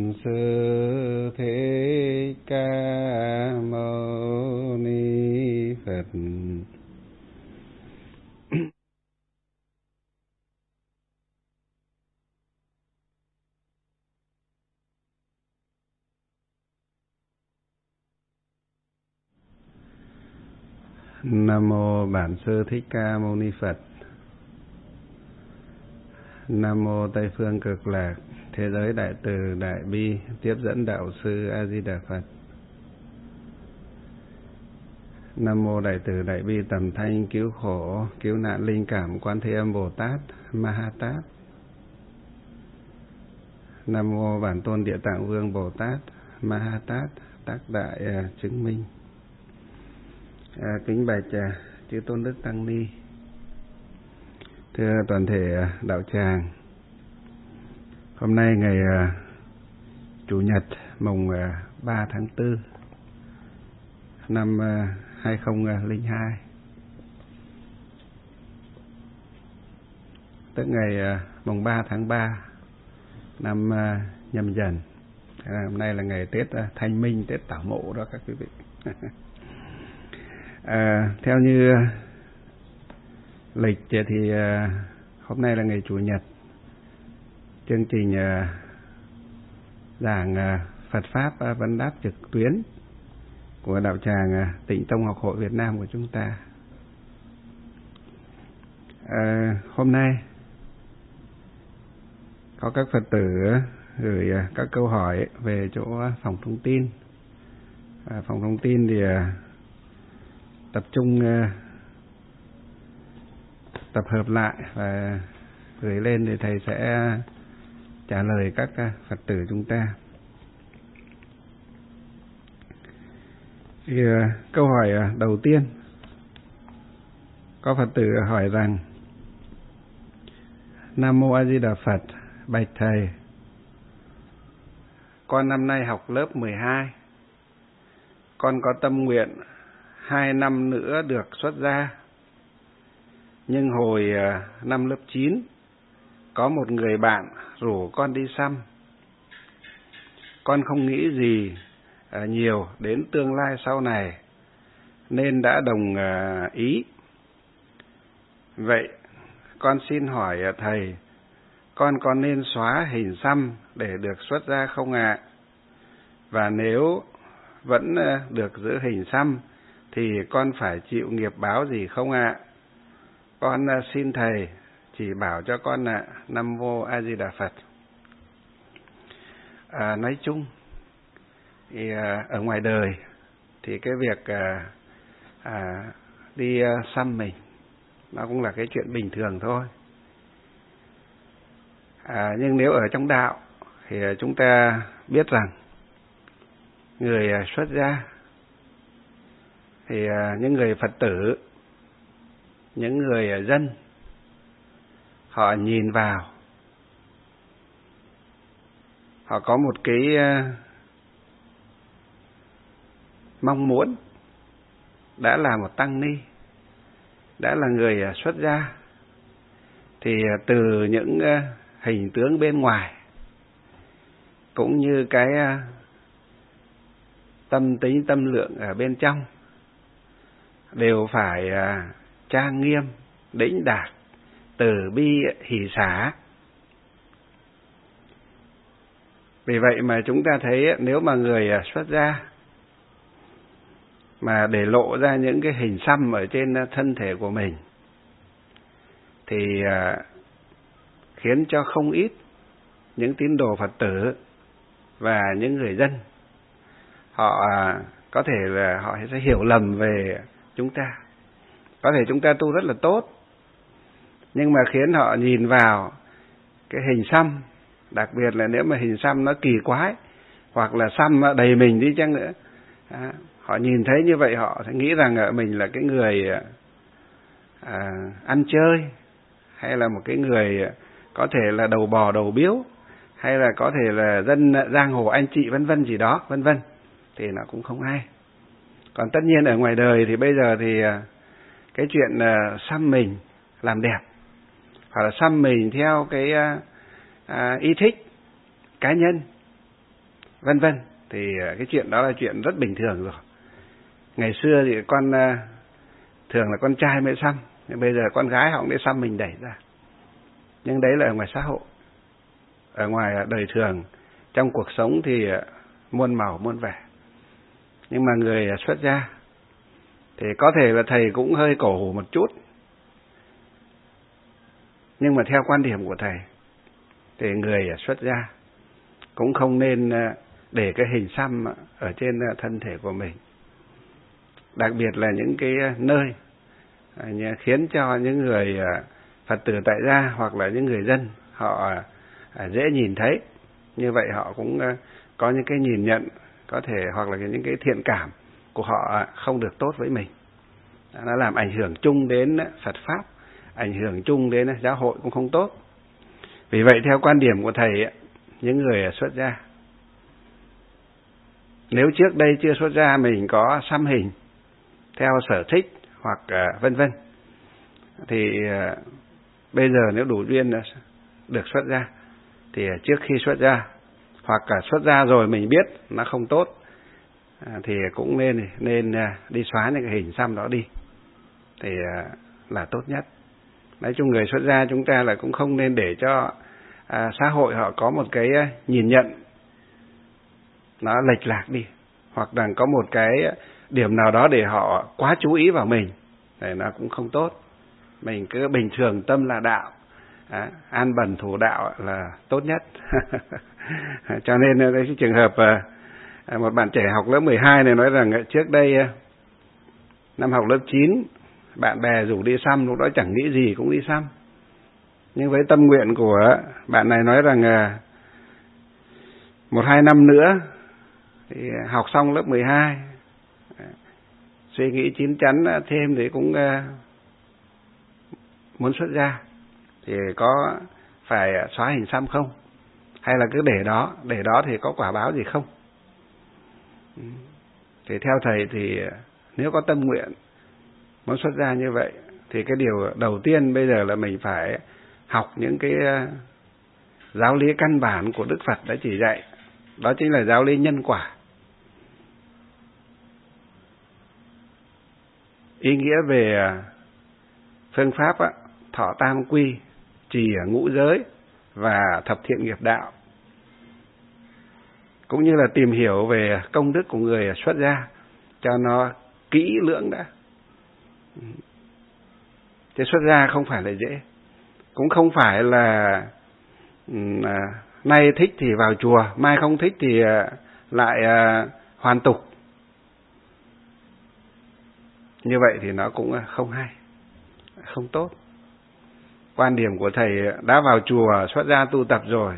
Bản Sư Thích Ca Mâu Ni Phật. Nam mô Bản Sư Thích Ca Mâu Ni Phật. Nam mô Tây Phương Cực Lạc Thế Giới Đại Từ Đại Bi Tiếp Dẫn Đạo Sư A Di Đà Phật. Nam mô Đại Từ Đại Bi Tầm Thanh Cứu Khổ Cứu Nạn Linh Cảm Quan Thế Âm Bồ Tát Ma Ha Tát. Nam mô Bản Tôn Địa Tạng Vương Bồ Tát Ma Ha Tát Tác Đại Chứng Minh. Kính bạch chư Tôn Đức Tăng Ni, thưa toàn thể đạo tràng, hôm nay ngày Chủ nhật mùng 3 tháng 4 năm 2002, tức ngày mùng 3 tháng 3 năm Nhâm Dần. Hôm nay là ngày Tết Thanh Minh, Tết Tảo Mộ đó các quý vị. Theo như lịch thì hôm nay là ngày Chủ nhật. Chương trình giảng Phật Pháp Vấn Đáp trực tuyến của đạo tràng Tịnh Tông Học Hội Việt Nam của chúng ta. Hôm nay có các Phật tử gửi các câu hỏi về chỗ phòng thông tin. Phòng thông tin thì tập trung tập hợp lại và gửi lên thì thầy sẽ trả lời các Phật tử chúng ta. Thì câu hỏi đầu tiên, có Phật tử hỏi rằng: Nam mô A Di Đà Phật, bạch thầy, con năm nay học lớp 12, con có tâm nguyện 2 năm nữa được xuất gia. Nhưng hồi năm lớp 9, có một người bạn rủ con đi xăm. Con không nghĩ gì nhiều đến tương lai sau này, nên đã đồng ý. Vậy con xin hỏi thầy, con có nên xóa hình xăm để được xuất gia không ạ? Và nếu vẫn được giữ hình xăm thì con phải chịu nghiệp báo gì không ạ? Con xin thầy chỉ bảo cho con ạ. Nam mô A Di Đà Phật. Nói chung thì ở ngoài đời thì cái việc đi xăm mình nó cũng là cái chuyện bình thường thôi. Nhưng nếu ở trong đạo thì chúng ta biết rằng người xuất gia thì những người Phật tử, những người dân, họ nhìn vào, họ có một cái mong muốn, đã là một tăng ni, đã là người xuất gia, thì từ những hình tướng bên ngoài cũng như cái tâm tính tâm lượng ở bên trong đều phải trang nghiêm, đĩnh đạc, từ bi hỷ xả. Vì vậy mà chúng ta thấy nếu mà người xuất gia mà để lộ ra những cái hình xăm ở trên thân thể của mình thì khiến cho không ít những tín đồ Phật tử và những người dân họ có thể là họ sẽ hiểu lầm về chúng ta. Có thể chúng ta tu rất là tốt, nhưng mà khiến họ nhìn vào cái hình xăm, đặc biệt là nếu mà hình xăm nó kỳ quái hoặc là xăm đầy mình đi chăng nữa, họ nhìn thấy như vậy họ sẽ nghĩ rằng mình là cái người ăn chơi, hay là một cái người có thể là đầu bò đầu biếu, hay là có thể là dân giang hồ anh chị vân vân gì đó, vân vân, thì nó cũng không hay. Còn tất nhiên ở ngoài đời thì bây giờ thì cái chuyện xăm mình làm đẹp hoặc là xăm mình theo cái ý thích cá nhân vân vân. Thì cái chuyện đó là chuyện rất bình thường rồi. Ngày xưa thì thường là con trai mới xăm, nhưng bây giờ con gái họ cũng để xăm mình đẩy ra. Nhưng đấy là ở ngoài xã hội. Ở ngoài đời thường, trong cuộc sống thì muôn màu muôn vẻ. Nhưng mà người xuất gia thì có thể là thầy cũng hơi cổ hủ một chút. Nhưng mà theo quan điểm của thầy thì người xuất gia cũng không nên để cái hình xăm ở trên thân thể của mình. Đặc biệt là những cái nơi khiến cho những người Phật tử tại gia hoặc là những người dân họ dễ nhìn thấy. Như vậy họ cũng có những cái nhìn nhận có thể, hoặc là những cái thiện cảm của họ không được tốt với mình. Nó làm ảnh hưởng chung đến Phật Pháp, ảnh hưởng chung đến giáo hội cũng không tốt. Vì vậy theo quan điểm của thầy, những người xuất gia, nếu trước đây chưa xuất gia mình có xăm hình theo sở thích hoặc vân vân, thì bây giờ nếu đủ duyên được xuất gia thì trước khi xuất gia, hoặc là xuất gia rồi mình biết nó không tốt, thì cũng nên đi xóa những cái hình xăm đó đi, thì là tốt nhất. Nói chung người xuất gia chúng ta là cũng không nên để cho xã hội họ có một cái nhìn nhận nó lệch lạc đi, hoặc là có một cái điểm nào đó để họ quá chú ý vào mình, thì nó cũng không tốt. Mình cứ bình thường tâm là đạo, an bần thủ đạo là tốt nhất. Cho nên cái trường hợp một bạn trẻ học lớp 12 này nói rằng trước đây năm học lớp 9 bạn bè rủ đi xăm, lúc đó chẳng nghĩ gì cũng đi xăm. Nhưng với tâm nguyện của bạn này nói rằng 1-2 năm nữa thì học xong lớp 12, suy nghĩ chín chắn thêm thì cũng muốn xuất gia, thì có phải xóa hình xăm không? Hay là cứ để đó thì có quả báo gì không? Thì theo thầy thì nếu có tâm nguyện muốn xuất gia như vậy, thì cái điều đầu tiên bây giờ là mình phải học những cái giáo lý căn bản của Đức Phật đã chỉ dạy. Đó chính là giáo lý nhân quả. Ý nghĩa về phương pháp thọ tam quy, trì ngũ giới và thập thiện nghiệp đạo, cũng như là tìm hiểu về công đức của người xuất gia cho nó kỹ lưỡng đã. Thế xuất gia không phải là dễ, cũng không phải là nay thích thì vào chùa, mai không thích thì lại hoàn tục. Như vậy thì nó cũng không hay, không tốt. Quan điểm của thầy đã vào chùa xuất gia tu tập rồi,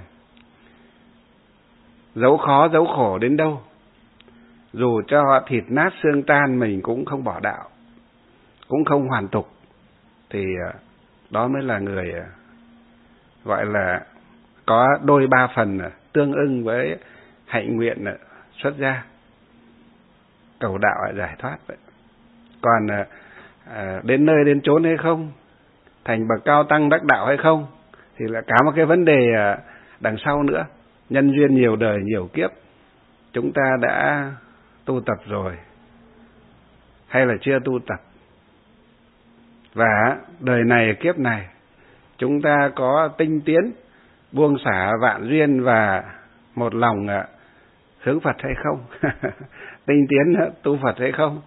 dẫu khó dẫu khổ đến đâu, dù cho thịt nát xương tan mình cũng không bỏ đạo, cũng không hoàn tục, thì đó mới là người gọi là có đôi ba phần tương ưng với hạnh nguyện xuất gia, cầu đạo giải thoát vậy. Còn đến nơi đến chốn hay không, thành bậc cao tăng đắc đạo hay không, thì là cả một cái vấn đề đằng sau nữa. Nhân duyên nhiều đời nhiều kiếp, chúng ta đã tu tập rồi hay là chưa tu tập, và đời này kiếp này chúng ta có tinh tiến buông xả vạn duyên và một lòng hướng Phật hay không? Tinh tiến tu Phật hay không?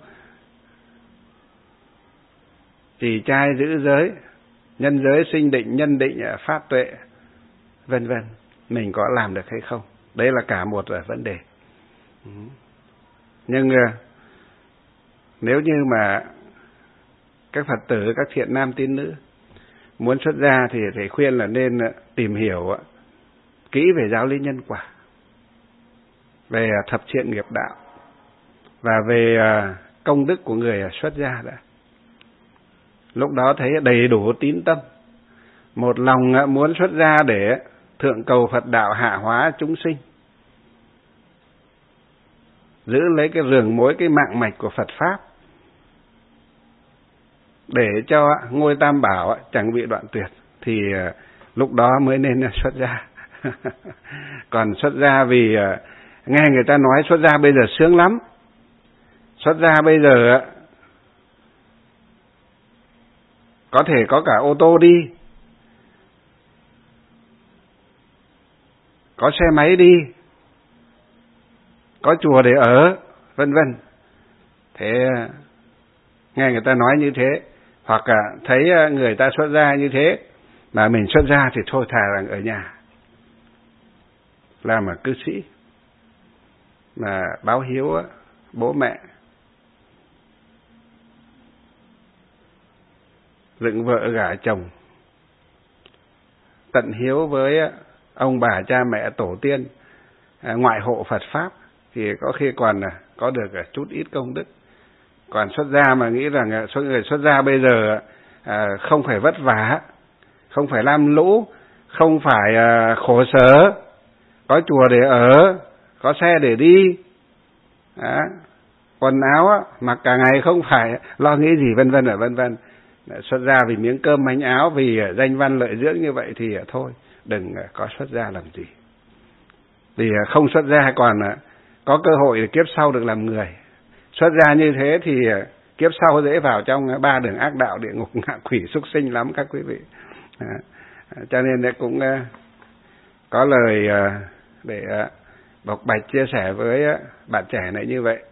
Trì trai giữ giới, nhân giới sinh định, nhân định phát tuệ, vân vân, mình có làm được hay không? Đấy là cả một vấn đề. Nhưng nếu như mà các Phật tử, các thiện nam tín nữ muốn xuất gia thì thầy khuyên là nên tìm hiểu kỹ về giáo lý nhân quả, về thập thiện nghiệp đạo và về công đức của người xuất gia đã. Lúc đó thấy đầy đủ tín tâm, một lòng muốn xuất gia để thượng cầu Phật đạo, hạ hóa chúng sinh, giữ lấy cái rường mối, cái mạng mạch của Phật Pháp, để cho ngôi Tam Bảo chẳng bị đoạn tuyệt, thì lúc đó mới nên xuất gia. Còn xuất gia vì Nghe người ta nói xuất gia bây giờ sướng lắm. Xuất gia bây giờ có thể có cả ô tô đi, có xe máy đi, có chùa để ở, vân vân. Thế nghe người ta nói như thế, hoặc thấy người ta xuất gia như thế mà mình xuất gia thì thôi thà rằng ở nhà làm cư sĩ mà báo hiếu bố mẹ, dựng vợ gả chồng, tận hiếu với ông bà cha mẹ tổ tiên, ngoại hộ Phật pháp thì có khi còn có được chút ít công đức. Còn xuất gia mà nghĩ rằng người xuất gia bây giờ không phải vất vả, không phải lam lũ, không phải khổ sở, có chùa để ở, có xe để đi, quần áo mặc cả ngày không phải lo nghĩ gì, vân vân vân vân. Xuất gia vì miếng cơm manh áo, vì danh văn lợi dưỡng như vậy thì thôi, đừng có xuất gia làm gì. Vì không xuất gia còn có cơ hội để kiếp sau được làm người. Xuất gia như thế thì kiếp sau dễ vào trong 3 đường ác đạo, địa ngục, ngạ quỷ, súc sinh lắm các quý vị. Cho nên cũng có lời để bộc bạch chia sẻ với bạn trẻ này như vậy.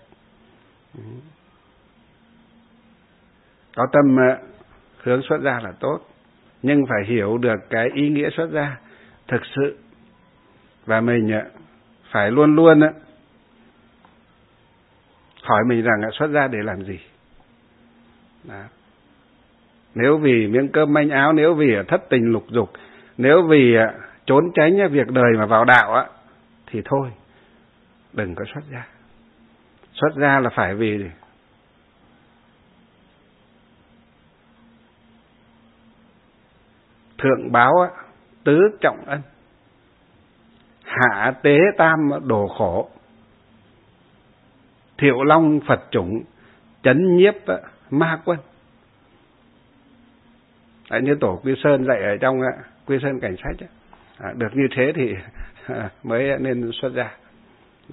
Có tâm hướng xuất gia là tốt, nhưng phải hiểu được cái ý nghĩa xuất gia thực sự, và mình phải luôn luôn hỏi mình rằng xuất gia để làm gì. Đó. Nếu vì miếng cơm manh áo, nếu vì thất tình lục dục, nếu vì trốn tránh việc đời mà vào đạo thì thôi, đừng có xuất gia. Xuất gia là phải vì thượng báo tứ trọng ân, hạ tế tam đồ khổ, thiệu long Phật chủng, chấn nhiếp ma quân. Như Tổ Quy Sơn dạy ở trong Quy Sơn Cảnh Sách được như thế thì mới nên xuất gia. Đó.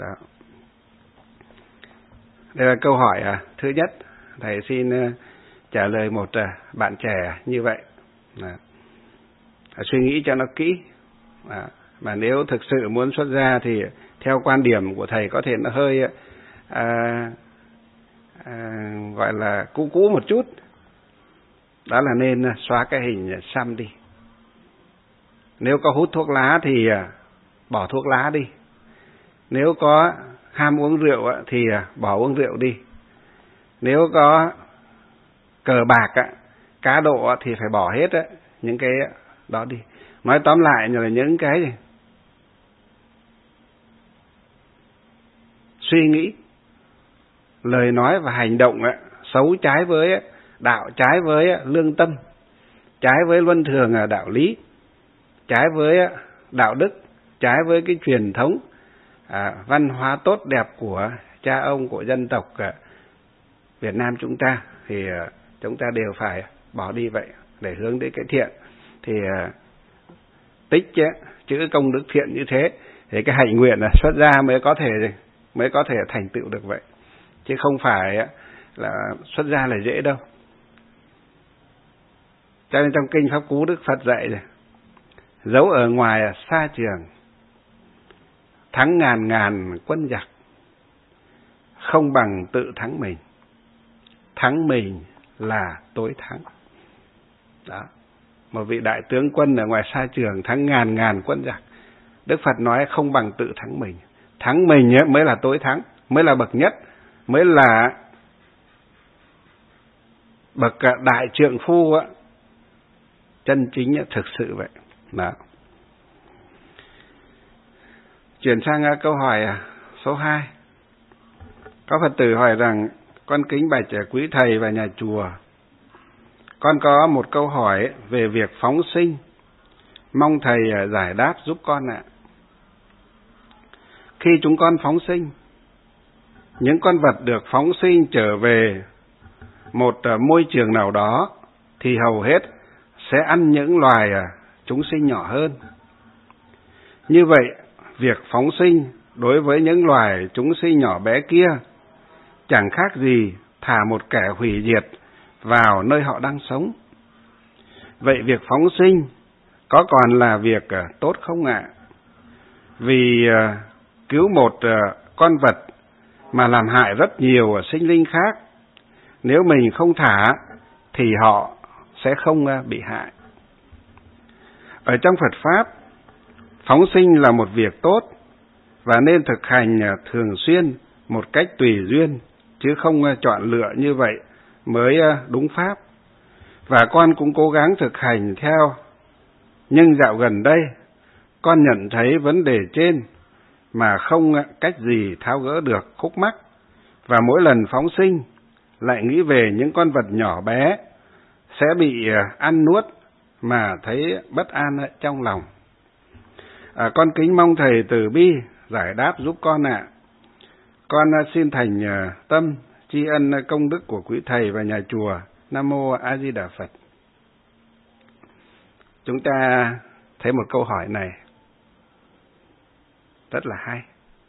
Đây là câu hỏi thứ nhất, thầy xin trả lời một bạn trẻ như vậy. Suy nghĩ cho nó kỹ. Mà nếu thực sự muốn xuất gia thì theo quan điểm của thầy có thể nó hơi gọi là cũ một chút. Đó là nên xóa cái hình xăm đi. Nếu có hút thuốc lá thì bỏ thuốc lá đi. Nếu có ham uống rượu thì bỏ uống rượu đi. Nếu có cờ bạc, cá độ thì phải bỏ hết những cái đó đi. Nói tóm lại là những cái suy nghĩ, lời nói và hành động xấu, trái với đạo, trái với lương tâm, trái với luân thường đạo lý, trái với đạo đức, trái với cái truyền thống văn hóa tốt đẹp của cha ông, của dân tộc Việt Nam chúng ta, thì chúng ta đều phải bỏ đi vậy để hướng đến cái thiện. Thì tích chữ công đức thiện như thế thì cái hạnh nguyện là xuất gia mới có thể thành tựu được vậy, chứ không phải là xuất gia là dễ đâu. Cho nên trong kinh Pháp Cú Đức Phật dạy rồi, dẫu ở ngoài xa trường, thắng ngàn ngàn quân giặc, không bằng tự thắng mình. Thắng mình là tối thắng. Đó. Một vị đại tướng quân ở ngoài xa trường thắng ngàn ngàn quân giặc. Đức Phật nói không bằng tự thắng mình. Thắng mình mới là tối thắng, mới là bậc nhất, mới là bậc đại trượng phu chân chính thực sự vậy. Đó. Chuyển sang câu hỏi số 2. Có Phật tử hỏi rằng: con kính bạch quý thầy và nhà chùa, con có một câu hỏi về việc phóng sinh, mong thầy giải đáp giúp con ạ. Khi chúng con phóng sinh, những con vật được phóng sinh trở về một môi trường nào đó thì hầu hết sẽ ăn những loài chúng sinh nhỏ hơn. Như vậy, việc phóng sinh đối với những loài chúng sinh nhỏ bé kia chẳng khác gì thả một kẻ hủy diệt vào nơi họ đang sống. Vậy việc phóng sinh có còn là việc tốt không ạ? Vì cứu một con vật mà làm hại rất nhiều sinh linh khác, nếu mình không thả thì họ sẽ không bị hại. Ở trong Phật Pháp, phóng sinh là một việc tốt và nên thực hành thường xuyên một cách tùy duyên, chứ không chọn lựa như vậy mới đúng Pháp. Và con cũng cố gắng thực hành theo. Nhưng dạo gần đây, con nhận thấy vấn đề trên mà không cách gì tháo gỡ được khúc mắc, và mỗi lần phóng sinh lại nghĩ về những con vật nhỏ bé sẽ bị ăn nuốt mà thấy bất an trong lòng. Con kính mong Thầy từ bi giải đáp giúp con ạ. Con xin thành tâm tri ân công đức của quý Thầy và nhà chùa. Nam Mô A Di Đà Phật. Chúng ta thấy một câu hỏi này rất là hay.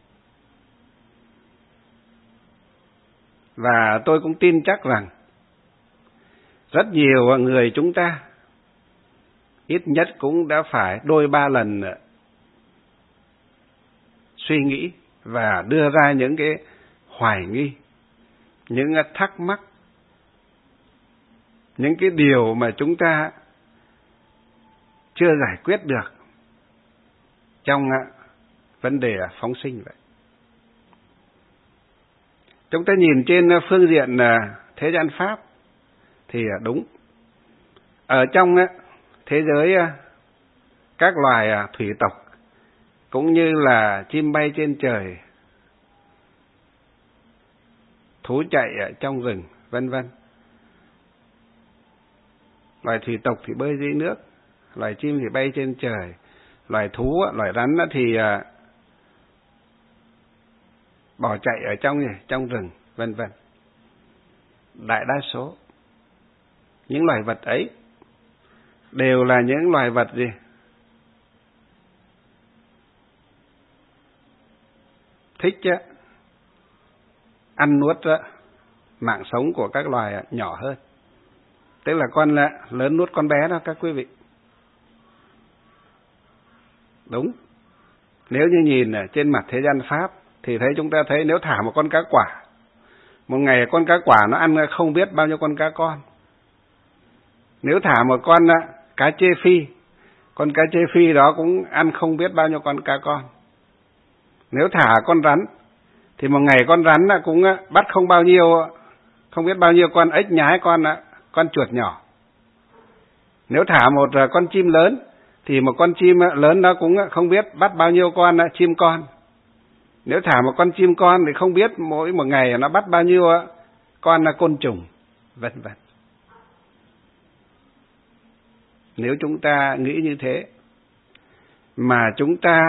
Và tôi cũng tin chắc rằng rất nhiều người chúng ta ít nhất cũng đã phải 2-3 lần suy nghĩ và đưa ra những cái hoài nghi, những thắc mắc, những cái điều mà chúng ta chưa giải quyết được trong vấn đề phóng sinh vậy. Chúng ta nhìn trên phương diện thế gian Pháp thì đúng. Ở trong thế giới các loài thủy tộc cũng như là chim bay trên trời, thú chạy ở trong rừng, vân vân. Loài thủy tộc thì bơi dưới nước, loài chim thì bay trên trời, loài thú, loài rắn thì bỏ chạy ở trong rừng, vân vân. Đại đa số những loài vật ấy đều là những loài vật gì? Thích ăn nuốt mạng sống của các loài nhỏ hơn. Tức là con lớn nuốt con bé đó các quý vị. Đúng. Nếu như nhìn trên mặt thế gian Pháp thì chúng ta thấy nếu thả một con cá quả, một ngày con cá quả nó ăn không biết bao nhiêu con cá con. Nếu thả một con cá chê phi, con cá chê phi đó cũng ăn không biết bao nhiêu con cá con. Nếu thả con rắn thì một ngày con rắn cũng bắt không biết bao nhiêu con ếch nhái, con chuột nhỏ. Nếu thả một con chim lớn thì một con chim lớn đó cũng không biết bắt bao nhiêu con chim con. Nếu thả một con chim con thì không biết mỗi một ngày nó bắt bao nhiêu con côn trùng, vân vân. Nếu chúng ta nghĩ như thế mà chúng ta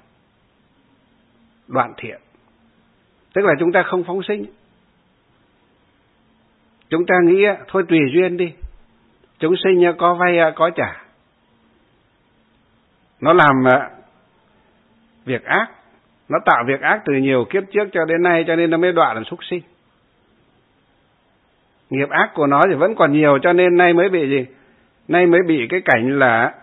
đoạn thiện, tức là chúng ta không phóng sinh, chúng ta nghĩ thôi tùy duyên đi, chúng sinh có vay có trả, nó làm việc ác, nó tạo việc ác từ nhiều kiếp trước cho đến nay, cho nên nó mới đọa làm súc sinh. Nghiệp ác của nó thì vẫn còn nhiều, cho nên nay mới bị gì? Nay mới bị cái cảnh là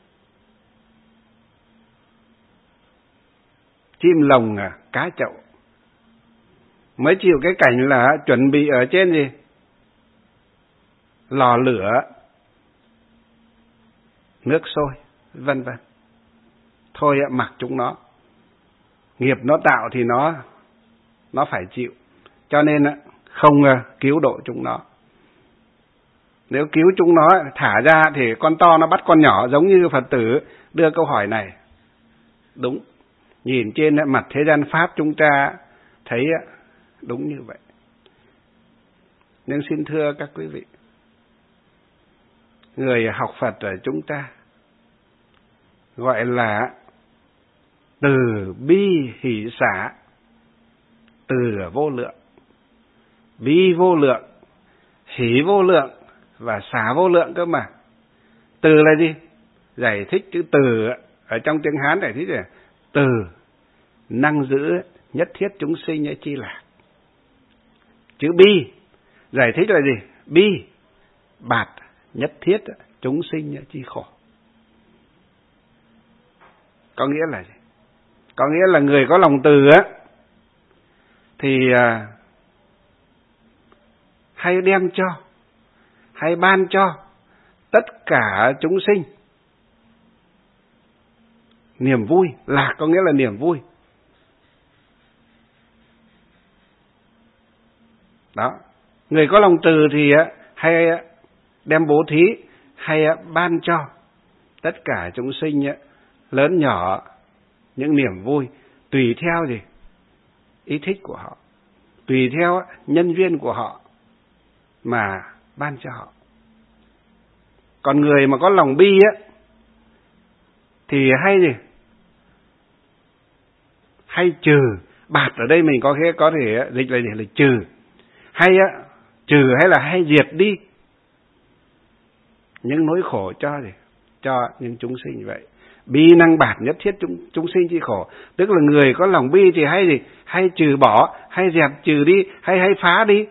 chim lồng cá chậu, mới chịu cái cảnh là chuẩn bị ở trên gì? Lò lửa, nước sôi, vân vân. Thôi mặc chúng nó. Nghiệp nó tạo thì nó phải chịu. Cho nên không cứu độ chúng nó. Nếu cứu chúng nó thả ra thì con to nó bắt con nhỏ, giống như Phật tử đưa câu hỏi này. Đúng. Nhìn trên mặt thế gian Pháp chúng ta thấy đúng như vậy. Nhưng xin thưa các quý vị, người học Phật ở chúng ta gọi là từ bi hỷ xả, từ vô lượng, bi vô lượng, hỷ vô lượng và xả vô lượng cơ mà. Từ là gì? Giải thích chữ từ ở trong tiếng Hán giải thích là từ, năng giữ nhất thiết chúng sinh ấy chi lạc. Chữ bi giải thích là gì? Bi bạt nhất thiết chúng sinh chi khổ. Có nghĩa là gì? Có nghĩa là người có lòng từ á thì hay đem cho, hay ban cho tất cả chúng sinh niềm vui. Lạc có nghĩa là niềm vui. Đó, người có lòng từ thì hay đem bố thí, hay ban cho tất cả chúng sinh lớn nhỏ những niềm vui, tùy theo gì? Ý thích của họ, tùy theo nhân duyên của họ mà ban cho họ. Còn người mà có lòng bi thì hay gì? Hay trừ. Bạt ở đây mình có thể dịch là gì? Là trừ. Hay trừ hay là hay diệt đi những nỗi khổ cho những chúng sinh vậy. Bi năng bạt nhất thiết chúng sinh chi khổ. Tức là người có lòng bi thì hay gì? Hay trừ bỏ, hay dẹp trừ đi, hay phá đi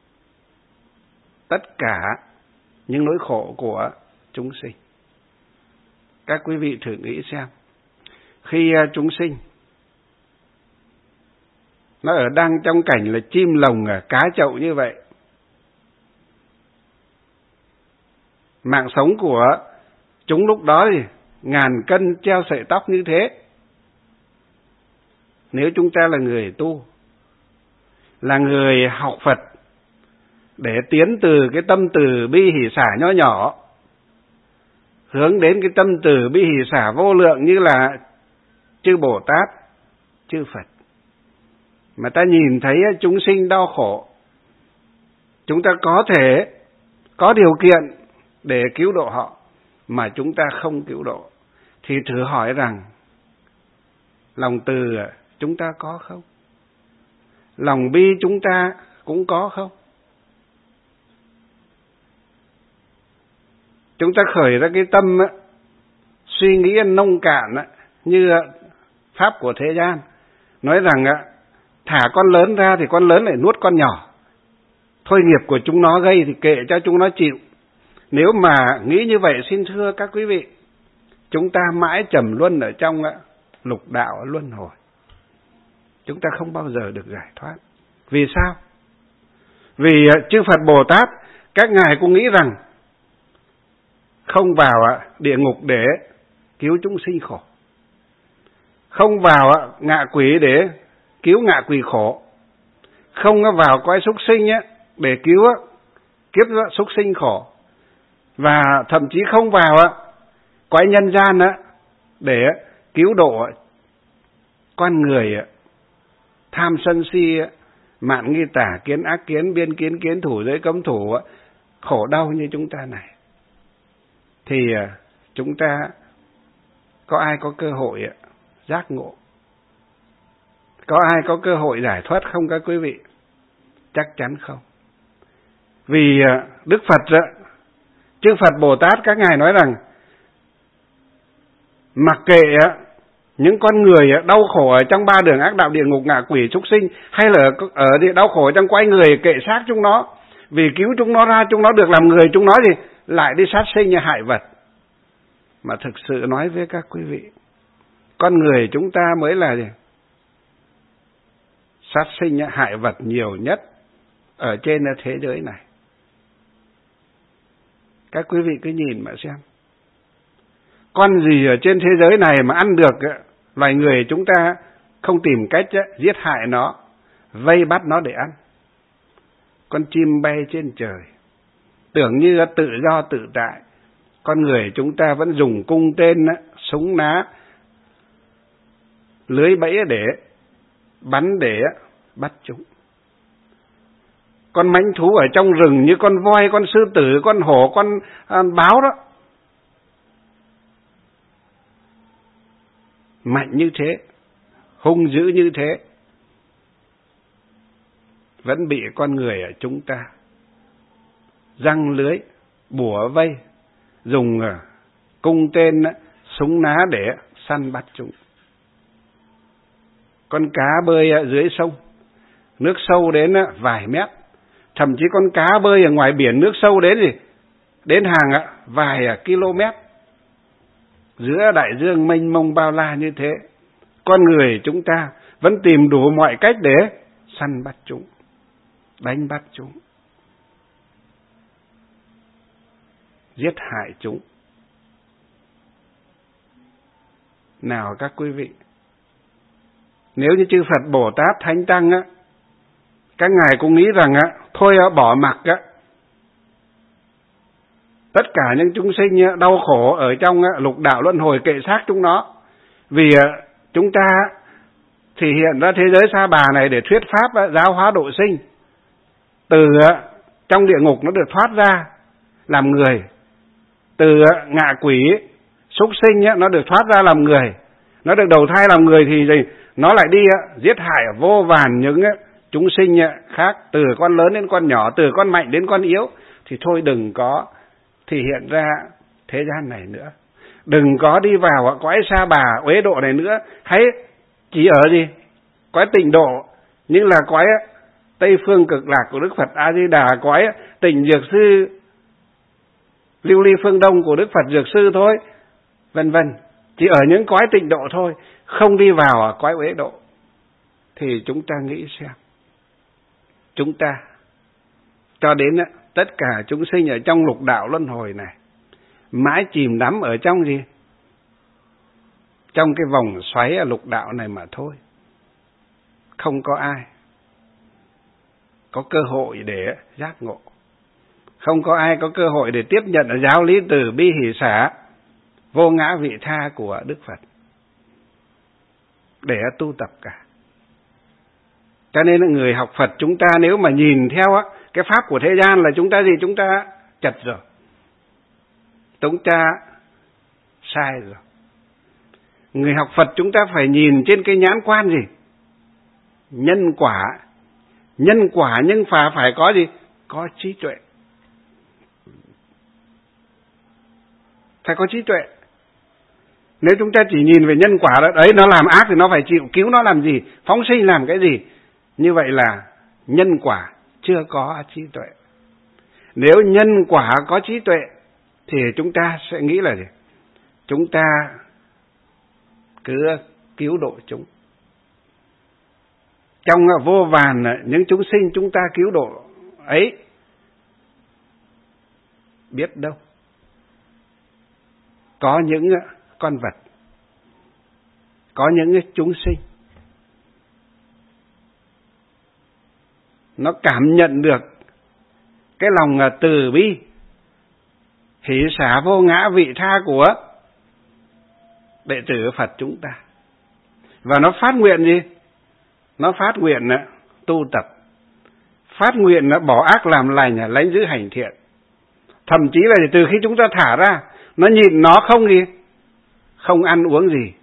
tất cả những nỗi khổ của chúng sinh. Các quý vị thử nghĩ xem, khi chúng sinh nó đang trong cảnh là chim lồng cá chậu như vậy, mạng sống của chúng lúc đó thì ngàn cân treo sợi tóc như thế. Nếu chúng ta là người tu, là người học Phật, để tiến từ cái tâm từ bi hỷ xả nho nhỏ hướng đến cái tâm từ bi hỷ xả vô lượng như là chư Bồ Tát, chư Phật, mà ta nhìn thấy chúng sinh đau khổ, chúng ta có thể có điều kiện để cứu độ họ, mà chúng ta không cứu độ, thì thử hỏi rằng lòng từ chúng ta có không? Lòng bi chúng ta cũng có không? Chúng ta khởi ra cái tâm suy nghĩ nông cạn như pháp của thế gian, nói rằng thả con lớn ra thì con lớn lại nuốt con nhỏ. Thôi nghiệp của chúng nó gây thì kệ cho chúng nó chịu. Nếu mà nghĩ như vậy, xin thưa các quý vị, chúng ta mãi trầm luân ở trong lục đạo luân hồi. Chúng ta không bao giờ được giải thoát. Vì sao? Vì chư Phật Bồ Tát, các ngài cũng nghĩ rằng không vào địa ngục để cứu chúng sinh khổ, không vào ngạ quỷ để cứu ngạ quỷ khổ, không vào cõi súc sinh để cứu kiếp súc sinh khổ, và thậm chí không vào cõi nhân gian để cứu độ con người tham sân si, mạn nghi tả, kiến ác kiến, biên kiến, kiến thủ, giới cấm thủ khổ đau như chúng ta này. Thì chúng ta có ai có cơ hội giác ngộ, có ai có cơ hội giải thoát không các quý vị? Chắc chắn không. Vì Đức Phật, chư Phật Bồ Tát, các ngài nói rằng mặc kệ những con người đau khổ ở trong ba đường ác đạo, địa ngục, ngạ quỷ, súc sinh, hay là ở đau khổ trong quái người, kệ xác chúng nó, vì cứu chúng nó ra, chúng nó được làm người, chúng nó thì lại đi sát sinh hại vật. Mà thực sự nói với các quý vị, con người chúng ta mới là gì? Sát sinh hại vật nhiều nhất ở trên thế giới này. Các quý vị cứ nhìn mà xem, con gì ở trên thế giới này mà ăn được loài người chúng ta không tìm cách giết hại nó, vây bắt nó để ăn? Con chim bay trên trời, tưởng như tự do tự tại. Con người chúng ta vẫn dùng cung tên, súng ná, lưới bẫy để bắn để bắt chúng. Con mãnh thú ở trong rừng như con voi, con sư tử, con hổ, con báo đó, mạnh như thế, hung dữ như thế, vẫn bị con người ở chúng ta giăng lưới, bủa vây, dùng cung tên, súng ná để săn bắt chúng. con cá bơi ở dưới sông, nước sâu đến vài mét, thậm chí con cá bơi ở ngoài biển nước sâu đến gì, đến hàng vài km, giữa đại dương mênh mông bao la như thế, con người chúng ta vẫn tìm đủ mọi cách để săn bắt chúng, đánh bắt chúng, giết hại chúng. Nào các quý vị, nếu như chư Phật Bồ Tát Thánh Tăng các ngài cũng nghĩ rằng thôi bỏ mặc tất cả những chúng sinh đau khổ ở trong lục đạo luân hồi, kệ xác chúng nó, vì chúng ta thì hiện ra thế giới Sa Bà này để thuyết pháp giáo hóa độ sinh, từ trong địa ngục nó được thoát ra làm người, từ ngạ quỷ súc sinh nó được thoát ra làm người, nó được đầu thai làm người thì nó lại đi giết hại vô vàn những chúng sinh khác, từ con lớn đến con nhỏ, từ con mạnh đến con yếu. Thì thôi đừng có thì hiện ra thế gian này nữa, đừng có đi vào cõi Sa Bà uế độ này nữa, hãy chỉ ở gì cõi Tịnh Độ, nhưng là cõi Tây Phương Cực Lạc của Đức Phật A Di Đà, cõi Tịnh Dược Sư Lưu Ly Phương Đông của Đức Phật Dược Sư thôi, vân vân. Chỉ ở những cõi Tịnh Độ thôi, không đi vào cõi uế độ. Thì chúng ta nghĩ xem, chúng ta cho đến tất cả chúng sinh ở trong lục đạo luân hồi này mãi chìm đắm ở trong gì? Trong cái vòng xoáy ở lục đạo này mà thôi. Không có ai có cơ hội để giác ngộ, không có ai có cơ hội để tiếp nhận ở giáo lý từ bi hỷ xả vô ngã vị tha của Đức Phật để tu tập cả. Cho nên là người học Phật chúng ta nếu mà nhìn theo cái pháp của thế gian là chúng ta gì? Chúng ta chật rồi, chúng ta sai rồi. Người học Phật chúng ta phải nhìn trên cái nhãn quan gì? Nhân quả. Nhân quả nhưng phải có gì? Có trí tuệ. Phải có trí tuệ. Nếu chúng ta chỉ nhìn về nhân quả đó, đấy nó làm ác thì nó phải chịu, cứu nó làm gì? Phóng sinh làm cái gì? Như vậy là nhân quả chưa có trí tuệ. Nếu nhân quả có trí tuệ thì chúng ta sẽ nghĩ là gì? Chúng ta cứ cứu độ chúng. Trong vô vàn những chúng sinh chúng ta cứu độ ấy, biết đâu có những con vật, có những chúng sinh nó cảm nhận được cái lòng từ bi hỷ xả vô ngã vị tha của đệ tử Phật chúng ta, và nó phát nguyện gì? Nó phát nguyện tu tập, phát nguyện bỏ ác làm lành, lãnh giữ hành thiện. Thậm chí là từ khi chúng ta thả ra, nó nhịn, nó không gì, không ăn uống gì,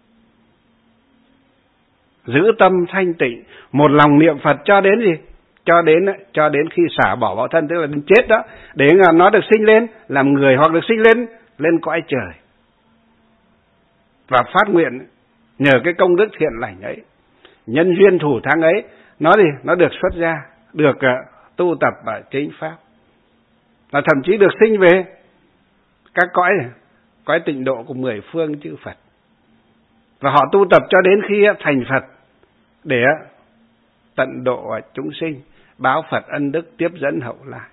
giữ tâm thanh tịnh, một lòng niệm Phật cho đến gì? Cho đến khi xả bỏ báo thân, tức là đến chết đó, để nó được sinh lên làm người, hoặc được sinh lên cõi trời. Và phát nguyện nhờ cái công đức thiện lành ấy, nhân duyên thủ thắng ấy, nó gì? Nó được xuất ra, được tu tập ở chính pháp, và thậm chí được sinh về các cõi tịnh độ của 10 phương chư Phật. Và họ tu tập cho đến khi thành Phật để tận độ chúng sinh, báo Phật ân đức, tiếp dẫn hậu lại.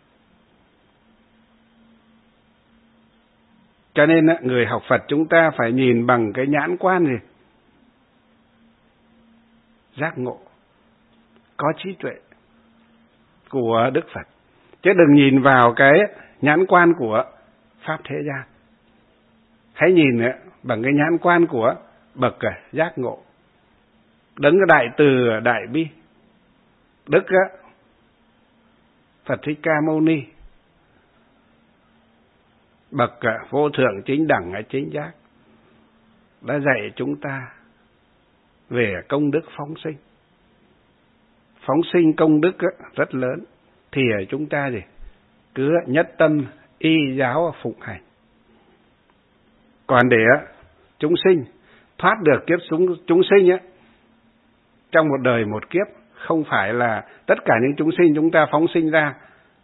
Cho nên người học Phật chúng ta phải nhìn bằng cái nhãn quan gì? Giác ngộ, có trí tuệ của Đức Phật, chứ đừng nhìn vào cái nhãn quan của pháp thế gian. Hãy nhìn bằng cái nhãn quan của bậc giác ngộ, đấng đại từ đại bi, Đức Phật Thích Ca Mâu Ni, bậc vô thượng chính đẳng chính giác, đã dạy chúng ta về công đức phóng sinh. Phóng sinh công đức rất lớn, thì chúng ta gì? Cứ nhất tâm y giáo phụng hành. Còn để chúng sinh thoát được kiếp chúng sinh trong một đời một kiếp, không phải là tất cả những chúng sinh chúng ta phóng sinh ra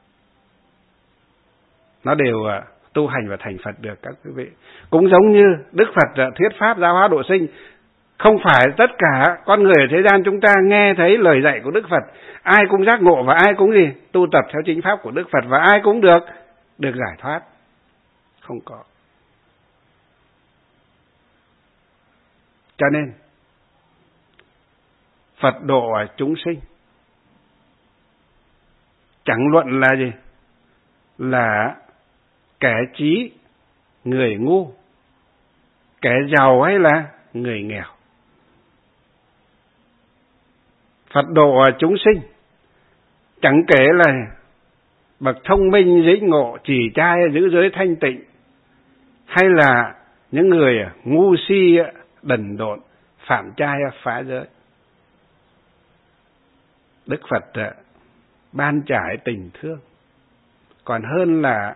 nó đều tu hành và thành Phật được các quý vị. Cũng giống như Đức Phật thuyết pháp giáo hóa độ sinh, không phải tất cả con người ở thế gian chúng ta nghe thấy lời dạy của Đức Phật, ai cũng giác ngộ và ai cũng tu tập theo chính pháp của Đức Phật và ai cũng được giải thoát. Không có. Cho nên Phật độ chúng sinh chẳng luận là gì, là kẻ trí, người ngu, kẻ giàu hay là người nghèo. Phật độ chúng sinh chẳng kể là bậc thông minh dễ ngộ, trì trai giữ giới thanh tịnh, hay là những người ngu si đần độn, phạm trai phá giới. Đức Phật ban trải tình thương còn hơn là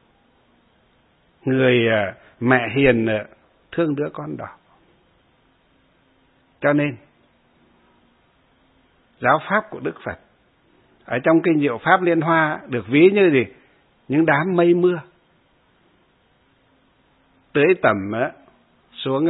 người mẹ hiền thương đứa con đỏ. Cho nên giáo pháp của Đức Phật ở trong kinh Diệu Pháp Liên Hoa được ví như gì? Những đám mây mưa tưới tẩm xuống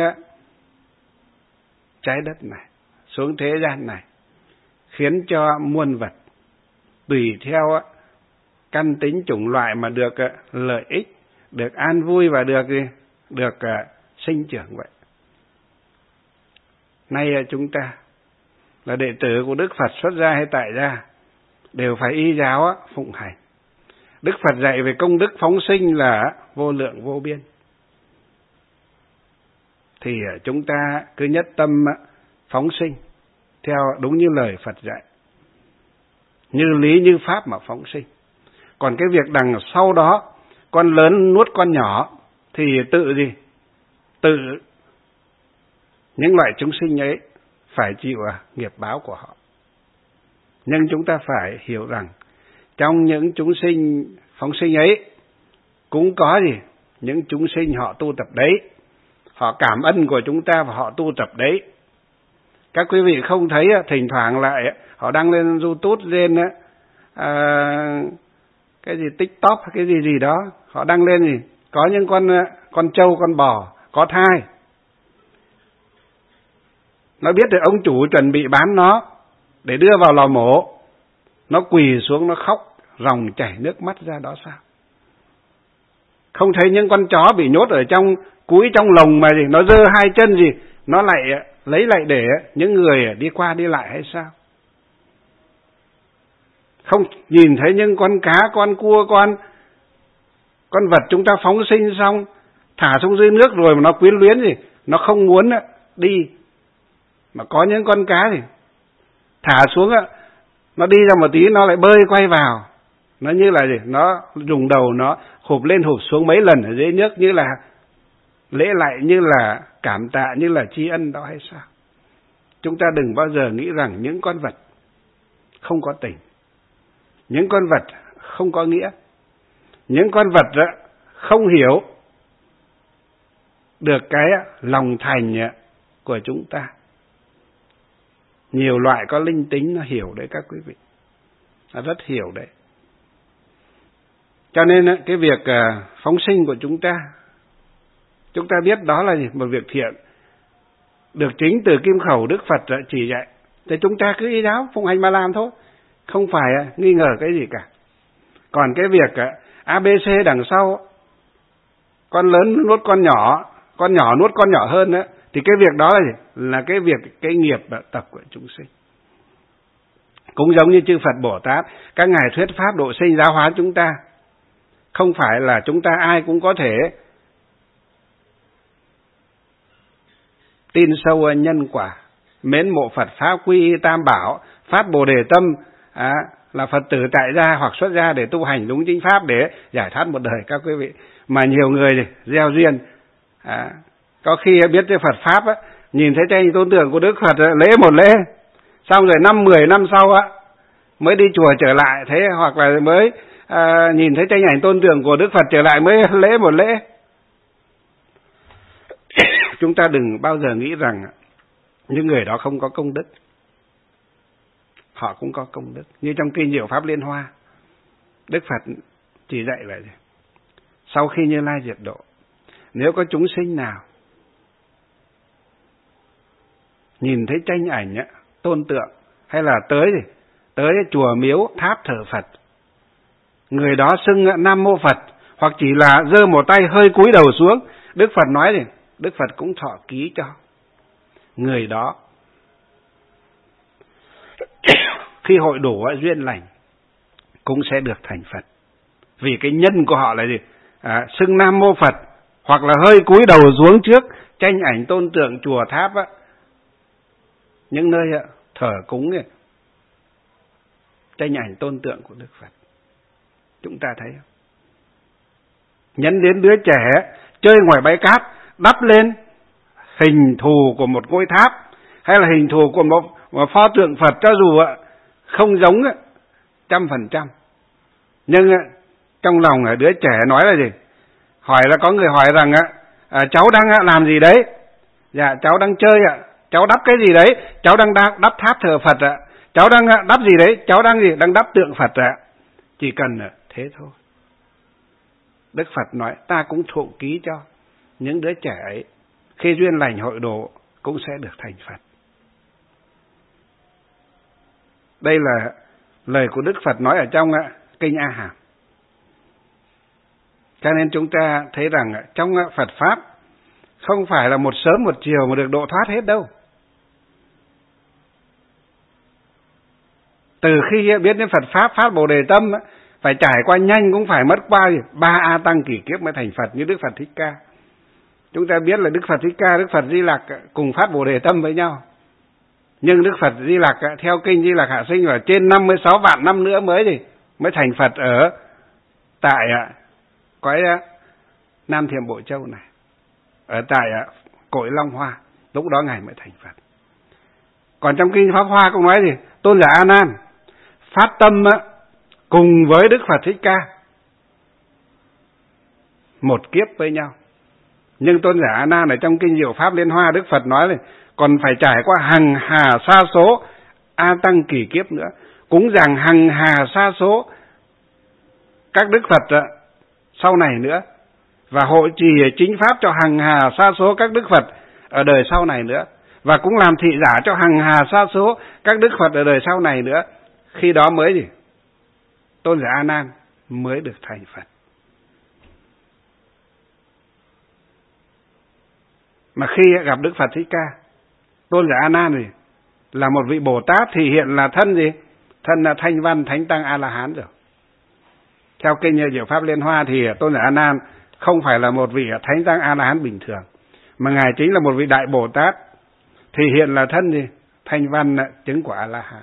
trái đất này, xuống thế gian này, khiến cho muôn vật tùy theo căn tính chủng loại mà được lợi ích, được an vui và được sinh trưởng vậy. Nay chúng ta là đệ tử của Đức Phật xuất gia hay tại gia đều phải y giáo phụng hành. Đức Phật dạy về công đức phóng sinh là vô lượng vô biên. Thì chúng ta cứ nhất tâm phóng sinh theo đúng như lời Phật dạy, như lý như pháp mà phóng sinh. Còn cái việc đằng sau đó, con lớn nuốt con nhỏ thì tự những loại chúng sinh ấy phải chịu nghiệp báo của họ. Nhưng chúng ta phải hiểu rằng trong những chúng sinh phóng sinh ấy cũng có những chúng sinh họ tu tập đấy, họ cảm ơn của chúng ta và họ tu tập đấy. Các quý vị không thấy thỉnh thoảng lại họ đăng lên YouTube, lên cái gì TikTok cái gì đó, họ đăng lên có những con trâu, con bò có thai, nó biết được ông chủ chuẩn bị bán nó để đưa vào lò mổ, nó quỳ xuống nó khóc ròng chảy nước mắt ra đó sao? Không thấy những con chó bị nhốt ở trong cúi trong lồng mà nó giơ hai chân nó lại lấy lại để những người đi qua đi lại hay sao? Không nhìn thấy những con cá, con cua, con vật chúng ta phóng sinh xong thả xuống dưới nước rồi mà nó quyến luyến nó không muốn đi. Mà có những con cá thả xuống nó đi ra một tí nó lại bơi quay vào. Nó như là nó dùng đầu nó hụp lên hụp xuống mấy lần ở dưới nước, như là lễ lại, như là cảm tạ, như là tri ân đó hay sao? Chúng ta đừng bao giờ nghĩ rằng những con vật không có tình, những con vật không có nghĩa, những con vật không hiểu được cái lòng thành của chúng ta. Nhiều loại có linh tính nó hiểu đấy các quý vị, nó rất hiểu đấy. Cho nên cái việc phóng sinh của chúng ta biết đó là một việc thiện, được chính từ kim khẩu Đức Phật chỉ dạy. Thì chúng ta cứ y giáo phụng hành mà làm thôi, không phải nghi ngờ cái gì cả. Còn cái việc ABC đằng sau, con lớn nuốt con nhỏ nuốt con nhỏ hơn thì cái việc đó là cái nghiệp tập của chúng sinh. Cũng giống như chư Phật Bồ Tát, các ngài thuyết pháp độ sinh giáo hóa chúng ta, không phải là chúng ta ai cũng có thể tin sâu nhân quả, mến mộ Phật pháp, quy y tam bảo, phát Bồ Đề tâm, là Phật tử tại gia hoặc xuất gia để tu hành đúng chính pháp để giải thoát một đời các quý vị. Mà nhiều người gieo duyên, có khi biết cái Phật pháp nhìn thấy tranh tôn tượng của Đức Phật lễ một lễ, xong rồi 5-10 năm sau mới đi chùa trở lại, thế hoặc là mới nhìn thấy tranh ảnh tôn tượng của Đức Phật trở lại mới lễ một lễ. Chúng ta đừng bao giờ nghĩ rằng những người đó không có công đức. họ cũng có công đức. Như trong kinh Diệu Pháp Liên Hoa, Đức Phật chỉ dạy vậy. Sau khi Như Lai diệt độ, nếu có chúng sinh nào nhìn thấy tranh ảnh tôn tượng, hay là tới chùa miếu tháp thờ Phật, người đó xưng Nam Mô Phật, hoặc chỉ là giơ một tay hơi cúi đầu xuống, Đức Phật nói thì Đức Phật cũng thọ ký cho người đó. Khi hội đủ duyên lành cũng sẽ được thành Phật. Vì cái nhân của họ là gì? Xưng Nam Mô Phật, hoặc là hơi cúi đầu xuống trước tranh ảnh tôn tượng chùa tháp những nơi thờ cúng tranh ảnh tôn tượng của Đức Phật. Chúng ta thấy không? Nhấn đến đứa trẻ chơi ngoài bãi cát, đắp lên hình thù của một ngôi tháp, hay là hình thù của một pho tượng Phật, cho dù không giống 100%. Nhưng trong lòng đứa trẻ nói là gì? Hỏi là có người hỏi rằng cháu đang làm gì đấy? Dạ cháu đang chơi ạ. Cháu đắp cái gì đấy? Cháu đang đắp tháp thờ Phật ạ. Cháu đang đắp gì đấy? Cháu đang đắp tượng Phật ạ. Chỉ cần thế thôi. Đức Phật nói ta cũng thụ ký cho những đứa trẻ ấy, khi duyên lành hội độ cũng sẽ được thành Phật. Đây là lời của Đức Phật nói ở trong kinh A Hàm. Cho nên chúng ta thấy rằng trong Phật Pháp không phải là một sớm một chiều mà được độ thoát hết đâu. Từ khi biết đến Phật Pháp, phát Bồ Đề Tâm, phải trải qua nhanh cũng phải mất qua 3 A Tăng kỷ kiếp mới thành Phật, như Đức Phật Thích Ca. Chúng ta biết là Đức Phật Thích Ca, Đức Phật Di Lặc cùng phát Bồ Đề Tâm với nhau. Nhưng Đức Phật Di Lặc theo kinh Di Lặc Hạ Sinh là trên 56 vạn năm nữa mới thành Phật ở tại cõi Nam Thiểm Bộ Châu này, ở tại cội Long Hoa, lúc đó Ngài mới thành Phật. Còn trong kinh Pháp Hoa cũng nói gì? Tôn giả A Nan phát tâm cùng với Đức Phật Thích Ca một kiếp với nhau. Nhưng tôn giả A Nan ở trong kinh Diệu Pháp Liên Hoa, Đức Phật nói là còn phải trải qua hằng hà sa số A Tăng kỷ kiếp nữa, cũng rằng hằng hà sa số các Đức Phật sau này nữa, và hộ trì chính pháp cho hằng hà sa số các Đức Phật ở đời sau này nữa, và cũng làm thị giả cho hằng hà sa số các Đức Phật ở đời sau này nữa. Khi đó mới gì? Tôn giả A Nan mới được thành Phật. Mà khi gặp Đức Phật Thích Ca, tôn giả A Nan thì là một vị Bồ Tát, thì hiện là thân gì? Thân là Thanh Văn Thánh Tăng A La Hán rồi. Theo kinh Diệu Pháp Liên Hoa thì tôn giả A Nan không phải là một vị Thánh Tăng A La Hán bình thường, mà ngài chính là một vị đại Bồ Tát, thì hiện là thân gì? Thanh Văn chứng quả A La Hán,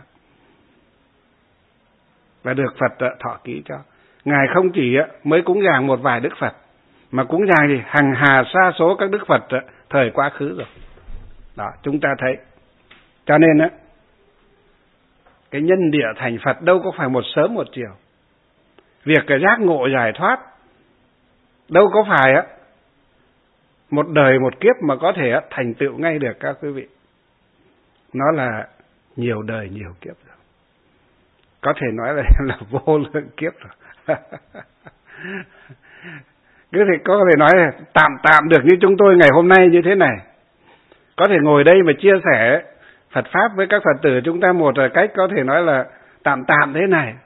và được Phật thọ ký cho. Ngài không chỉ mới cúng dường một vài Đức Phật, mà cúng dường thì hằng hà sa số các Đức Phật thời quá khứ rồi. Đó, chúng ta thấy. Cho nên cái nhân địa thành Phật đâu có phải một sớm một chiều. Việc giác ngộ giải thoát đâu có phải một đời một kiếp mà có thể thành tựu ngay được các quý vị. Nó là nhiều đời nhiều kiếp rồi. Có thể nói là vô lượng kiếp rồi. Có thể nói là tạm được như chúng tôi ngày hôm nay như thế này. Có thể ngồi đây mà chia sẻ Phật Pháp với các Phật tử chúng ta một cách có thể nói là tạm thế này.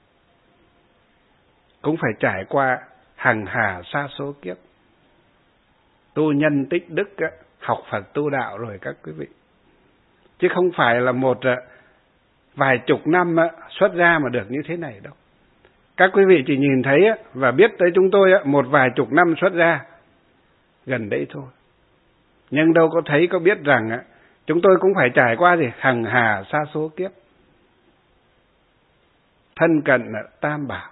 Cũng phải trải qua hằng hà sa số kiếp. Tu nhân tích đức, học Phật tu đạo rồi các quý vị. Chứ không phải là một vài chục năm xuất gia mà được như thế này đâu. Các quý vị chỉ nhìn thấy và biết tới chúng tôi một vài chục năm xuất gia gần đấy thôi. Nhưng đâu có thấy có biết rằng chúng tôi cũng phải trải qua hằng hà sa số kiếp. Thân cận tam bảo,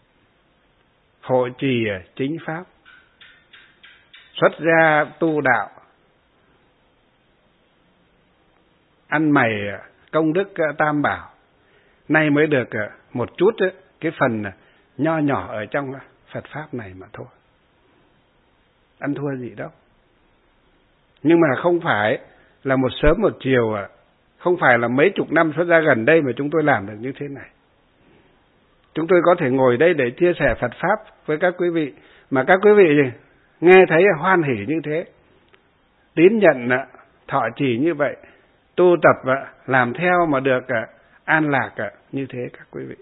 hộ trì chính pháp, xuất gia tu đạo, ăn mày công đức tam bảo. Nay mới được một chút cái phần nho nhỏ ở trong Phật Pháp này mà thôi. Ăn thua gì đâu. Nhưng mà không phải là một sớm một chiều Không phải là mấy chục năm xuất gia gần đây mà chúng tôi làm được như thế này. Chúng tôi có thể ngồi đây để chia sẻ Phật Pháp với các quý vị, mà các quý vị nghe thấy hoan hỉ như thế, tín nhận thọ trì như vậy, tu tập làm theo mà được an lạc như thế các quý vị.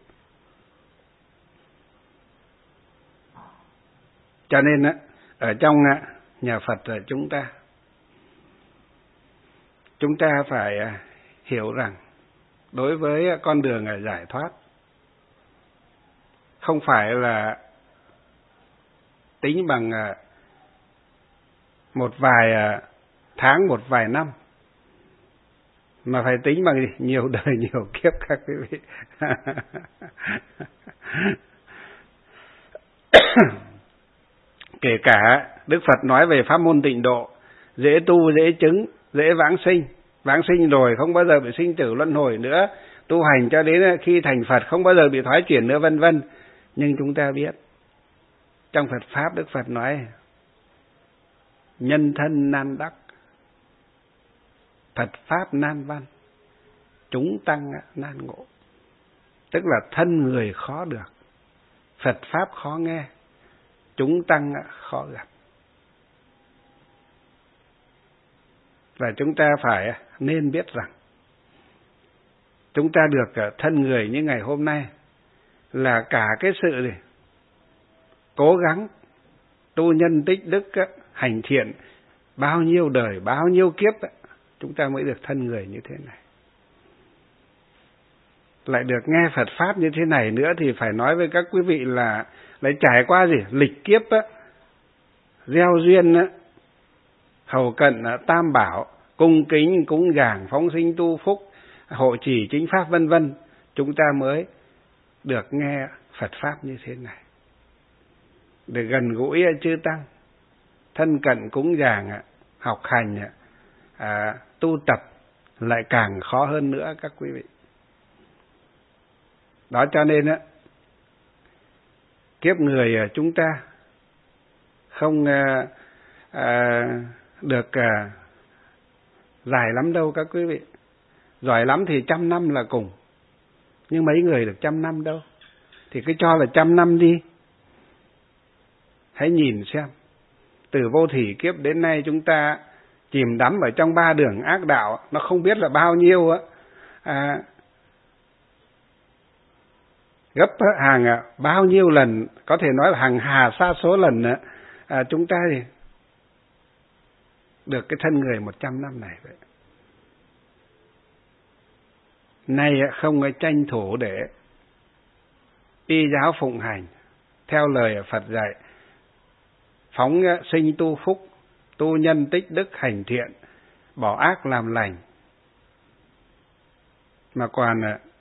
Cho nên ở trong nhà Phật chúng ta phải hiểu rằng đối với con đường giải thoát không phải là tính bằng một vài tháng, một vài năm, mà phải tính bằng nhiều đời, nhiều kiếp các quý vị. Kể cả Đức Phật nói về pháp môn tịnh độ, dễ tu, dễ chứng, dễ vãng sinh rồi không bao giờ bị sinh tử luân hồi nữa, tu hành cho đến khi thành Phật không bao giờ bị thoái chuyển nữa, vân vân. Nhưng chúng ta biết trong Phật Pháp Đức Phật nói nhân thân nan đắc, Phật Pháp nan văn, chúng tăng nan ngộ. Tức là thân người khó được, Phật Pháp khó nghe, chúng tăng khó gặp. Và chúng ta phải nên biết rằng chúng ta được thân người như ngày hôm nay là cả cái sự cố gắng tu nhân tích đức, hành thiện bao nhiêu đời, bao nhiêu kiếp chúng ta mới được thân người như thế này. Lại được nghe Phật Pháp như thế này nữa thì phải nói với các quý vị là lại trải qua lịch kiếp gieo duyên hầu cận tam bảo, cung kính cúng dường, phóng sinh tu phúc, hộ trì chính pháp vân vân, chúng ta mới được nghe Phật Pháp như thế này, để gần gũi chư tăng, thân cận cúng dường, học hành, tu tập lại càng khó hơn nữa các quý vị. Đó cho nên kiếp người chúng ta không được dài lắm đâu các quý vị. Giỏi lắm thì 100 năm là cùng, nhưng mấy người được 100 năm đâu. Thì cứ cho là 100 năm đi. Hãy nhìn xem, từ vô thủy kiếp đến nay chúng ta chìm đắm ở trong 3 đường ác đạo, nó không biết là bao nhiêu gấp hàng bao nhiêu lần, có thể nói là hàng hà sa số lần chúng ta thì được cái thân người 100 năm này vậy. Nay không tranh thủ để y giáo phụng hành theo lời Phật dạy, phóng sinh tu phúc, tu nhân tích đức, hành thiện, bỏ ác làm lành, mà còn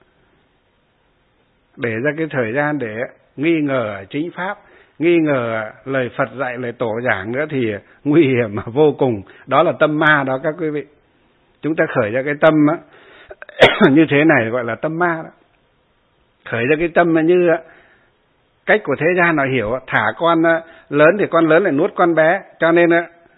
để ra cái thời gian để nghi ngờ chính pháp, nghi ngờ lời Phật dạy, lời tổ giảng nữa thì nguy hiểm vô cùng. Đó là tâm ma đó các quý vị. Chúng ta khởi ra cái tâm như thế này gọi là tâm ma đó. Khởi ra cái tâm như cách của thế gian họ hiểu, thả con lớn thì con lớn lại nuốt con bé, cho nên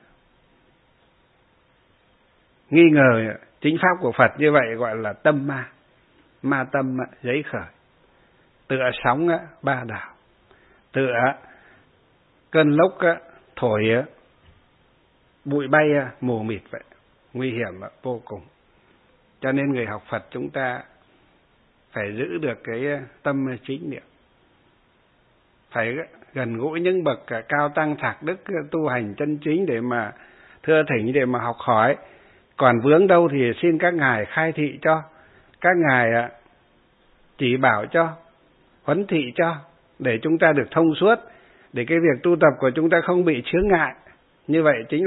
nghi ngờ chính pháp của Phật như vậy gọi là tâm ma. Ma tâm giấy khởi, tựa sóng ba đảo, tựa cơn lốc thổi bụi bay mù mịt vậy, nguy hiểm vô cùng. Cho nên người học Phật chúng ta phải giữ được cái tâm chính niệm, phải gần gũi những bậc cao tăng thạc đức tu hành chân chính để mà thưa thỉnh, để mà học hỏi. Còn vướng đâu thì xin các ngài khai thị cho, các ngài chỉ bảo cho, huấn thị cho, để chúng ta được thông suốt, để cái việc tu tập của chúng ta không bị chướng ngại. Như vậy chính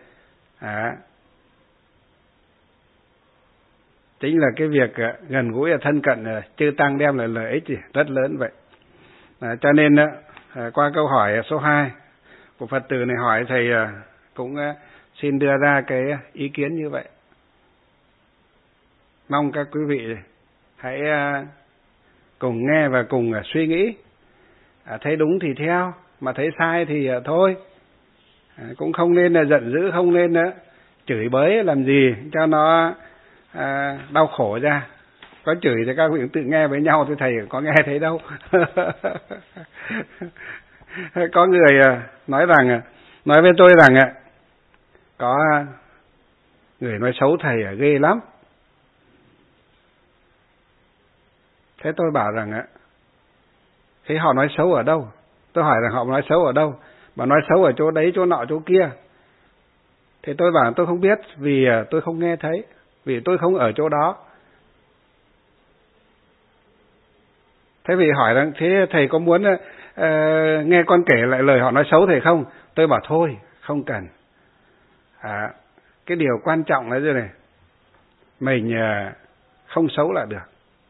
là cái việc gần gũi và thân cận chư tăng đem lại lợi ích rất lớn vậy. Cho nên qua câu hỏi số 2 của Phật tử này hỏi, thầy cũng xin đưa ra cái ý kiến như vậy. Mong các quý vị hãy cùng nghe và cùng suy nghĩ. Thấy đúng thì theo, mà thấy sai thì thôi. Cũng không nên là giận dữ, không nên chửi bới làm gì cho nó đau khổ ra. Có chửi thì các vị tự nghe với nhau, thì thầy có nghe thấy đâu. Có người nói với tôi rằng có người nói xấu thầy ghê lắm. Thế tôi bảo rằng thế họ nói xấu ở đâu? Tôi hỏi rằng họ nói xấu ở đâu? Mà nói xấu ở chỗ đấy, chỗ nọ, chỗ kia. Thì tôi bảo tôi không biết, vì tôi không nghe thấy, vì tôi không ở chỗ đó. Thế vì hỏi rằng thế thầy có muốn nghe con kể lại lời họ nói xấu thầy không? Tôi bảo thôi, không cần. Cái điều quan trọng là thế này, mình không xấu là được.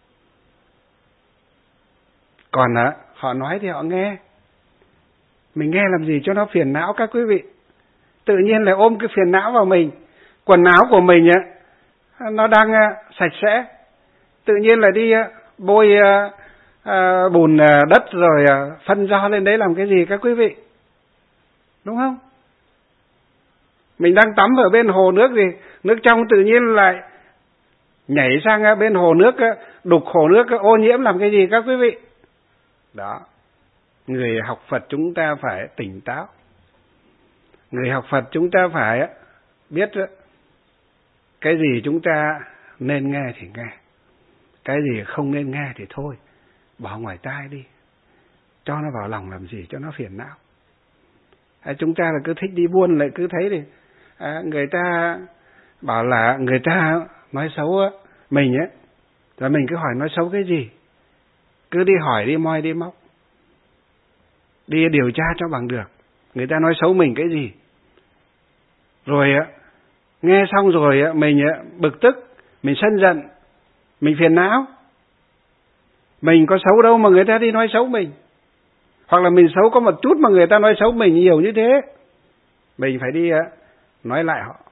Còn họ nói thì họ nghe. Mình nghe làm gì cho nó phiền não các quý vị. Tự nhiên lại ôm cái phiền não vào mình. Quần áo của mình nó đang sạch sẽ, tự nhiên lại đi bôi bùn đất rồi phân ro lên đấy làm cái gì các quý vị? Đúng không? Mình đang tắm ở bên hồ nước gì, nước trong tự nhiên lại nhảy sang bên hồ nước, đục hồ nước ô nhiễm làm cái gì các quý vị? Đó. Người học Phật chúng ta phải tỉnh táo. Người học Phật chúng ta phải biết cái gì chúng ta nên nghe thì nghe, cái gì không nên nghe thì thôi, bỏ ngoài tai đi, cho nó vào lòng làm gì cho nó phiền não. Chúng ta là cứ thích đi buôn lại cứ thấy đi, người ta bảo là người ta nói xấu mình rồi mình cứ hỏi nói xấu cái gì, cứ đi hỏi đi moi đi móc, đi điều tra cho bằng được người ta nói xấu mình cái gì. Rồi nghe xong rồi mình bực tức, mình sân giận, mình phiền não. Mình có xấu đâu mà người ta đi nói xấu mình. Hoặc là mình xấu có một chút mà người ta nói xấu mình nhiều như thế. Mình phải đi nói lại họ,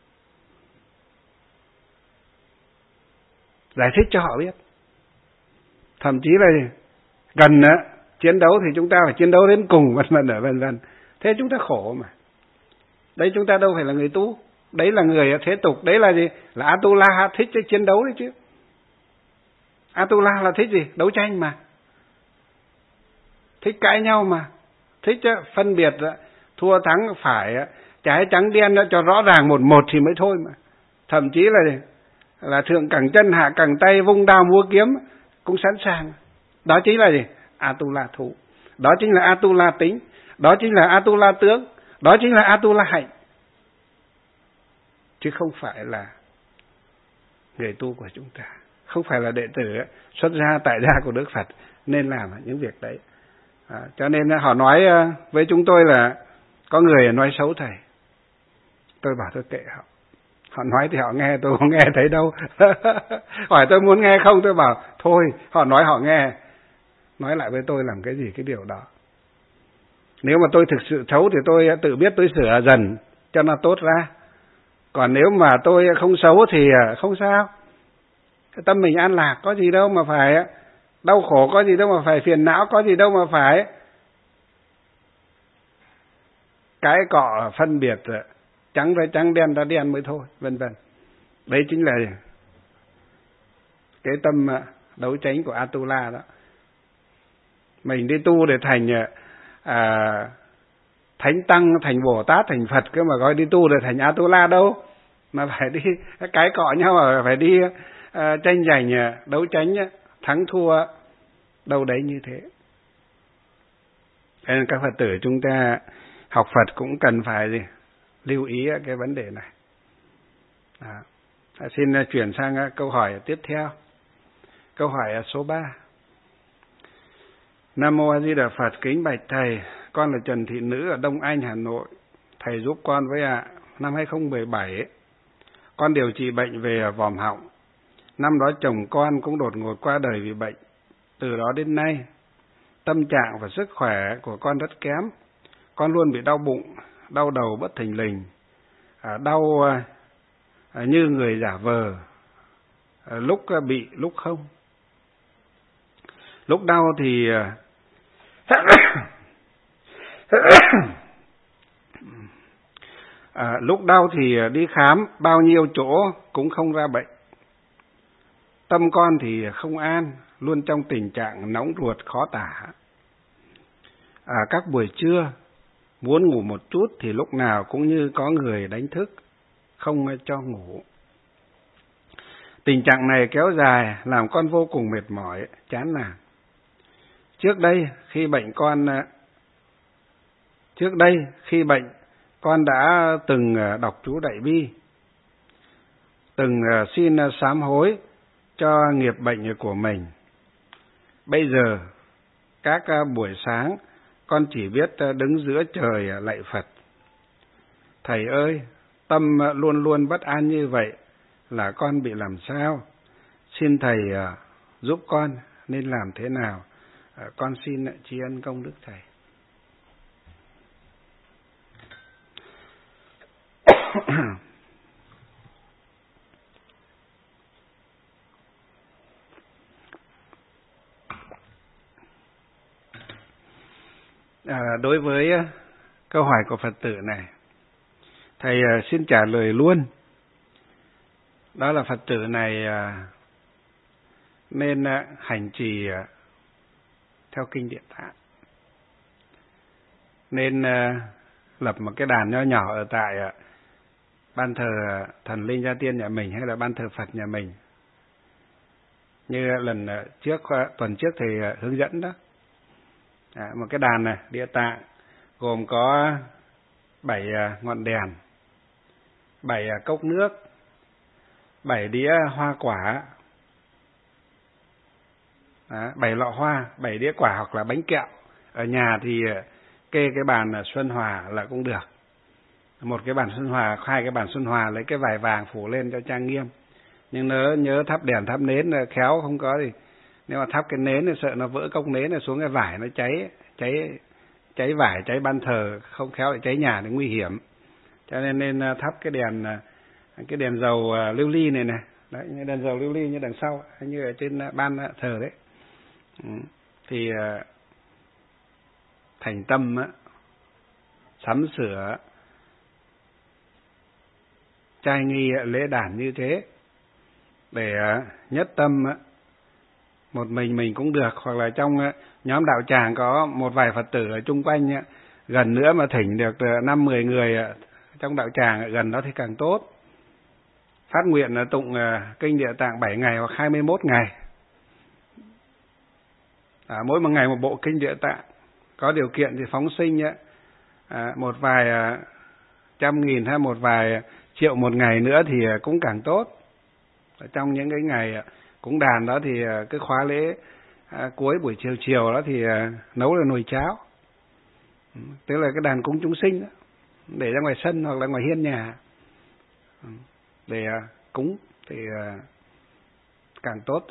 giải thích cho họ biết. Thậm chí là gần chiến đấu thì chúng ta phải chiến đấu đến cùng, vân vân. Thế chúng ta khổ mà. Đấy chúng ta đâu phải là người tu. Đấy là người thế tục. Đấy là gì? Là Atula thích cái chiến đấu đấy chứ. Atula là thích gì? Đấu tranh mà. Thích cãi nhau mà. Thích phân biệt thua thắng phải, trái trắng đen cho rõ ràng một thì mới thôi mà. Thậm chí là thượng cẳng chân hạ cẳng tay, vung đao múa kiếm cũng sẵn sàng. Đó chính là gì? Atula thủ. Đó chính là Atula tính. Đó chính là Atula tướng. Đó chính là Atula hạnh. Chứ không phải là người tu của chúng ta, không phải là đệ tử xuất gia tại gia của Đức Phật nên làm những việc đấy. Cho nên họ nói với chúng tôi là có người nói xấu thầy. Tôi bảo tôi kệ họ. Họ nói thì họ nghe, tôi không nghe thấy đâu. Hỏi tôi muốn nghe không, tôi bảo thôi, họ nói họ nghe. Nói lại với tôi làm cái gì cái điều đó. Nếu mà tôi thực sự xấu thì tôi tự biết tôi sửa dần cho nó tốt ra. Còn nếu mà tôi không xấu thì không sao. Cái tâm mình an lạc, có gì đâu mà phải đau khổ, có gì đâu mà phải phiền não, có gì đâu mà phải cái cọ phân biệt trắng ra trắng, đen ra đen mới thôi, vân vân. Đấy chính là cái tâm đấu tranh của Atula đó. Mình đi tu để thành Thánh Tăng, thành Bồ Tát, thành Phật, cơ mà gọi đi tu để thành Atula đâu. Mà phải đi cái cọ nhau, mà phải đi tranh giành, đấu tranh, thắng thua đâu đấy như thế. Nên các Phật tử chúng ta học Phật cũng cần phải lưu ý cái vấn đề này. Xin chuyển sang câu hỏi tiếp theo. Câu hỏi số 3. Nam Mô A Di Đà Phật, kính bạch thầy, con là Trần Thị Nữ ở Đông Anh, Hà Nội. Thầy giúp con với năm 2017 con điều trị bệnh về vòm họng. Năm đó chồng con cũng đột ngột qua đời vì bệnh. Từ đó đến nay, tâm trạng và sức khỏe của con rất kém. Con luôn bị đau bụng, đau đầu bất thình lình, đau như người giả vờ, lúc bị lúc không. Lúc đau thì lúc đau thì đi khám bao nhiêu chỗ cũng không ra bệnh. tâm con thì không an, luôn trong tình trạng nóng ruột khó tả. Các buổi trưa, muốn ngủ một chút thì lúc nào cũng như có người đánh thức, không cho ngủ. Tình trạng này kéo dài làm con vô cùng mệt mỏi, chán nản. Trước đây khi bệnh, con đã từng đọc chú Đại Bi, từng xin sám hối cho nghiệp bệnh của mình. Bây giờ, các buổi sáng, con chỉ biết đứng giữa trời lạy Phật. Thầy ơi, tâm luôn luôn bất an như vậy là con bị làm sao? Xin Thầy giúp con nên làm thế nào? Con xin tri ân công đức Thầy. Đối với câu hỏi của Phật tử này, Thầy xin trả lời luôn. Đó là Phật tử này nên hành trì theo kinh Địa Tạng. Nên lập một cái đàn nho nhỏ ở tại ban thờ thần linh gia tiên nhà mình hay là ban thờ Phật nhà mình. Như lần trước, tuần trước Thầy hướng dẫn đó. Một cái đàn này, Địa Tạng, gồm có 7 ngọn đèn, 7 cốc nước, 7 đĩa hoa quả, 7 lọ hoa, 7 đĩa quả hoặc là bánh kẹo. Ở nhà thì kê cái bàn Xuân Hòa là cũng được. Một cái bàn Xuân Hòa, 2 cái bàn Xuân Hòa, lấy cái vải vàng phủ lên cho trang nghiêm. Nhưng nhớ thắp đèn thắp nến khéo, không có thì nếu mà thắp cái nến thì sợ nó vỡ cốc nến này xuống cái vải nó cháy vải, cháy ban thờ, không khéo lại cháy nhà thì nguy hiểm. Cho nên thắp cái đèn dầu lưu ly này này. Đấy, như đèn dầu lưu ly như đằng sau, như ở trên ban thờ đấy. Thì thành tâm sắm sửa trai nghi lễ đàn như thế, để nhất tâm một mình cũng được, hoặc là trong nhóm đạo tràng có một vài Phật tử ở chung quanh, gần nữa mà thỉnh được 5-10 người trong đạo tràng gần đó thì càng tốt. Phát nguyện tụng kinh Địa Tạng 7 ngày hoặc 21 ngày. Mỗi một ngày một bộ kinh Địa Tạng. Có điều kiện thì phóng sinh một vài trăm nghìn hay một vài triệu một ngày nữa thì cũng càng tốt. Ở trong những cái ngày cúng đàn đó thì cái khóa lễ cuối buổi chiều đó thì nấu là nồi cháo. Tức là cái đàn cúng chúng sinh đó, để ra ngoài sân hoặc là ngoài hiên nhà để cúng thì càng tốt.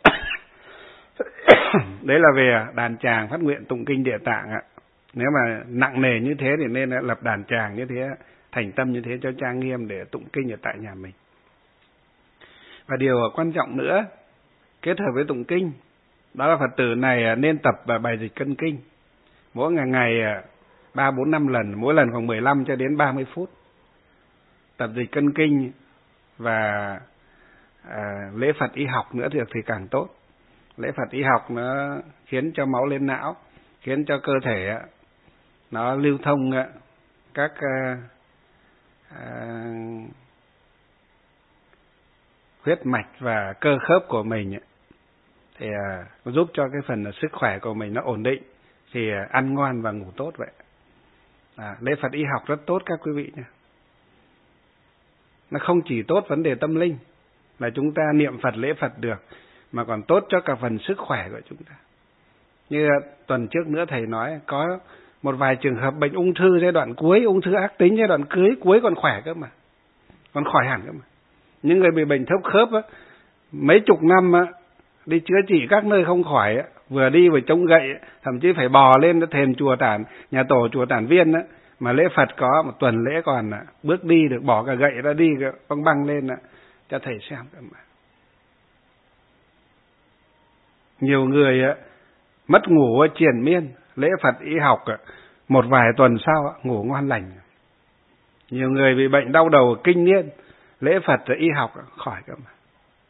Đấy là về đàn tràng phát nguyện tụng kinh Địa Tạng ạ. Nếu mà nặng nề như thế thì nên lập đàn tràng như thế, thành tâm như thế cho trang nghiêm để tụng kinh ở tại nhà mình. Và điều quan trọng nữa, kết hợp với tụng kinh, đó là Phật tử này nên tập bài dịch cân kinh. Mỗi ngày 3-4-5 lần, mỗi lần khoảng 15 cho đến 30 phút. Tập dịch cân kinh và lễ Phật y học nữa thì càng tốt. Lễ Phật y học nó khiến cho máu lên não, khiến cho cơ thể nó lưu thông các huyết mạch và cơ khớp của mình, thì giúp cho cái phần sức khỏe của mình nó ổn định, thì ăn ngon và ngủ tốt vậy. Lễ Phật y học rất tốt các quý vị nha. Nó không chỉ tốt vấn đề tâm linh là chúng ta niệm Phật lễ Phật được, mà còn tốt cho cả phần sức khỏe của chúng ta. Như tuần trước nữa Thầy nói có một vài trường hợp bệnh ung thư giai đoạn cuối, ung thư ác tính giai đoạn cuối còn khỏe cơ mà, còn khỏi hẳn cơ mà. Những người bị bệnh thấp khớp mấy chục năm đi chữa trị các nơi không khỏi, vừa đi vừa chống gậy, thậm chí phải bò lên thềm chùa Tản, nhà tổ chùa Tản Viên mà lễ Phật có một tuần lễ còn bước đi được, bỏ cả gậy ra đi băng lên cho Thầy xem cơ mà. Nhiều người mất ngủ triền miên, lễ Phật y học một vài tuần sau ngủ ngon lành. Nhiều người bị bệnh đau đầu kinh niên, lễ Phật y học khỏi cơ mà.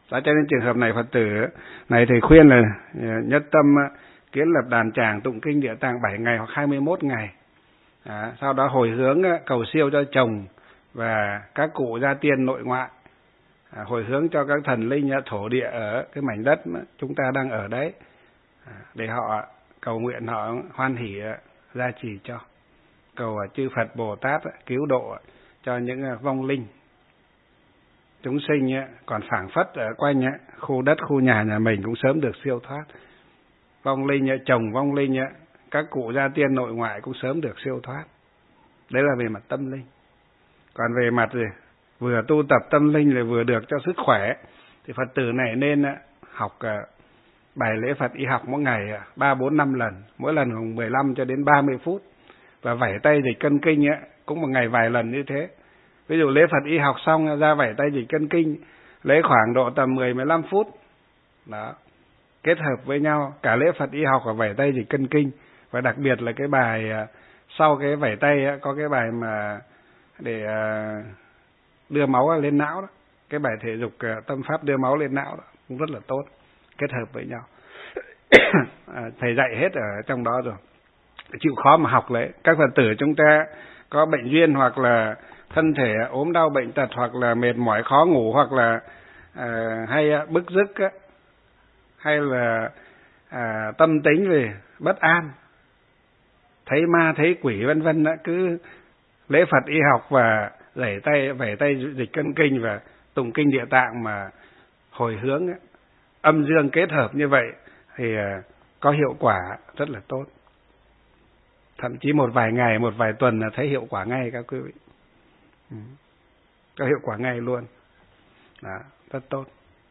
Đó, cho nên trường hợp này Phật tử này thầy khuyên là nhất tâm kiến lập đàn tràng tụng kinh Địa Tạng 7 ngày hoặc 21 ngày. Sau đó hồi hướng cầu siêu cho chồng và các cụ gia tiên nội ngoại, hồi hướng cho các thần linh thổ địa ở cái mảnh đất mà chúng ta đang ở đấy, để họ cầu nguyện, họ hoan hỷ gia trì cho, cầu chư Phật Bồ Tát cứu độ cho những vong linh chúng sinh còn phảng phất ở quanh khu đất khu nhà mình cũng sớm được siêu thoát. Vong linh chồng vong linh các cụ gia tiên nội ngoại cũng sớm được siêu thoát. Đấy là về mặt tâm linh. Còn về mặt vừa tu tập tâm linh là vừa được cho sức khỏe, thì Phật tử này nên học bài lễ Phật y học mỗi ngày 3-4-5 lần, mỗi lần khoảng 15 cho đến 30 phút, và vẩy tay dịch cân kinh cũng một ngày vài lần như thế. Ví dụ lễ Phật y học xong ra vẩy tay dịch cân kinh, lấy khoảng độ tầm 10-15 phút. Đó, kết hợp với nhau cả lễ Phật y học và vẩy tay dịch cân kinh. Và đặc biệt là cái bài sau cái vẩy tay có cái bài mà để đưa máu lên não đó, cái bài thể dục tâm pháp đưa máu lên não đó cũng rất là tốt, kết hợp với nhau. Thầy dạy hết ở trong đó rồi, chịu khó mà học lấy. Các Phật tử chúng ta có bệnh duyên hoặc là thân thể ốm đau bệnh tật, hoặc là mệt mỏi khó ngủ, hoặc là hay bức rứt hay là tâm tính về bất an, thấy ma thấy quỷ vân vân, cứ lễ Phật y học và vẩy tay dịch cân kinh và tụng kinh Địa Tạng mà hồi hướng âm dương kết hợp như vậy thì có hiệu quả rất là tốt. Thậm chí một vài ngày, một vài tuần là thấy hiệu quả ngay các quý vị. Có hiệu quả ngay luôn. Đó, rất tốt.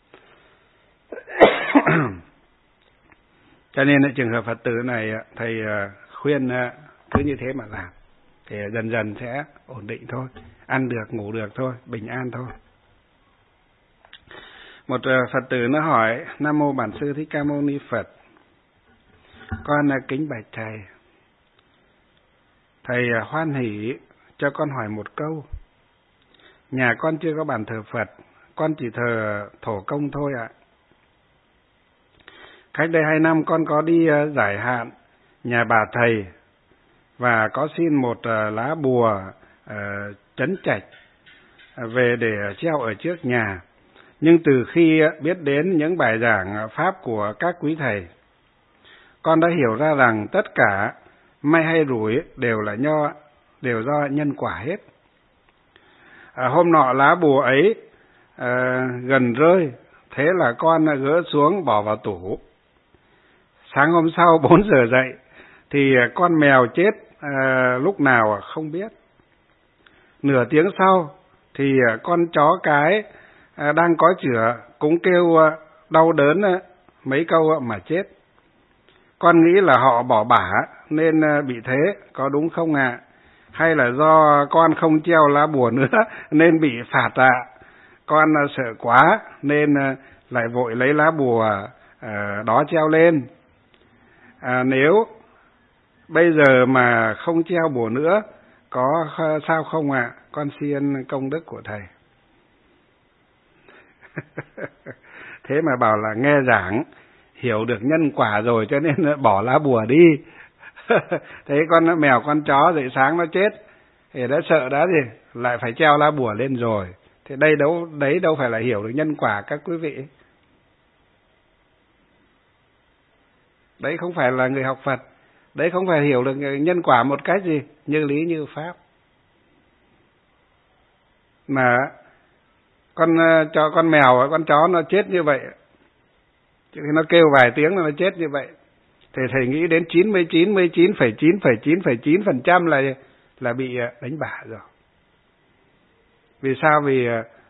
Cho nên trường hợp Phật tử này thầy khuyên cứ như thế mà làm, thì dần dần sẽ ổn định thôi, ăn được ngủ được thôi, bình an thôi. Một Phật tử nó hỏi: Nam mô Bản Sư Thích Ca Mâu Ni Phật, con kính bạch thầy, thầy hoan hỷ cho con hỏi một câu. Nhà con chưa có bàn thờ Phật, con chỉ thờ thổ công thôi ạ. Cách đây 2 năm con có đi giải hạn nhà bà thầy và có xin một lá bùa trấn trạch về để treo ở trước nhà. Nhưng từ khi biết đến những bài giảng pháp của các quý thầy, con đã hiểu ra rằng tất cả may hay rủi đều do nhân quả hết. Hôm nọ lá bùa ấy gần rơi, thế là con gỡ xuống bỏ vào tủ. Sáng hôm sau 4 giờ dậy thì con mèo chết lúc nào không biết. Nửa tiếng sau thì con chó cái đang có chửa cũng kêu đau đớn mấy câu mà chết. Con nghĩ là họ bỏ bả nên bị thế, có đúng không ạ? Hay là do con không treo lá bùa nữa nên bị phạt ạ? Con sợ quá nên lại vội lấy lá bùa đó treo lên. Nếu bây giờ mà không treo bùa nữa có sao không ạ? Con xin công đức của thầy. Thế mà bảo là nghe giảng hiểu được nhân quả rồi cho nên bỏ lá bùa đi. Thế con mèo con chó dậy sáng nó chết thì đã sợ đã gì lại phải treo lá bùa lên rồi. Thế đấy đâu phải là hiểu được nhân quả các quý vị. Đấy không phải là người học Phật. Đấy không phải hiểu được nhân quả một cách gì như lý như pháp. Mà con mèo con chó nó chết như vậy, chứ nó kêu vài tiếng nó chết như vậy, thì thầy nghĩ đến 99,9% là bị đánh bả rồi. Vì sao? Vì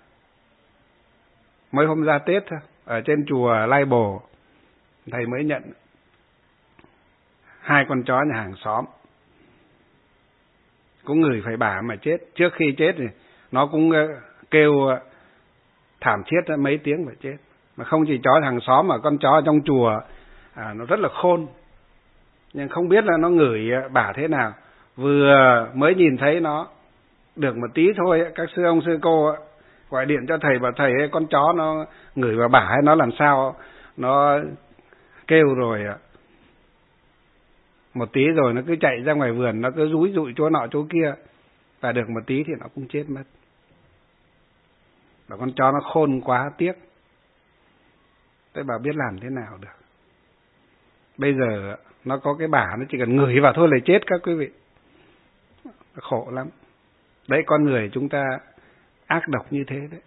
mới hôm ra Tết ở trên chùa Lai Bồ, thầy mới nhận 2 con chó nhà hàng xóm cũng ngửi phải bả mà chết. Trước khi chết thì nó cũng kêu thảm thiết mấy tiếng phải chết. Mà không chỉ chó hàng xóm mà con chó trong chùa nó rất là khôn, nhưng không biết là nó ngửi bả thế nào. Vừa mới nhìn thấy nó được một tí thôi, các sư ông sư cô gọi điện cho thầy, bảo thầy ơi, con chó nó ngửi vào bả hay nó làm sao, nó kêu rồi một tí rồi nó cứ chạy ra ngoài vườn, nó cứ rúi rụi chỗ nọ chỗ kia, và được một tí thì nó cũng chết mất. Và con chó nó khôn quá tiếc. Thế bà biết làm thế nào được? Bây giờ nó có cái bả, nó chỉ cần ngửi vào thôi là chết các quý vị. Khổ lắm. Đấy, con người chúng ta ác độc như thế đấy.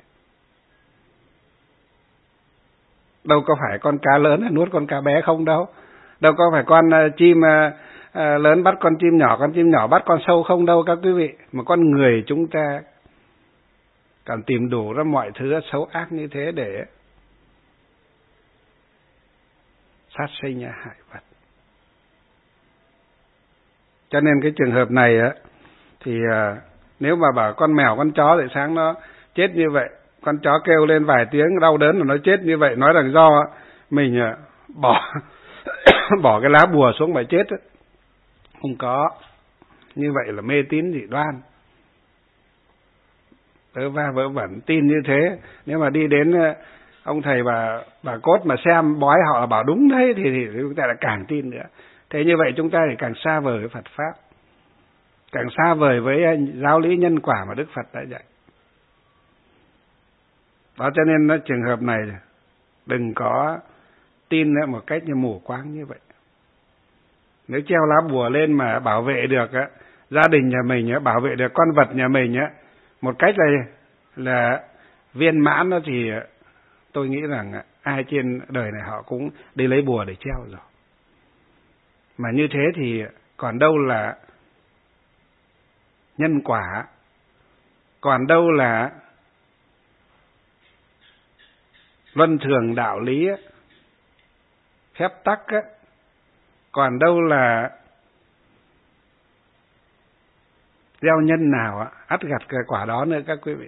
Đâu có phải con cá lớn là nuốt con cá bé không đâu. Đâu có phải con chim lớn bắt con chim nhỏ bắt con sâu không đâu các quý vị. Mà con người chúng ta còn tìm đủ ra mọi thứ xấu ác như thế để sát sinh hại vật. Cho nên cái trường hợp này á, thì nếu mà bảo con mèo con chó thì sáng nó chết như vậy, con chó kêu lên vài tiếng đau đớn là nó chết như vậy, nói rằng do mình bỏ cái lá bùa xuống mà chết ấy. Không có. Như vậy là mê tín dị đoan, vớ va vớ vẩn tin như thế. Nếu mà đi đến ông thầy bà cốt mà xem bói họ là bảo đúng đấy thì chúng ta lại càng tin nữa. Thế như vậy chúng ta thì càng xa vời với Phật pháp, càng xa vời với giáo lý nhân quả mà Đức Phật đã dạy. Đó, cho nên trường hợp này đừng có tin một cách như mù quáng như vậy. Nếu treo lá bùa lên mà bảo vệ được gia đình nhà mình, bảo vệ được con vật nhà mình một cách là viên mãn đó, thì tôi nghĩ rằng ai trên đời này họ cũng đi lấy bùa để treo rồi. Mà như thế thì còn đâu là nhân quả, còn đâu là luân thường đạo lý, phép tắc, còn đâu là gieo nhân nào ắt gặt cái quả đó nữa các quý vị.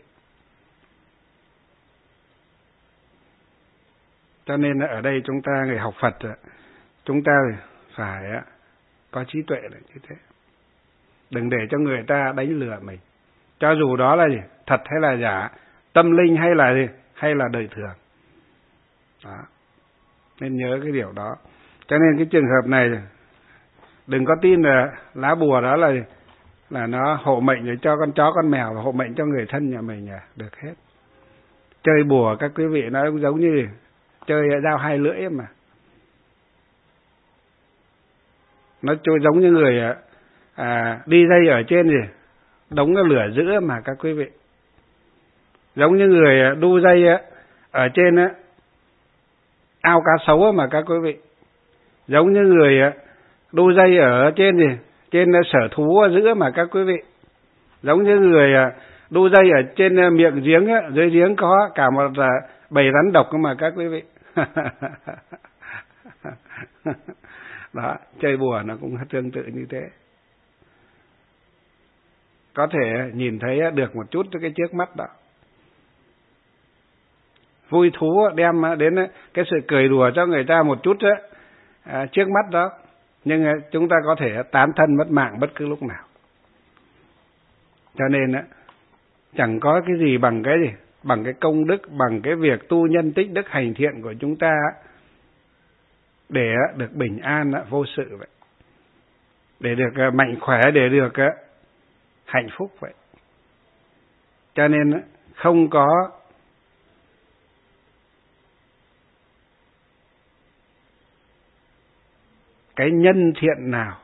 Cho nên ở đây chúng ta người học Phật, chúng ta phải có trí tuệ là như thế. Đừng để cho người ta đánh lừa mình, cho dù đó là gì, thật hay là giả, tâm linh hay là gì, hay là đời thường. Đó. Nên nhớ cái điều đó. Cho nên cái trường hợp này đừng có tin là lá bùa đó là nó hộ mệnh để cho con chó con mèo, và hộ mệnh cho người thân nhà mình được hết. Chơi bùa các quý vị nó cũng giống như chơi dao hai lưỡi mà. Nó giống như người đi dây ở trên gì đống cái lửa giữa mà các quý vị. Giống như người đu dây ở trên ao cá sấu mà các quý vị. Giống như người đu dây ở trên gì, trên sở thú ở giữa mà các quý vị. Giống như người đu dây ở trên miệng giếng, dưới giếng có cả một bầy rắn độc mà các quý vị. Đó, chơi bùa nó cũng tương tự như thế. Có thể nhìn thấy được một chút cái trước mắt đó, vui thú đem đến cái sự cười đùa cho người ta một chút trước mắt đó, nhưng chúng ta có thể tán thân mất mạng bất cứ lúc nào. Cho nên chẳng có cái gì bằng cái gì, bằng cái công đức, bằng cái việc tu nhân tích đức hành thiện của chúng ta để được bình an vô sự vậy, để được mạnh khỏe, để được hạnh phúc vậy. Cho nên không có cái nhân thiện nào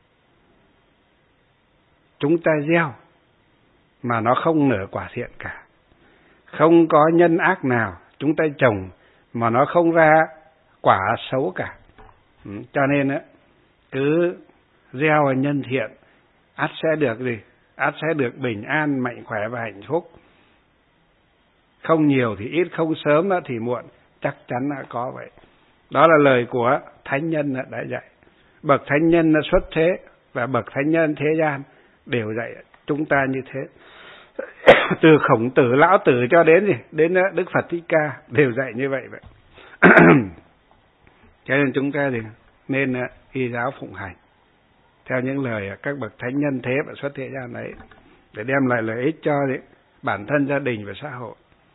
chúng ta gieo mà nó không nở quả thiện cả. Không có nhân ác nào chúng ta trồng mà nó không ra quả xấu cả. Cho nên cứ gieo nhân thiện, ắt sẽ được gì? Ắt sẽ được bình an, mạnh khỏe và hạnh phúc. Không nhiều thì ít, không sớm thì muộn, chắc chắn là có vậy. Đó là lời của thánh nhân đã dạy. Bậc thánh nhân xuất thế và bậc thánh nhân thế gian đều dạy chúng ta như thế. Từ Khổng Tử, Lão Tử cho đến gì? Đến Đức Phật Thích Ca đều dạy như vậy vậy. Cho nên chúng ta thì nên y giáo phụng hành theo những lời các bậc thánh nhân thế và xuất thế gian ấy, để đem lại lợi ích cho bản thân, gia đình và xã hội.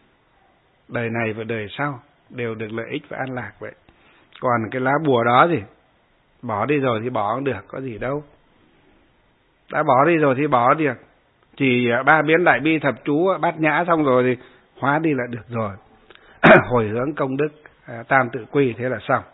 đời này và đời sau đều được lợi ích và an lạc vậy. Còn cái lá bùa đó gì, bỏ đi rồi thì bỏ cũng được, có gì đâu. Đã bỏ đi rồi thì bỏ được. Chỉ ba biến đại bi thập chú bát nhã xong rồi thì hóa đi là được rồi. Hồi hướng công đức, tam tự quy, thế là xong.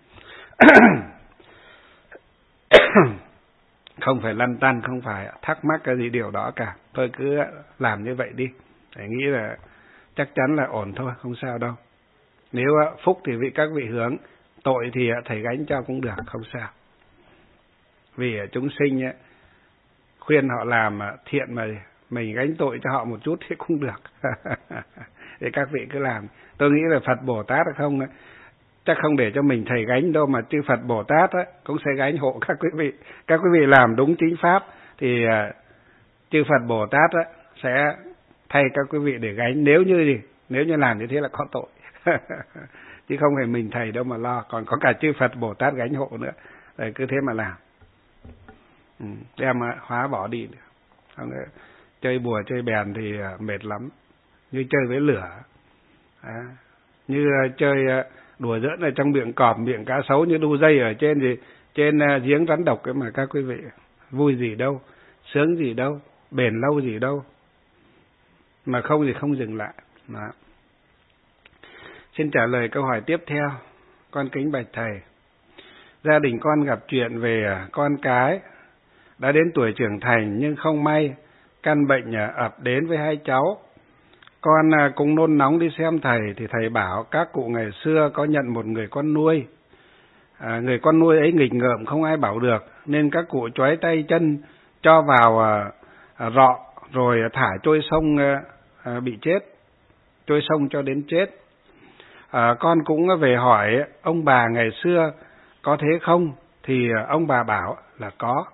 Không phải lăn tăn, không phải thắc mắc cái gì điều đó cả. Thôi cứ làm như vậy đi. Thầy nghĩ là chắc chắn là ổn thôi, không sao đâu. Nếu phúc thì các vị hướng, tội thì thầy gánh cho cũng được, không sao. Vì chúng sinh khuyên họ làm thiện mà mình gánh tội cho họ một chút thì cũng được. Để các vị cứ làm. Tôi nghĩ là Phật Bồ Tát không, chắc không để cho mình thầy gánh đâu, mà chư Phật Bồ Tát cũng sẽ gánh hộ các quý vị. Các quý vị làm đúng chính pháp thì chư Phật Bồ Tát sẽ thay các quý vị để gánh. Nếu như làm như thế là có tội. Chứ không phải mình thầy đâu mà lo, còn có cả chư Phật Bồ Tát gánh hộ nữa. Rồi cứ thế mà làm. Đem hóa bỏ đi. Không, chơi bùa chơi bèn thì mệt lắm, như chơi với lửa. Như chơi đùa giỡn ở trong miệng cọp, miệng cá sấu, như đu dây ở trên giếng rắn độc ấy mà các quý vị. Vui gì đâu, sướng gì đâu, bền lâu gì đâu, mà không thì không dừng lại. Đó. Xin trả lời câu hỏi tiếp theo. Con kính bạch thầy, gia đình con gặp chuyện về con cái đã đến tuổi trưởng thành, nhưng không may căn bệnh ập đến với hai cháu. Con cũng nôn nóng đi xem thầy, thì thầy bảo các cụ ngày xưa có nhận một người con nuôi. Người con nuôi ấy nghịch ngợm không ai bảo được, nên các cụ trói tay chân cho vào rọ rồi thả trôi sông, bị chết, trôi sông cho đến chết. Con cũng về hỏi ông bà ngày xưa có thế không, thì ông bà bảo là có.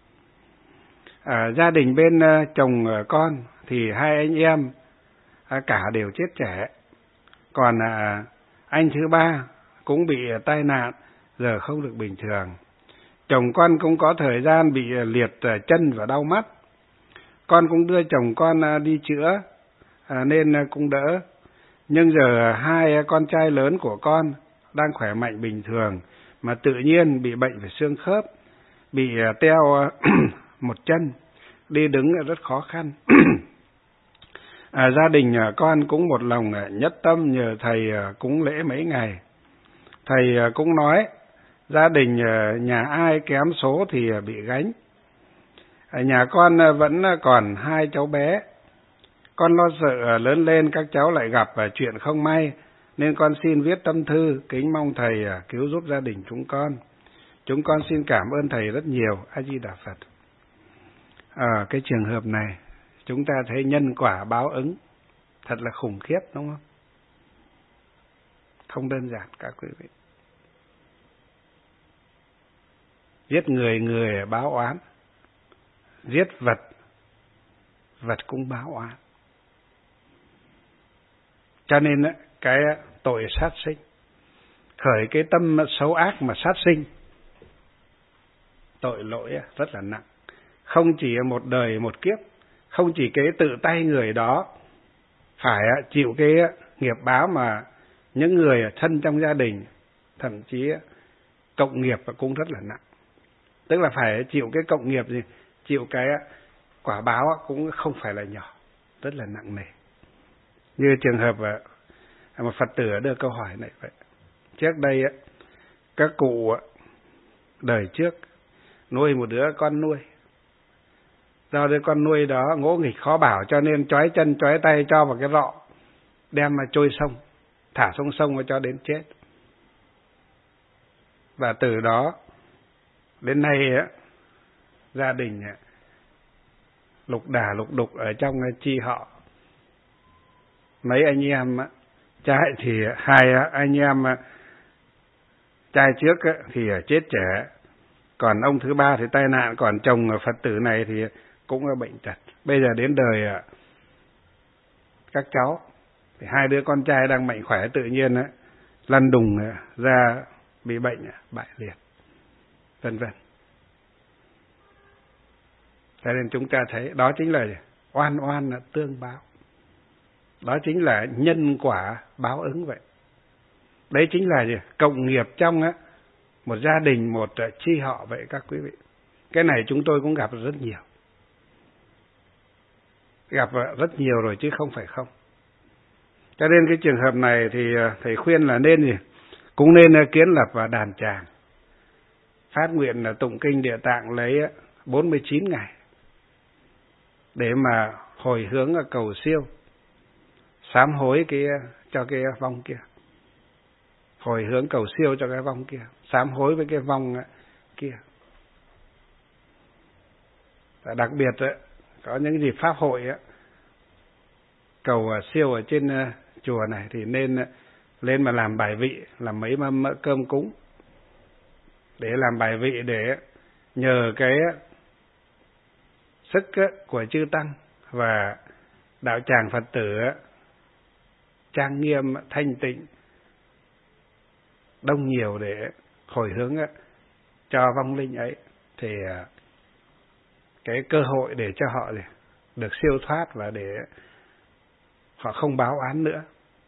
Gia đình bên chồng con thì hai anh em cả đều chết trẻ. Còn anh thứ ba cũng bị tai nạn, giờ không được bình thường. Chồng con cũng có thời gian bị liệt chân và đau mắt. Con cũng đưa chồng con đi chữa nên cũng đỡ. Nhưng giờ hai con trai lớn của con đang khỏe mạnh bình thường, mà tự nhiên bị bệnh về xương khớp, bị teo một chân, đi đứng rất khó khăn. Gia đình con cũng một lòng nhất tâm nhờ thầy cúng lễ mấy ngày. Thầy cũng nói gia đình nhà ai kém số thì bị gánh. Nhà con vẫn còn hai cháu bé. Con lo sợ lớn lên các cháu lại gặp chuyện không may, nên con xin viết tâm thư kính mong thầy cứu giúp gia đình chúng con. Chúng con xin cảm ơn thầy rất nhiều. A Di Đà Phật. Cái trường hợp này chúng ta thấy nhân quả báo ứng thật là khủng khiếp, đúng không? Không đơn giản các quý vị. Giết người, người báo oán. Giết vật, vật cũng báo oán. Cho nên cái tội sát sinh, khởi cái tâm xấu ác mà sát sinh, tội lỗi rất là nặng. Không chỉ một đời một kiếp, không chỉ cái tự tay người đó phải chịu cái nghiệp báo, mà những người thân trong gia đình, thậm chí cộng nghiệp cũng rất là nặng. Tức là phải chịu cái cộng nghiệp gì, chịu cái quả báo cũng không phải là nhỏ, rất là nặng nề. Như trường hợp một Phật tử đưa câu hỏi này vậy. Trước đây các cụ đời trước nuôi một đứa con nuôi. Do đứa con nuôi đó ngỗ nghịch khó bảo, cho nên trói chân trói tay cho vào cái rọ, đem mà trôi sông, thả xuống sông mà cho đến chết. Và từ đó đến nay gia đình lục đà lục đục ở trong chi họ. Mấy anh em trai thì hai anh em trai trước thì chết trẻ, còn ông thứ ba thì tai nạn, còn chồng Phật tử này thì cũng bệnh tật. Bây giờ đến đời các cháu thì hai đứa con trai đang mạnh khỏe, tự nhiên lăn đùng ra bị bệnh bại liệt, vân vân. Cho nên chúng ta thấy đó chính là oan oan là tương báo. Đó chính là nhân quả báo ứng vậy. Đấy chính là gì? Cộng nghiệp trong một gia đình, một chi họ vậy các quý vị. Cái này chúng tôi cũng gặp rất nhiều. Gặp rất nhiều rồi chứ không phải không. Cho nên cái trường hợp này thì thầy khuyên là nên gì? Cũng nên kiến lập đàn tràng. Phát nguyện là tụng kinh Địa Tạng lấy 49 ngày. Để mà hồi hướng cầu siêu. Sám hối cho cái vong kia. Hồi hướng cầu siêu cho cái vong kia. Sám hối với cái vong kia. Và đặc biệt có những dịp pháp hội cầu siêu ở trên chùa này thì nên lên mà làm bài vị, làm mấy mâm cơm cúng. Để làm bài vị để nhờ cái sức của chư Tăng và đạo tràng Phật tử trang nghiêm, thanh tịnh, đông nhiều để hồi hướng cho vong linh ấy. Thì cái cơ hội để cho họ được siêu thoát và để họ không báo oán nữa.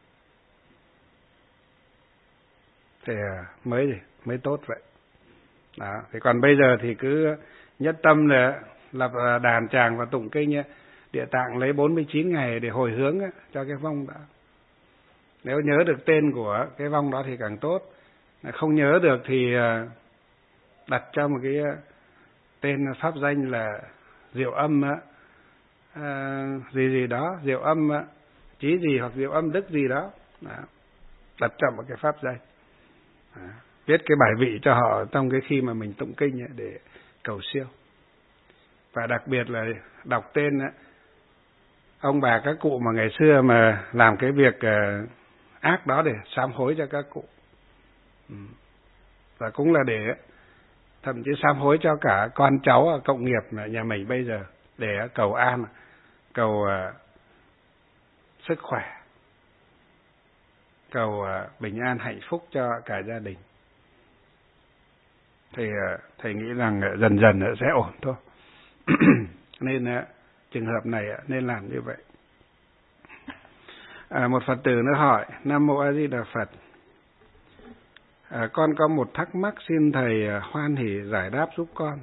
Thì mới tốt vậy. Đó. Thì còn bây giờ thì cứ nhất tâm là lập đàn tràng và tụng kinh Địa Tạng lấy 49 ngày để hồi hướng cho cái vong đó. Nếu nhớ được tên của cái vong đó thì càng tốt. Không nhớ được thì đặt cho một cái tên pháp danh là Diệu Âm gì đó, Diệu Âm Chí gì hoặc Diệu Âm Đức gì đó. Đặt cho một cái pháp danh. Viết cái bài vị cho họ trong cái khi mà mình tụng kinh để cầu siêu. Và đặc biệt là đọc tên ông bà các cụ mà ngày xưa mà làm cái việc ác đó để sám hối cho các cụ. Và cũng là để thậm chí sám hối cho cả con cháu cộng nghiệp nhà mình bây giờ để cầu an, cầu sức khỏe, cầu bình an hạnh phúc cho cả gia đình. Thì thầy nghĩ rằng dần dần sẽ ổn thôi. Nên trường hợp này nên làm như vậy. Một Phật tử nữa hỏi: Nam Mô A Di Đà Phật, con có một thắc mắc xin thầy hoan hỷ giải đáp giúp con.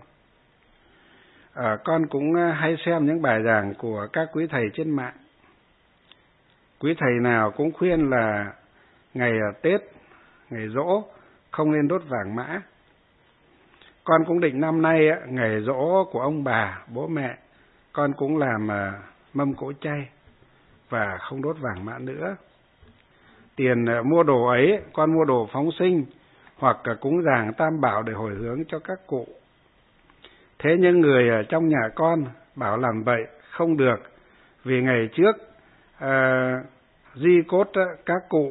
Con cũng hay xem những bài giảng của các quý thầy trên mạng. Quý thầy nào cũng khuyên là ngày Tết, ngày Giỗ không nên đốt vàng mã. Con cũng định năm nay ngày Giỗ của ông bà, bố mẹ, con cũng làm mâm cỗ chay và không đốt vàng mã nữa. Tiền mua đồ ấy, con mua đồ phóng sinh hoặc cúng dường Tam Bảo để hồi hướng cho các cụ. Thế nhưng người trong nhà con bảo làm vậy không được, vì ngày trước di cốt các cụ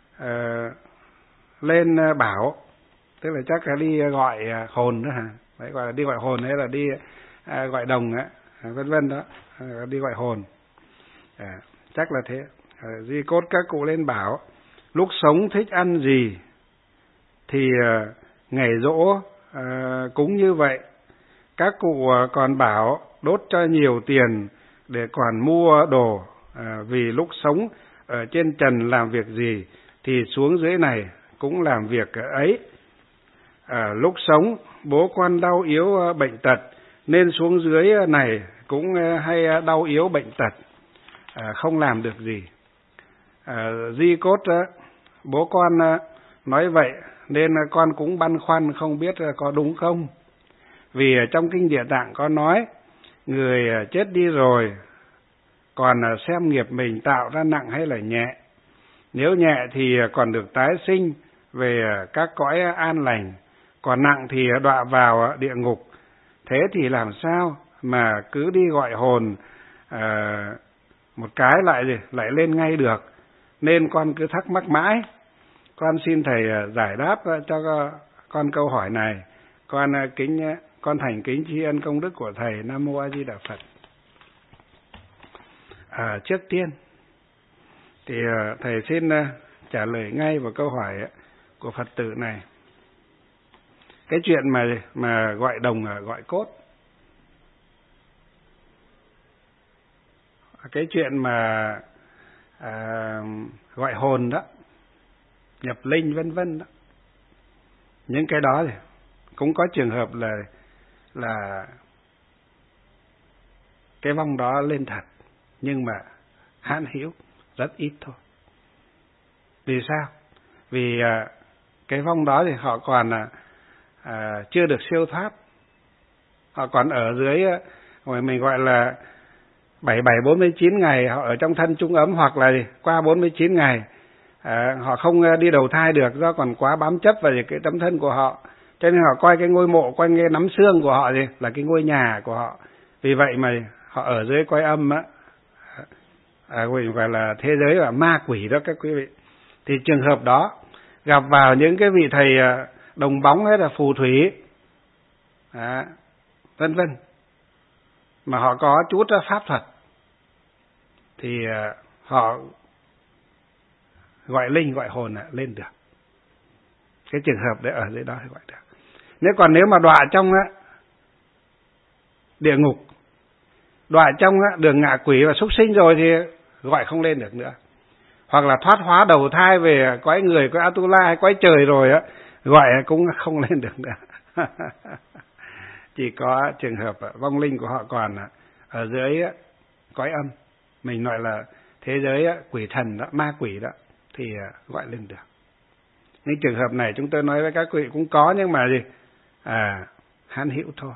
lên bảo, tức là chắc là đi gọi hồn đó hả? Đấy, gọi là đi gọi hồn hay là đi gọi đồng vân vân đó, đi gọi hồn. Chắc là thế. Di cốt các cụ lên bảo lúc sống thích ăn gì thì ngày Giỗ cúng như vậy. Các cụ còn bảo đốt cho nhiều tiền để còn mua đồ, vì lúc sống ở trên trần làm việc gì thì xuống dưới này cũng làm việc ấy. Lúc sống bố con đau yếu bệnh tật nên xuống dưới này cũng hay đau yếu bệnh tật, không làm được gì. Di cốt bố con nói vậy nên con cũng băn khoăn không biết có đúng không. Vì trong kinh Địa Tạng có nói người chết đi rồi còn xem nghiệp mình tạo ra nặng hay là nhẹ. Nếu nhẹ thì còn được tái sinh về các cõi an lành, còn nặng thì đọa vào địa ngục. Thế thì làm sao mà cứ đi gọi hồn một cái lại lên ngay được. Nên con cứ thắc mắc mãi. Con xin thầy giải đáp cho con câu hỏi này. Con thành kính tri ân công đức của thầy. Nam Mô A Di Đà Phật. Trước tiên thì thầy xin trả lời ngay vào câu hỏi của Phật tử này. Cái chuyện mà gọi đồng gọi cốt, cái chuyện mà gọi hồn đó, nhập linh vân vân đó. Những cái đó thì cũng có trường hợp là cái vong đó lên thật, nhưng mà hãn hữu, rất ít thôi. Vì sao? Vì cái vong đó thì họ còn chưa được siêu thoát, họ còn ở dưới mình gọi là 77-49 ngày họ ở trong thân trung ấm, hoặc là qua 49 ngày họ không đi đầu thai được do còn quá bám chấp vào cái tấm thân của họ, cho nên họ coi cái ngôi mộ, coi cái nắm xương của họ là cái ngôi nhà của họ. Vì vậy mà họ ở dưới cõi âm gọi là thế giới là ma quỷ đó các quý vị. Thì trường hợp đó gặp vào những cái vị thầy đồng bóng hay là phù thủy vân vân, mà họ có chút pháp thuật, thì họ gọi linh gọi hồn lên được. Cái trường hợp đấy ở dưới đó thì gọi được. Nếu mà đọa trong địa ngục, đọa trong đường ngạ quỷ và súc sinh rồi thì gọi không lên được nữa. Hoặc là thoát hóa đầu thai về cõi người, cõi Atula hay cõi trời rồi gọi cũng không lên được nữa. Chỉ có trường hợp vong linh của họ còn ở dưới cõi âm, mình gọi là thế giới quỷ thần đó, ma quỷ đó, thì gọi lên được. Những trường hợp này chúng tôi nói với các quý vị cũng có, nhưng mà hãn hữu thôi.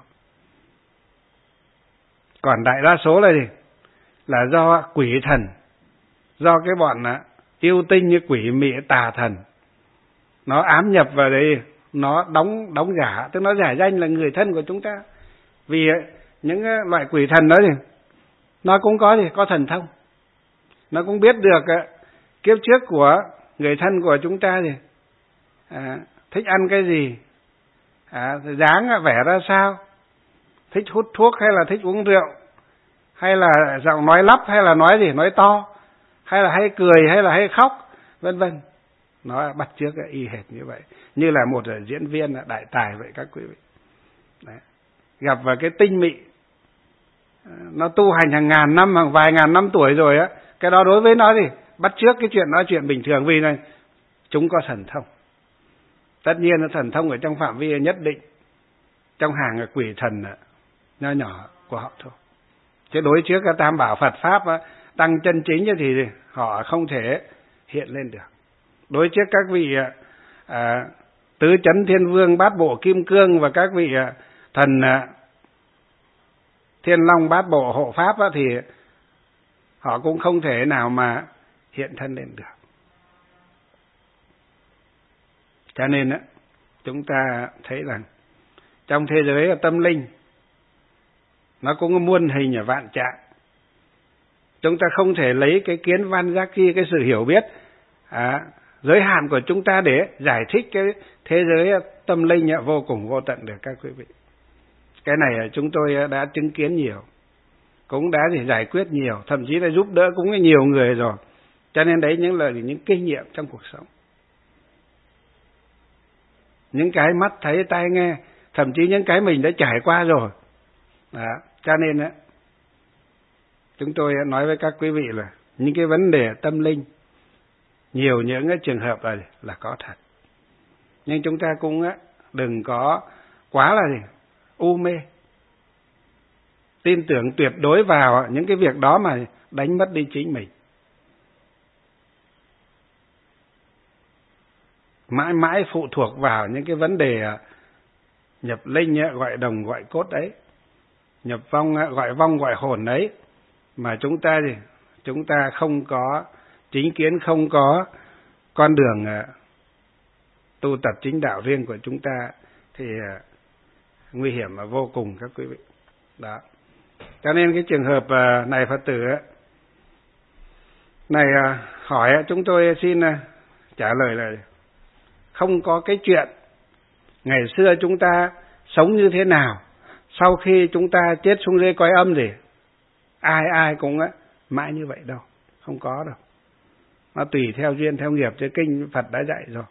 Còn đại đa số là là do quỷ thần, do cái bọn yêu tinh như quỷ mị tà thần, nó ám nhập vào đây, nó đóng giả, tức nó giả danh là người thân của chúng ta. Vì những loại quỷ thần đó thì nó cũng có thần thông, nó cũng biết được kiếp trước của người thân của chúng ta thì thích ăn cái gì, dáng vẻ ra sao, thích hút thuốc hay là thích uống rượu, hay là giọng nói lắp hay là nói to, hay là hay cười hay là hay khóc, vân vân. Nó bắt chước y hệt như vậy, như là một diễn viên đại tài vậy các quý vị. Đấy. Gặp vào cái tinh mị, nó tu hành hàng ngàn năm, hàng vài ngàn năm tuổi rồi cái đó đối với nó thì bắt chước cái chuyện nói chuyện bình thường, vì này chúng có thần thông. Tất nhiên nó thần thông ở trong phạm vi nhất định, trong hàng quỷ thần nho nhỏ của họ thôi. Chứ đối trước cái tam bảo Phật Pháp tăng chân chính thì họ không thể hiện lên được. Đối trước các vị tứ chấn thiên vương, bát bộ kim cương và các vị thần thiên long bát bộ hộ pháp thì họ cũng không thể nào mà hiện thân lên được. Cho nên chúng ta thấy rằng trong thế giới tâm linh nó cũng có muôn hình ở vạn trạng. Chúng ta không thể lấy cái kiến văn giác chi, cái sự hiểu biết giới hạn của chúng ta để giải thích cái thế giới tâm linh vô cùng vô tận được các quý vị. Cái này chúng tôi đã chứng kiến nhiều, cũng đã giải quyết nhiều, thậm chí là giúp đỡ cũng nhiều người rồi. Cho nên đấy những kinh nghiệm trong cuộc sống, những cái mắt thấy tai nghe, thậm chí những cái mình đã trải qua rồi. Cho nên chúng tôi nói với các quý vị là những cái vấn đề tâm linh, nhiều những cái trường hợp là có thật. Nhưng chúng ta cũng đừng có quá là u mê, tin tưởng tuyệt đối vào những cái việc đó mà đánh mất đi chính mình. Mãi mãi phụ thuộc vào những cái vấn đề nhập linh gọi đồng gọi cốt đấy, nhập vong gọi vong gọi hồn đấy, mà chúng ta không có chính kiến, không có con đường tu tập chính đạo riêng của chúng ta thì nguy hiểm và vô cùng các quý vị. Đó. Cho nên cái trường hợp này Phật tử này hỏi, chúng tôi xin trả lời là không có cái chuyện ngày xưa chúng ta sống như thế nào, sau khi chúng ta chết xuống dưới cõi âm thì ai cũng mãi như vậy đâu, không có đâu. Nó tùy theo duyên theo nghiệp, chứ kinh Phật đã dạy rồi.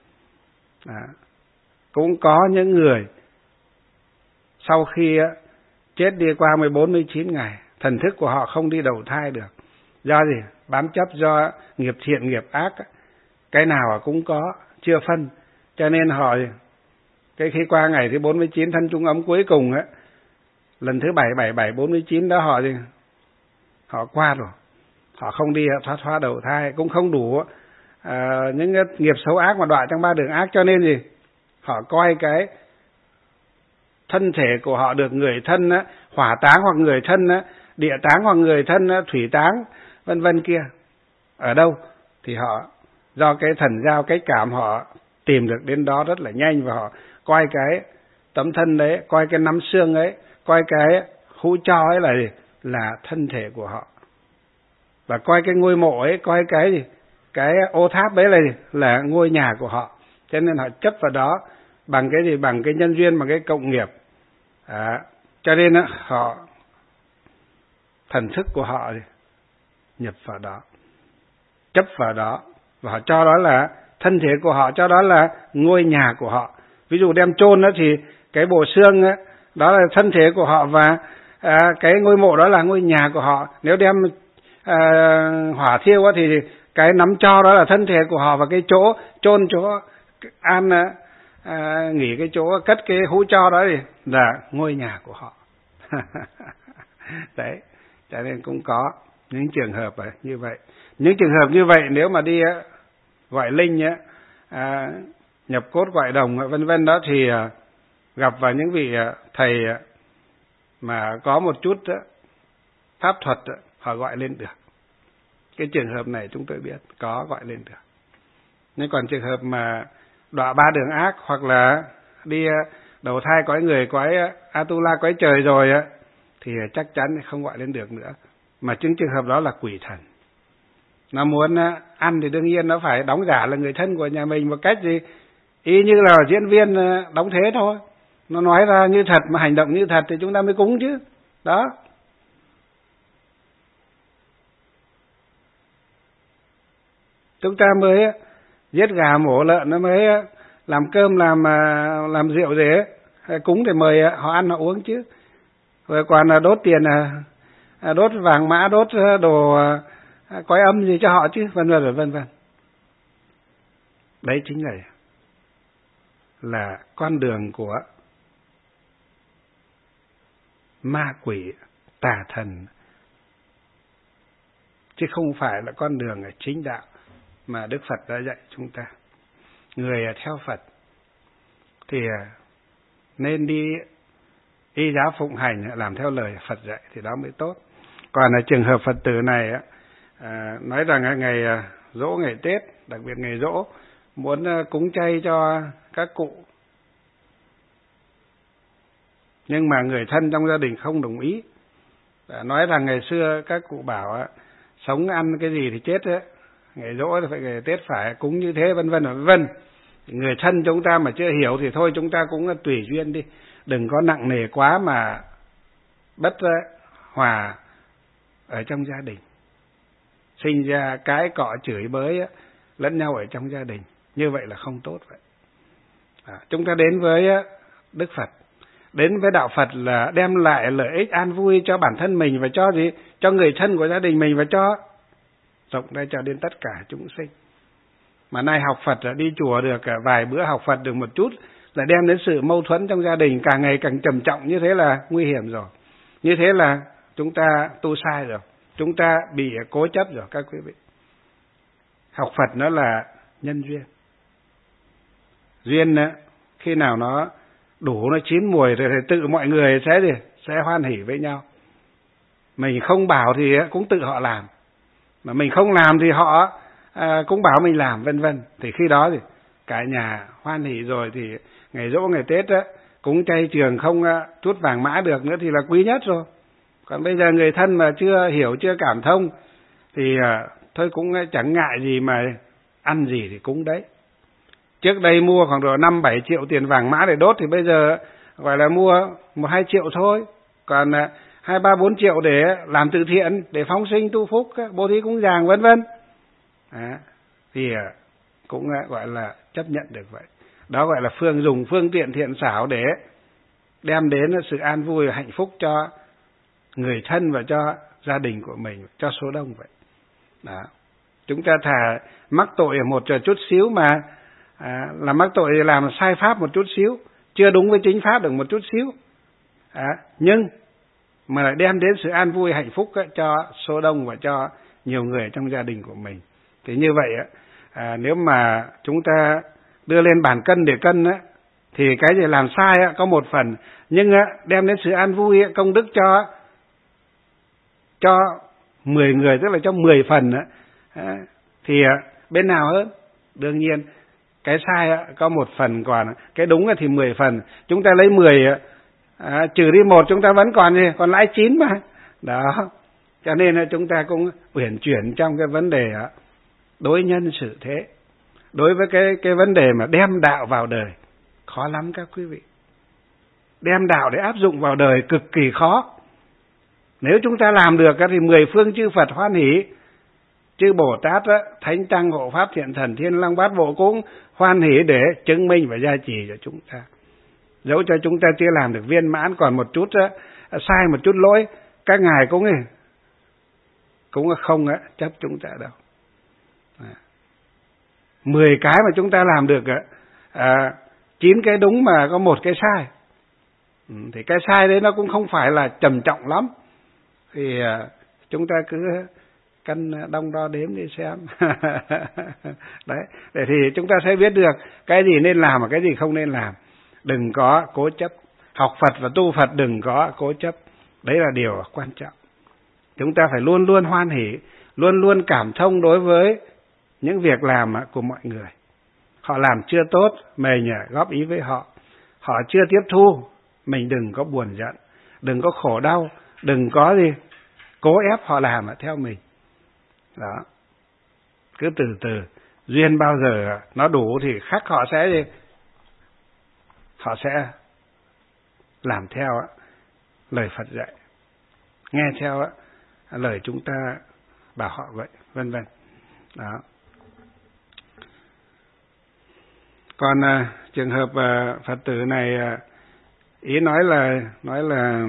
Cũng có những người sau khi chết đi qua 14-19 ngày, thần thức của họ không đi đầu thai được, Do gì? Bám chấp do nghiệp thiện nghiệp ác, cái nào cũng có, chưa phân. Cho nên họ cái khi qua ngày thứ 49 thân trung ấm cuối cùng á, lần thứ 77749 đó họ qua rồi. Họ không đi thoát hóa đầu thai, cũng không đủ những cái nghiệp xấu ác mà đọa trong 3 đường ác. Cho nên gì? Họ coi cái thân thể của họ được người thân á, hỏa táng hoặc người thân á, địa táng hoặc người thân á, thủy táng vân vân kia ở đâu thì họ do cái thần giao cách cảm họ tìm được đến đó rất là nhanh, và họ coi cái tấm thân đấy, coi cái nắm xương ấy, coi cái hũ tro ấy là gì? Là thân thể của họ, và coi cái ngôi mộ ấy, coi cái gì? Cái ô tháp đấy là gì? Là ngôi nhà của họ. Cho nên họ chấp vào đó bằng cái gì? Bằng cái nhân duyên, bằng cái cộng nghiệp. Cho nên họ thần thức của họ nhập vào đó, chấp vào đó, và họ cho đó là thân thể của họ, cho đó là ngôi nhà của họ. Ví dụ đem chôn đó thì cái bộ xương đó là thân thể của họ, và cái ngôi mộ đó là ngôi nhà của họ. Nếu đem hỏa thiêu thì cái nắm tro đó là thân thể của họ, và cái chỗ chôn, chỗ an nghỉ, cái chỗ cất cái hũ tro đó thì là ngôi nhà của họ. Đấy, cho nên cũng có những trường hợp như vậy. Những trường hợp như vậy nếu mà đi gọi linh nhập cốt gọi đồng vân vân đó thì gặp vào những vị thầy mà có một chút pháp thuật, họ gọi lên được. Cái trường hợp này chúng tôi biết có gọi lên được. Nhưng còn trường hợp mà đọa 3 đường ác, hoặc là đi đầu thai cõi người, cõi Atula, cõi trời rồi thì chắc chắn không gọi lên được nữa. Mà những trường hợp đó là quỷ thần. Nó muốn ăn thì đương nhiên nó phải đóng giả là người thân của nhà mình một cách gì y như là diễn viên đóng thế thôi. Nó nói ra như thật mà hành động như thật thì chúng ta mới cúng chứ. Đó. Chúng ta mới giết gà mổ lợn, nó mới làm cơm, làm rượu gì ấy, cúng để mời họ ăn họ uống chứ. Rồi còn đốt tiền, đốt vàng mã, đốt đồ cõi âm gì cho họ chứ, vân vân vân vân. Đấy chính là con đường của ma quỷ tà thần, chứ không phải là con đường chính đạo mà Đức Phật đã dạy chúng ta. Người theo Phật thì nên đi y giáo phụng hành, làm theo lời Phật dạy thì đó mới tốt. Còn trường hợp Phật tử này nói rằng ngày giỗ, ngày Tết, đặc biệt ngày giỗ, muốn cúng chay cho các cụ, nhưng mà người thân trong gia đình không đồng ý. Nói rằng ngày xưa các cụ bảo sống ăn cái gì thì chết ấy, ngày giỗ thì phải, ngày Tết phải cúng như thế, vân vân vân vân. Người thân chúng ta mà chưa hiểu thì thôi chúng ta cũng tùy duyên đi, đừng có nặng nề quá mà bất hòa ở trong gia đình, sinh ra cái cọ chửi bới lẫn nhau ở trong gia đình, như vậy là không tốt vậy. Chúng ta đến với Đức Phật, đến với đạo Phật là đem lại lợi ích an vui cho bản thân mình và cho gì, cho người thân của gia đình mình, và cho rộng ra cho đến tất cả chúng sinh. Mà nay học Phật đi chùa được vài bữa, học Phật được một chút là đem đến sự mâu thuẫn trong gia đình càng ngày càng trầm trọng, như thế là nguy hiểm rồi. Như thế là chúng ta tu sai rồi, chúng ta bị cố chấp rồi các quý vị. Học Phật nó là nhân duyên. Duyên khi nào nó đủ, nó chín mùi rồi thì tự mọi người sẽ hoan hỉ với nhau. Mình không bảo thì cũng tự họ làm, mà mình không làm thì họ cũng bảo mình làm, vân vân. Thì khi đó thì cả nhà hoan hỉ rồi, thì ngày giỗ ngày Tết cúng chay trường không chút vàng mã được nữa thì là quý nhất rồi. Còn bây giờ người thân mà chưa hiểu, chưa cảm thông thì thôi cũng chẳng ngại gì mà ăn gì thì cúng đấy. Trước đây mua khoảng độ 5-7 triệu tiền vàng mã để đốt, thì bây giờ gọi là mua 1-2 triệu thôi. Còn 2-3-4 triệu để làm từ thiện, để phóng sinh tu phúc, bố thí cúng dường vân vân. Thì cũng gọi là chấp nhận được vậy. Đó gọi là dùng phương tiện thiện xảo để đem đến sự an vui và hạnh phúc cho người thân và cho gia đình của mình, cho số đông vậy. Đó. Chúng ta thà mắc tội ở một chút xíu mà là mắc tội làm sai pháp một chút xíu, chưa đúng với chính pháp được một chút xíu, nhưng mà lại đem đến sự an vui hạnh phúc cho số đông và cho nhiều người trong gia đình của mình. Thì như vậy nếu mà chúng ta đưa lên bàn cân để cân thì cái gì làm sai có 1 phần, nhưng đem đến sự an vui công đức cho 10 người, tức là cho 10 phần thì bên nào hơn? Đương nhiên cái sai có 1 phần, còn cái đúng thì 10 phần. Chúng ta lấy 10 trừ đi 1 chúng ta vẫn còn gì? Còn lãi 9 mà. Đó. Cho nên chúng ta cũng uyển chuyển trong cái vấn đề đối nhân xử thế. Đối với cái vấn đề mà đem đạo vào đời khó lắm các quý vị. Đem đạo để áp dụng vào đời cực kỳ khó. Nếu chúng ta làm được thì 10 phương chư Phật hoan hỷ, chư Bồ Tát Thánh Tăng Hộ Pháp Thiện Thần Thiên Long Bát Bộ cũng hoan hỷ để chứng minh và gia trì cho chúng ta. Dẫu cho chúng ta chưa làm được viên mãn, còn một chút sai, một chút lỗi, các ngài cũng không chấp chúng ta đâu. 10 cái mà chúng ta làm được 9 cái đúng mà có 1 cái sai. Thì cái sai đấy nó cũng không phải là trầm trọng lắm. Thì chúng ta cứ cân đong đo đếm đi xem. Đấy, để thì chúng ta sẽ biết được cái gì nên làm và cái gì không nên làm. Đừng có cố chấp. Học Phật và tu Phật đừng có cố chấp. Đấy là điều quan trọng. Chúng ta phải luôn luôn hoan hỷ, luôn luôn cảm thông đối với những việc làm của mọi người. Họ làm chưa tốt, mình góp ý với họ. Họ chưa tiếp thu, mình đừng có buồn giận, đừng có khổ đau, đừng có gì cố ép họ làm theo mình. Đó. Cứ từ từ, duyên bao giờ nó đủ thì khắc họ sẽ gì? Họ sẽ làm theo lời Phật dạy, nghe theo lời chúng ta bảo họ vậy, vân vân. Đó. Còn trường hợp Phật tử này ý nói là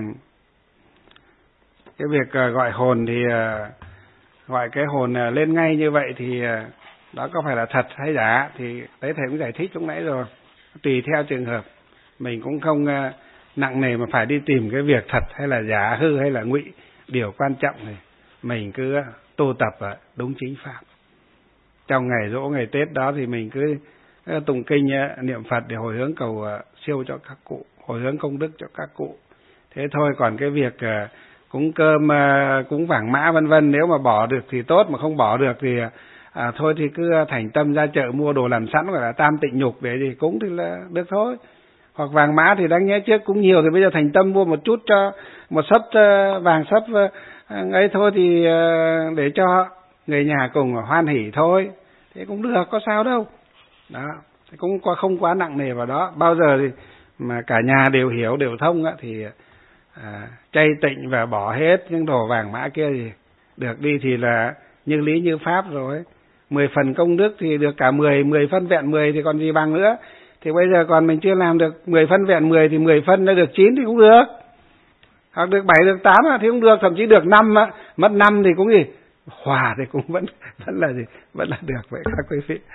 cái việc gọi hồn thì gọi cái hồn lên ngay như vậy thì đó có phải là thật hay giả, thì đấy thầy cũng giải thích lúc nãy rồi. Tùy theo trường hợp, mình cũng không nặng nề mà phải đi tìm cái việc thật hay là giả, hư hay là ngụy. Điều quan trọng này mình cứ tu tập đúng chính pháp. Trong ngày giỗ, ngày Tết đó thì mình cứ tụng kinh niệm Phật để hồi hướng cầu siêu cho các cụ, hồi hướng công đức cho các cụ. Thế thôi, còn cái việc cúng cơm, cúng vàng mã vân vân, nếu mà bỏ được thì tốt, mà không bỏ được thì thôi thì cứ thành tâm ra chợ mua đồ làm sẵn, gọi là tam tịnh nhục để gì cúng thì là được thôi. Hoặc vàng mã thì đáng nhẽ trước cúng nhiều thì bây giờ thành tâm mua một chút cho một sấp vàng sấp ấy thôi, thì để cho người nhà cùng hoan hỉ thôi, thế cũng được, có sao đâu. Đó, cũng không quá nặng nề vào đó. Bao giờ thì mà cả nhà đều hiểu, đều thông thì chay tịnh và bỏ hết những đồ vàng mã kia thì được đi, thì là như lý như pháp rồi. 10 phần công đức thì được cả 10 phân vẹn 10 thì còn gì bằng nữa. Thì bây giờ còn mình chưa làm được 10 phân vẹn 10 thì 10 phân đã được 9 thì cũng được. Hoặc được 7 được 8 thì cũng được, thậm chí được 5 mất 5 thì cũng gì? Hòa thì cũng vẫn là gì? Vẫn là được vậy các quý vị.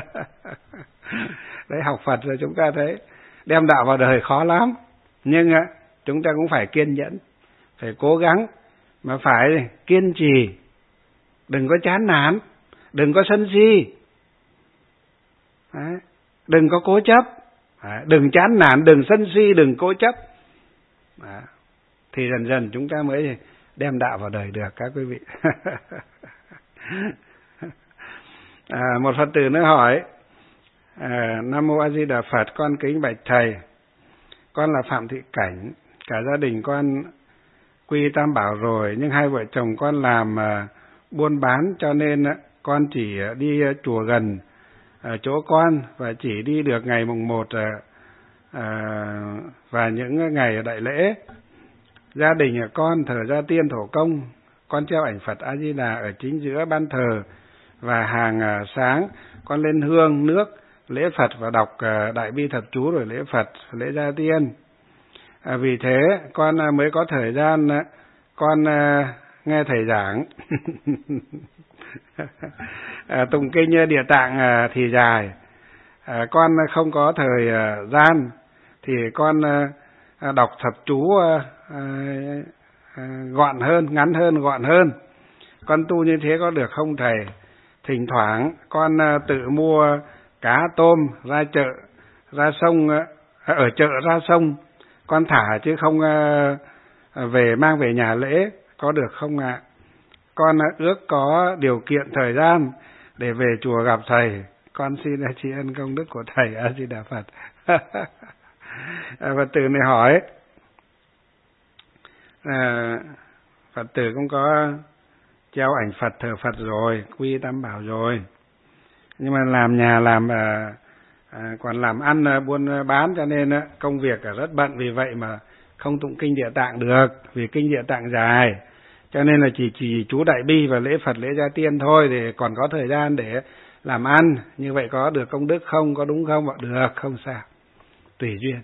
Đấy, học Phật rồi chúng ta thấy đem đạo vào đời khó lắm, nhưng chúng ta cũng phải kiên nhẫn, phải cố gắng, mà phải kiên trì, đừng có chán nản, đừng có sân si, đừng có cố chấp, đừng chán nản, đừng sân si, đừng cố chấp. Thì dần dần chúng ta mới đem đạo vào đời được các quý vị. Một Phật tử nữa hỏi: Nam Mô A Di Đà Phật, con kính bạch thầy, con là Phạm Thị Cảnh, cả gia đình con quy Tam Bảo rồi, nhưng hai vợ chồng con làm buôn bán, cho nên con chỉ đi chùa gần chỗ con và chỉ đi được ngày mùng 1 và những ngày đại lễ. Gia đình con thờ Gia Tiên Thổ Công, con treo ảnh Phật A Di Đà ở chính giữa ban thờ, và hàng sáng con lên hương nước lễ Phật và đọc Đại Bi Thập Chú rồi lễ Phật, lễ Gia Tiên. Vì thế con mới có thời gian con nghe thầy giảng. Tụng kinh Địa Tạng thì dài, con không có thời gian thì con đọc thập chú gọn hơn, ngắn hơn, gọn hơn. Con tu như thế có được không thầy? Thỉnh thoảng con tự mua cá tôm ra chợ, ra sông, ở chợ ra sông con thả chứ không mang về nhà lễ, có được không ạ? Con ước có điều kiện thời gian để về chùa gặp thầy. Con xin tri ân công đức của thầy. A Di Đà Phật. Phật tử này hỏi, Phật tử cũng có treo ảnh Phật, thờ Phật rồi, quy Tam Bảo rồi, nhưng mà làm nhà làm còn làm ăn buôn bán, cho nên công việc rất bận, vì vậy mà không tụng kinh Địa Tạng được, vì kinh Địa Tạng dài, cho nên là chỉ chú Đại Bi và lễ Phật lễ Gia Tiên thôi, để còn có thời gian để làm ăn. Như vậy có được công đức không, có đúng không? Được, không sao, tùy duyên.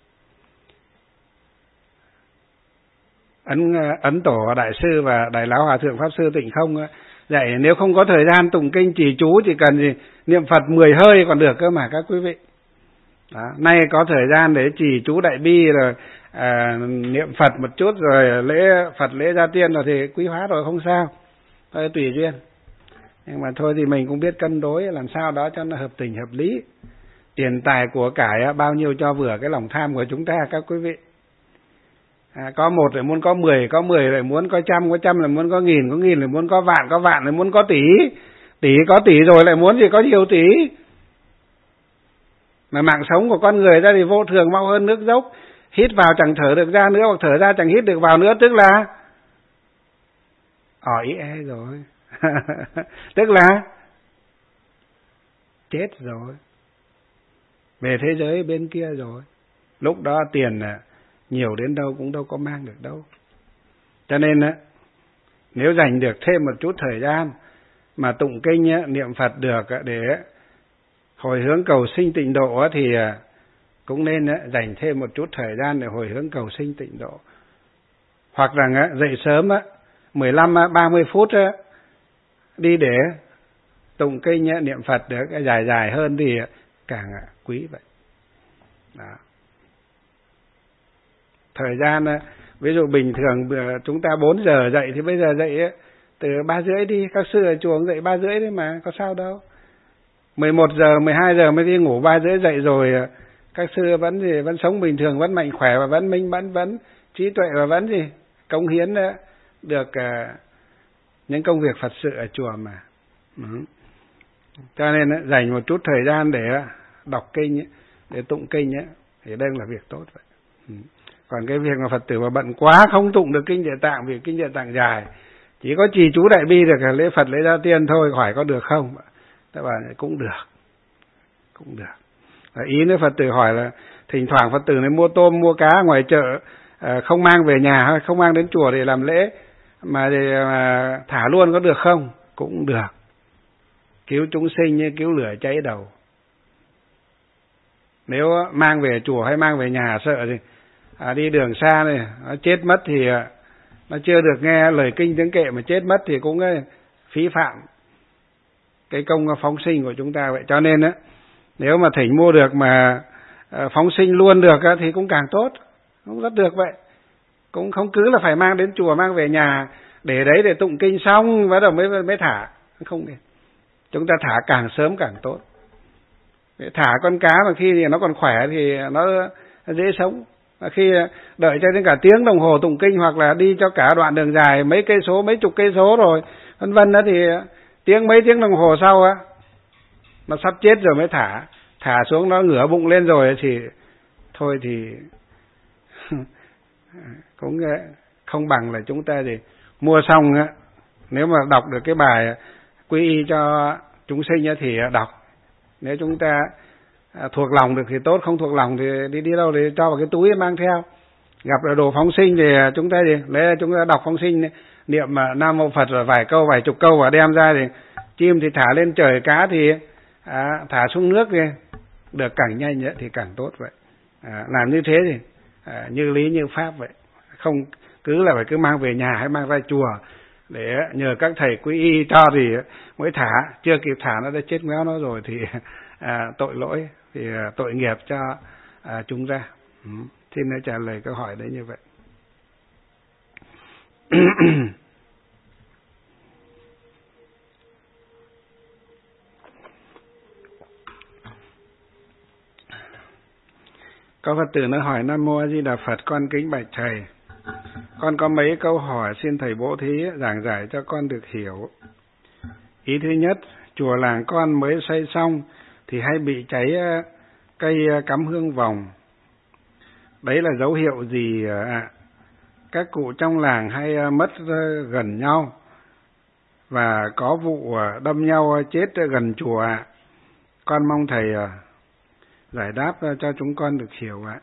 Ấn Tổ Đại Sư và Đại Lão Hòa Thượng Pháp Sư Tịnh Không dạy nếu không có thời gian tụng kinh trì chú chỉ cần gì niệm Phật 10 hơi còn được cơ mà các quý vị. Đó, nay có thời gian để trì chú Đại Bi rồi niệm Phật một chút rồi lễ Phật lễ Gia Tiên rồi thì quý hóa rồi, không sao, thôi tùy duyên. Nhưng mà thôi thì mình cũng biết cân đối làm sao đó cho nó hợp tình hợp lý. Tiền tài của cải bao nhiêu cho vừa cái lòng tham của chúng ta các quý vị. Có 1 lại muốn có 10, có 10 lại muốn có trăm lại muốn có nghìn lại muốn có vạn lại muốn có tỷ có tỷ rồi lại muốn gì có nhiều tỷ. Mà mạng sống của con người ra thì vô thường mau hơn nước dốc, hít vào chẳng thở được ra nữa, hoặc thở ra chẳng hít được vào nữa, tức là rồi. Tức là chết rồi, về thế giới bên kia rồi. Lúc đó tiền nhiều đến đâu cũng đâu có mang được đâu. Cho nên nếu dành được thêm một chút thời gian mà tụng kinh niệm Phật được để hồi hướng cầu sinh tịnh độ thì cũng nên dành thêm một chút thời gian để hồi hướng cầu sinh tịnh độ. Hoặc là dậy sớm 15-30 phút đi để tụng kinh niệm Phật được dài hơn thì càng quý vậy. Đó. Thời gian ví dụ bình thường chúng ta 4 giờ dậy thì bây giờ dậy từ 3:30 đi, các sư ở chùa dậy 3:30 đấy mà, có sao đâu. 11 giờ, 12 giờ mới đi ngủ, 3:30 dậy rồi các sư vẫn sống bình thường, vẫn mạnh khỏe và vẫn minh mẫn, vẫn trí tuệ và vẫn cống hiến được những công việc Phật sự ở chùa mà. Cho nên dành một chút thời gian để đọc kinh, để tụng kinh thì đây là việc tốt vậy. Còn cái việc mà Phật tử mà bận quá không tụng được kinh Địa Tạng vì kinh Địa Tạng dài, chỉ có trì chú Đại Bi được lễ Phật lễ Gia Tiên thôi, hỏi có được không? Các bạn cũng được. Ý nữa Phật tử hỏi là thỉnh thoảng Phật tử này mua tôm mua cá ngoài chợ không mang về nhà hay không mang đến chùa để làm lễ mà thả luôn có được không? Cũng được. Cứu chúng sinh như cứu lửa cháy đầu. Nếu mang về chùa hay mang về nhà sợ thì đi đường xa này nó chết mất thì nó chưa được nghe lời kinh tiếng kệ mà chết mất thì cũng phí phạm cái công phóng sinh của chúng ta vậy. Cho nên nếu mà thỉnh mua được mà phóng sinh luôn được thì cũng càng tốt, cũng rất được vậy. Cũng không cứ là phải mang đến chùa mang về nhà để đấy để tụng kinh xong bắt đầu mới thả, không được. Chúng ta thả càng sớm càng tốt. Thả con cá mà khi nó còn khỏe thì nó dễ sống. Khi đợi cho đến cả tiếng đồng hồ tụng kinh hoặc là đi cho cả đoạn đường dài mấy cây số, mấy chục cây số rồi vân vân đó thì mấy tiếng đồng hồ sau nó sắp chết rồi mới thả xuống, nó ngửa bụng lên rồi thì thôi thì cũng không bằng là chúng ta thì mua xong nếu mà đọc được cái bài quy y cho chúng sinh thì đọc. Nếu chúng ta thuộc lòng được thì tốt, không thuộc lòng thì đi đâu thì cho vào cái túi mang theo. Gặp là đồ phóng sinh thì chúng ta chúng ta đọc phóng sinh niệm Nam Mô Phật rồi vài câu vài chục câu và đem ra thì chim thì thả lên trời, cá thì thả xuống nước thì được càng nhanh thì càng tốt vậy. Làm như thế thì như lý như pháp vậy, không cứ là phải cứ mang về nhà hay mang ra chùa để nhờ các thầy quy y cho thì mới thả, chưa kịp thả nó đã chết méo nó rồi thì tội lỗi, thì tội nghiệp cho chúng ra. Xin trả lời câu hỏi đấy như vậy. Có Phật tử nó hỏi: Nam Mô A Di Đà Phật, con kính bạch thầy, con có mấy câu hỏi xin thầy bố thí giảng giải cho con được hiểu. Ý thứ nhất, chùa làng con mới xây xong thì hay bị cháy cây cắm hương vòng. Đấy là dấu hiệu gì ạ? Các cụ trong làng hay mất gần nhau và có vụ đâm nhau chết gần chùa ạ. Con mong thầy giải đáp cho chúng con được hiểu ạ.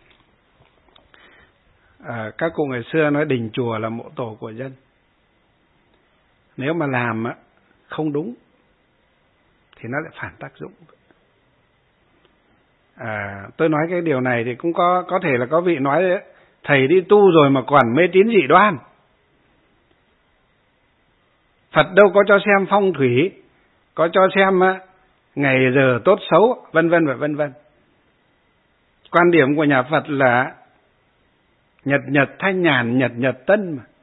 Các cụ ngày xưa nói đình chùa là mộ tổ của dân. Nếu mà làm không đúng thì nó lại phản tác dụng. Tôi nói cái điều này thì cũng có thể là có vị nói đấy, thầy đi tu rồi mà còn mê tín dị đoan. Phật đâu có cho xem phong thủy, có cho xem ngày giờ tốt xấu, vân vân và vân vân. Quan điểm của nhà Phật là nhật nhật thanh nhàn, nhật nhật tân mà.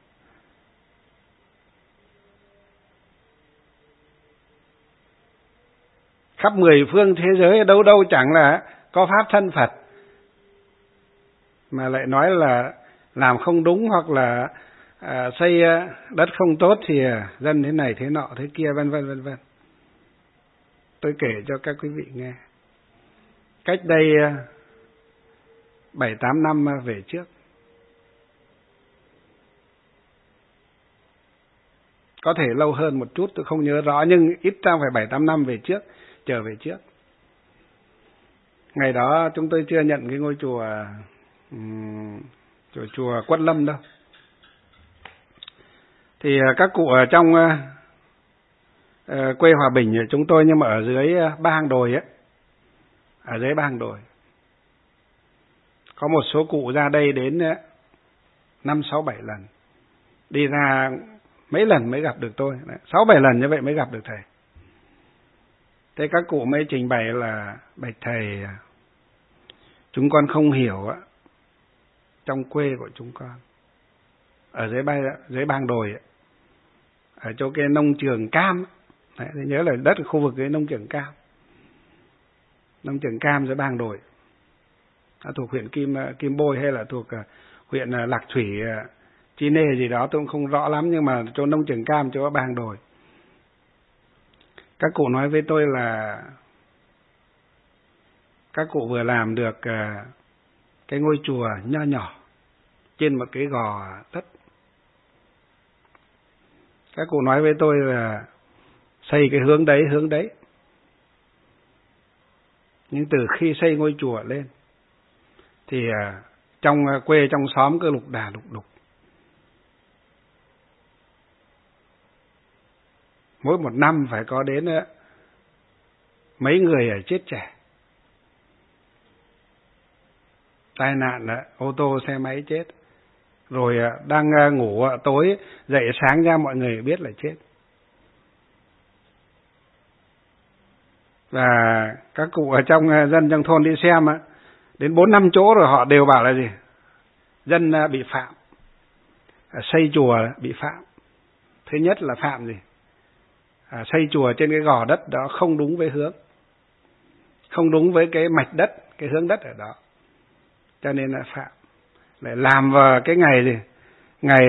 Khắp 10 phương thế giới đâu đâu chẳng là có pháp thân Phật, mà lại nói là làm không đúng hoặc là xây đất không tốt thì dân thế này thế nọ thế kia vân vân vân vân. Tôi kể cho các quý vị nghe. Cách đây 7-8 năm về trước, có thể lâu hơn một chút tôi không nhớ rõ, nhưng ít ra phải 7-8 năm về trước, trở về trước. Ngày đó chúng tôi chưa nhận cái ngôi chùa Quất Lâm đâu. Thì các cụ ở trong quê Hòa Bình của chúng tôi, nhưng mà ở dưới Ba Hàng Đồi ấy, ở dưới Ba Hàng Đồi có một số cụ ra đây đến 5-6-7 lần, đi ra mấy lần mới gặp được tôi, 6-7 lần như vậy mới gặp được thầy. Thế các cụ mới trình bày là: bạch thầy, chúng con không hiểu trong quê của chúng con ở dưới Ba Hàng Đồi ấy, ở chỗ cái nông trường cam đấy, nhớ là đất khu vực cái nông trường cam dưới Ba Hàng Đồi, thuộc huyện Kim Bôi hay là thuộc huyện Lạc Thủy, Chi Nê gì đó tôi cũng không rõ lắm, nhưng mà chỗ nông trường cam chỗ Ba Hàng Đồi. Các cụ nói với tôi là các cụ vừa làm được cái ngôi chùa nho nhỏ trên một cái gò đất. Các cụ nói với tôi là xây cái hướng đấy. Nhưng từ khi xây ngôi chùa lên thì trong quê trong xóm cứ lục đà lục đục. Mỗi một năm phải có đến mấy người chết trẻ. Tai nạn ô tô xe máy chết. Rồi đang ngủ tối dậy sáng ra mọi người biết là chết. Và các cụ ở trong dân trong thôn đi xem đến 4-5 chỗ rồi họ đều bảo là gì? Dân bị phạm. Xây chùa bị phạm. Thứ nhất là phạm gì? Xây chùa trên cái gò đất đó không đúng với hướng, không đúng với cái mạch đất, cái hướng đất ở đó, cho nên là phạm. Lại làm vào cái ngày gì? Ngày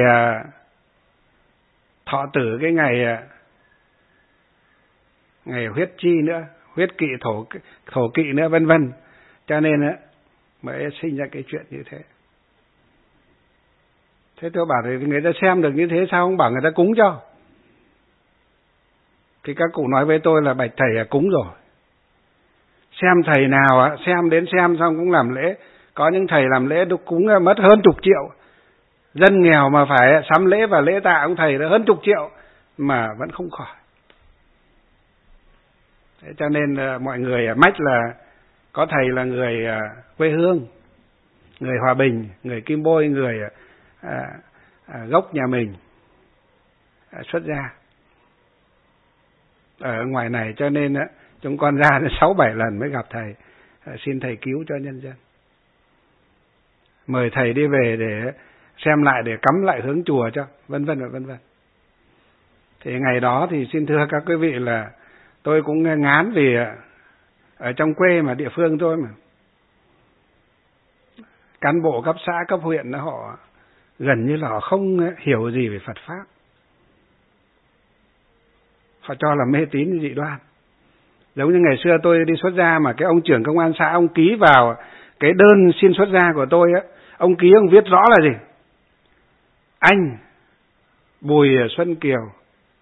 thọ tử, cái ngày huyết chi nữa, huyết kỵ thổ kỵ nữa, vân vân. Cho nên mới sinh ra cái chuyện như thế. Thế tôi bảo thì người ta xem được như thế sao không bảo người ta cúng cho? Thì các cụ nói với tôi là bạch thầy cúng rồi. Xem thầy nào xem đến xem xong cũng làm lễ. Có những thầy làm lễ được cúng mất hơn 10 triệu. Dân nghèo mà phải sắm lễ và lễ tạ ông thầy là hơn 10 triệu mà vẫn không khỏi. Thế cho nên mọi người mách là có thầy là người quê hương, người Hòa Bình, người Kim Bôi, người gốc nhà mình. xuất gia ở ngoài này, cho nên chúng con ra đến 6-7 lần mới gặp thầy, xin thầy cứu cho nhân dân. Mời thầy đi về để xem lại, để cắm lại hướng chùa cho, vân vân và vân vân. Thì ngày đó thì xin thưa các quý vị là tôi cũng ngán vì ở trong quê mà, địa phương tôi mà, cán bộ cấp xã, cấp huyện họ gần như là họ không hiểu gì về Phật Pháp. Họ cho là mê tín dị đoan. Giống như ngày xưa tôi đi xuất gia mà cái ông trưởng công an xã, ông ký vào cái đơn xin xuất gia của tôi á, ông ký, ông viết rõ là gì? Anh Bùi Xuân Kiều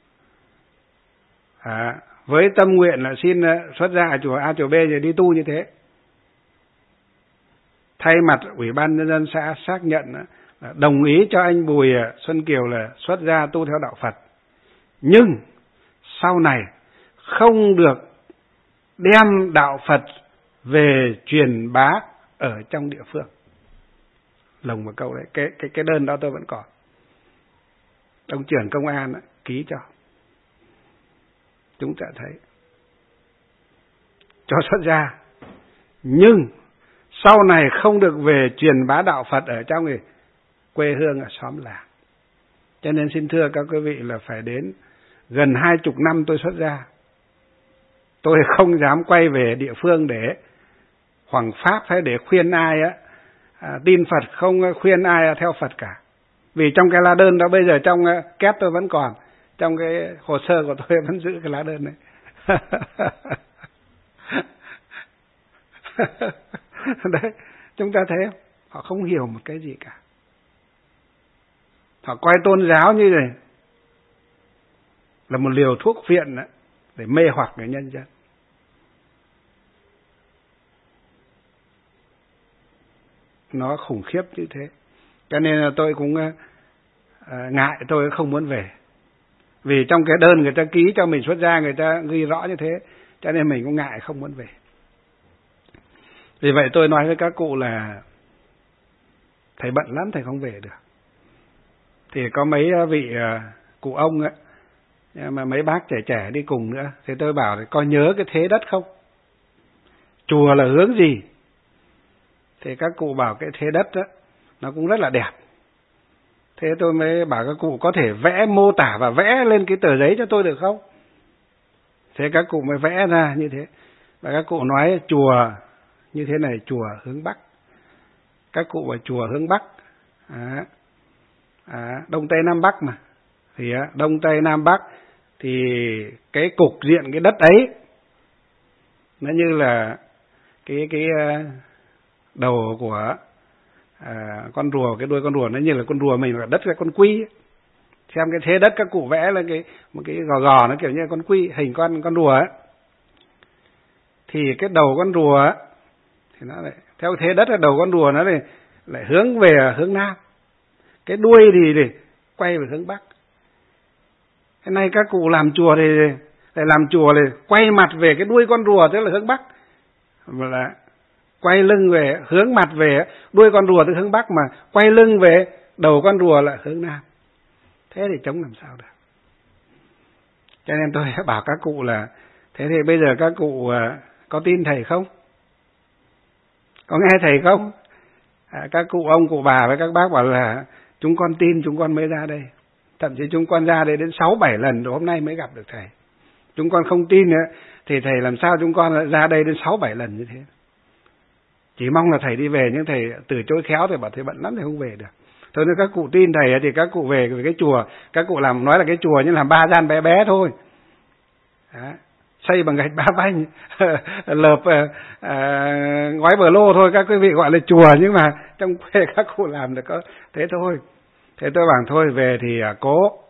với tâm nguyện là xin xuất gia ở chùa A chùa B rồi đi tu như thế. Thay mặt Ủy ban Nhân dân xã xác nhận đồng ý cho anh Bùi Xuân Kiều là xuất gia tu theo đạo Phật. Nhưng sau này không được đem đạo Phật về truyền bá ở trong địa phương. Lồng một câu đấy, cái đơn đó tôi vẫn còn. Ông trưởng công an ký cho. Chúng ta thấy cho xuất gia, nhưng sau này không được về truyền bá đạo Phật ở trong quê hương, ở xóm làng. Cho nên xin thưa các quý vị là phải đến gần 20 năm tôi xuất gia, tôi không dám quay về địa phương để hoằng pháp hay để khuyên ai tin Phật, không khuyên ai theo Phật cả. Vì trong cái lá đơn đó bây giờ trong két tôi vẫn còn, trong cái hồ sơ của tôi vẫn giữ cái lá đơn này. Đấy, chúng ta thấy không? Họ không hiểu một cái gì cả. Họ coi tôn giáo như này là một liều thuốc phiện để mê hoặc người nhân dân. Nó khủng khiếp như thế. Cho nên là tôi cũng ngại, tôi không muốn về. Vì trong cái đơn người ta ký cho mình xuất gia, người ta ghi rõ như thế, cho nên mình cũng ngại không muốn về. Vì vậy tôi nói với các cụ là thầy bận lắm, thầy không về được. Thì có mấy vị cụ ông ấy, mà mấy bác trẻ trẻ đi cùng nữa, thì tôi bảo là có nhớ cái thế đất không? Chùa là hướng gì? Thì các cụ bảo cái thế đất đó, nó cũng rất là đẹp. Thế tôi mới bảo các cụ có thể vẽ mô tả và vẽ lên cái tờ giấy cho tôi được không? Thế các cụ mới vẽ ra như thế. Và các cụ nói chùa như thế này, chùa hướng Bắc. Các cụ bảo chùa hướng Bắc, Đông Tây Nam Bắc mà. Thì Đông Tây Nam Bắc thì cái cục diện cái đất ấy nó như là cái đầu của con rùa, cái đuôi con rùa nó như là con rùa mình, là đất là con quy. Xem cái thế đất các cụ vẽ là một cái gò gò nó kiểu như là con quy, hình con rùa ấy. Thì cái đầu con rùa ấy, thì nó lại theo thế đất là đầu con rùa nó lại hướng về hướng Nam. Cái đuôi thì quay về hướng Bắc. Cái này các cụ làm chùa thì lại làm chùa thì quay mặt về cái đuôi con rùa, tức là hướng Bắc, mà là quay lưng về, hướng mặt về đuôi con rùa tức hướng Bắc, mà quay lưng về đầu con rùa là hướng Nam. Thế thì chống làm sao được? Cho nên tôi bảo các cụ là thế thì bây giờ các cụ có tin thầy không? Có nghe thầy không? Các cụ ông, cụ bà với các bác bảo là chúng con tin, chúng con mới ra đây. Thậm chí chúng con ra đây đến 6-7 lần rồi hôm nay mới gặp được thầy. Chúng con không tin nữa thì thầy làm sao chúng con lại ra đây đến 6-7 lần như thế? Chỉ mong là thầy đi về, nhưng thầy từ chối khéo, thầy bảo thầy bận lắm, thầy không về được. Thôi nếu các cụ tin thầy thì các cụ về cái chùa, các cụ làm nói là cái chùa nhưng làm 3 gian bé bé thôi. Đó. Xây bằng gạch 3 vanh, lợp ngói bờ lô thôi, các quý vị gọi là chùa, nhưng mà trong quê các cụ làm được có thế thôi. Thế tôi bảo thôi về thì cố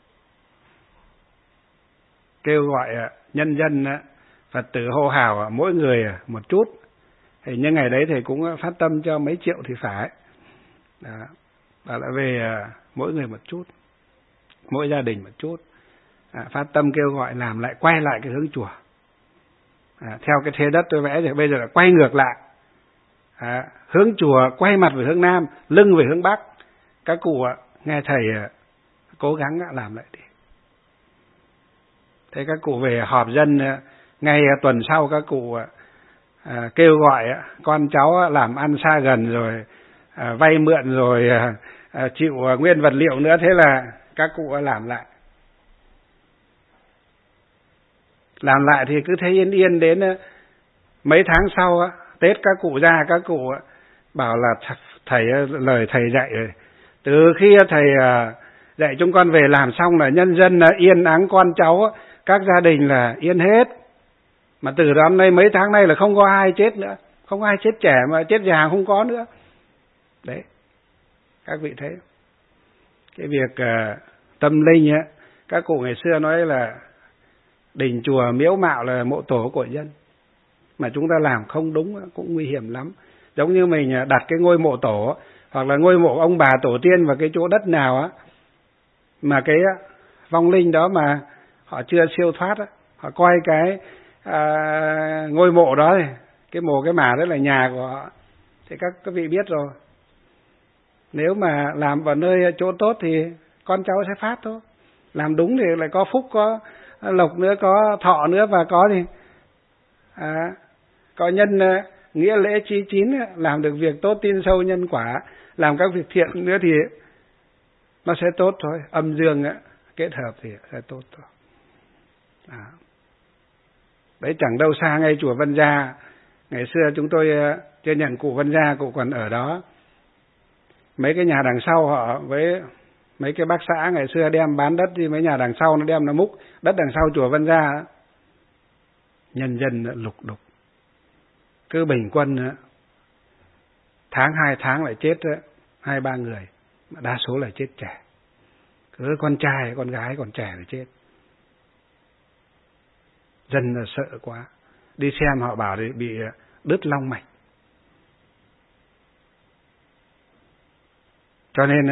kêu gọi nhân dân Phật tử hô hào mỗi người một chút. Thì những ngày đấy thầy cũng phát tâm cho mấy triệu thì phải. Đó. Và lại về mỗi người một chút, mỗi gia đình một chút. Phát tâm kêu gọi làm lại, quay lại cái hướng chùa. Theo cái thế đất tôi vẽ thì bây giờ là quay ngược lại. Hướng chùa quay mặt về hướng Nam, lưng về hướng Bắc. Các cụ nghe thầy cố gắng làm lại đi. Thế các cụ về họp dân, ngay tuần sau các cụ kêu gọi con cháu làm ăn xa gần rồi vay mượn rồi chịu nguyên vật liệu nữa, thế là các cụ làm lại. Làm lại thì cứ thế yên yên đến mấy tháng sau Tết các cụ ra, các cụ bảo là thầy, lời thầy dạy rồi. Từ khi thầy dạy chúng con về làm xong là nhân dân yên ắng, con cháu các gia đình là yên hết. Mà từ đó nay mấy tháng nay là không có ai chết nữa, không có ai chết trẻ mà chết già không có nữa. Đấy, các vị thấy cái việc tâm linh các cụ ngày xưa nói là đình chùa miếu mạo là mộ tổ của dân, mà chúng ta làm không đúng cũng nguy hiểm lắm. Giống như mình đặt cái ngôi mộ tổ hoặc là ngôi mộ ông bà tổ tiên vào cái chỗ đất nào mà cái vong linh đó mà họ chưa siêu thoát họ coi cái ngôi mộ đó, cái mồ cái mả đó là nhà của họ, thì các vị biết rồi. Nếu mà làm vào nơi chỗ tốt thì con cháu sẽ phát thôi, làm đúng thì lại có phúc, có lộc nữa, có thọ nữa, và có thì có nhân nghĩa lễ chí chín, làm được việc tốt tin sâu nhân quả, làm các việc thiện nữa thì nó sẽ tốt thôi, âm dương kết hợp thì sẽ tốt thôi. Đấy, chẳng đâu xa, ngay chùa Vân Gia ngày xưa chúng tôi chưa nhận cụ Vân Gia, cụ còn ở đó. Mấy cái nhà đằng sau họ với mấy cái bác xã ngày xưa đem bán đất đi, mấy nhà đằng sau nó đem nó múc đất đằng sau chùa Vân Gia, nhân dân lục đục, cứ bình quân tháng 2 tháng lại chết 2-3 người, mà đa số là chết trẻ, cứ con trai con gái còn trẻ là chết. Dân là sợ quá, đi xem họ bảo thì bị đứt long mạch. Cho nên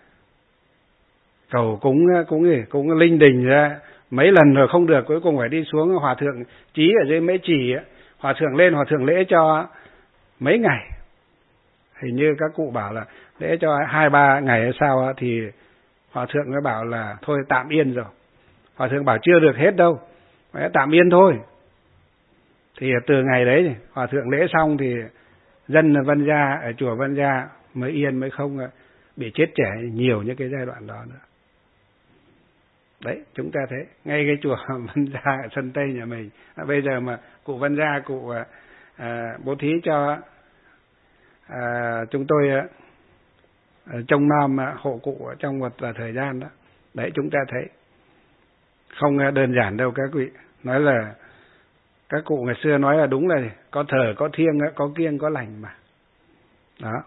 cầu cúng linh đình ra mấy lần rồi không được, cuối cùng phải đi xuống hòa thượng Chí ở dưới Mễ Trì, hòa thượng lên hòa thượng lễ cho mấy ngày, hình như các cụ bảo là lễ cho 2-3 ngày hay sao, thì hòa thượng mới bảo là thôi tạm yên rồi. Hòa thượng bảo chưa được hết đâu, phải tạm yên thôi. Thì từ ngày đấy hòa thượng lễ xong thì dân Vân Gia ở chùa Vân Gia mới yên, mới không bị chết trẻ nhiều như cái giai đoạn đó nữa. Đấy, chúng ta thấy ngay cái chùa Vân Gia ở sân Tây nhà mình, bây giờ mà cụ Vân Gia cụ bố thí cho chúng tôi trông nom hộ cụ trong một thời gian đó. Đấy, chúng ta thấy không đơn giản đâu các vị. Nói là các cụ ngày xưa nói là đúng là có thờ có thiêng, có kiêng có lành mà. Đó.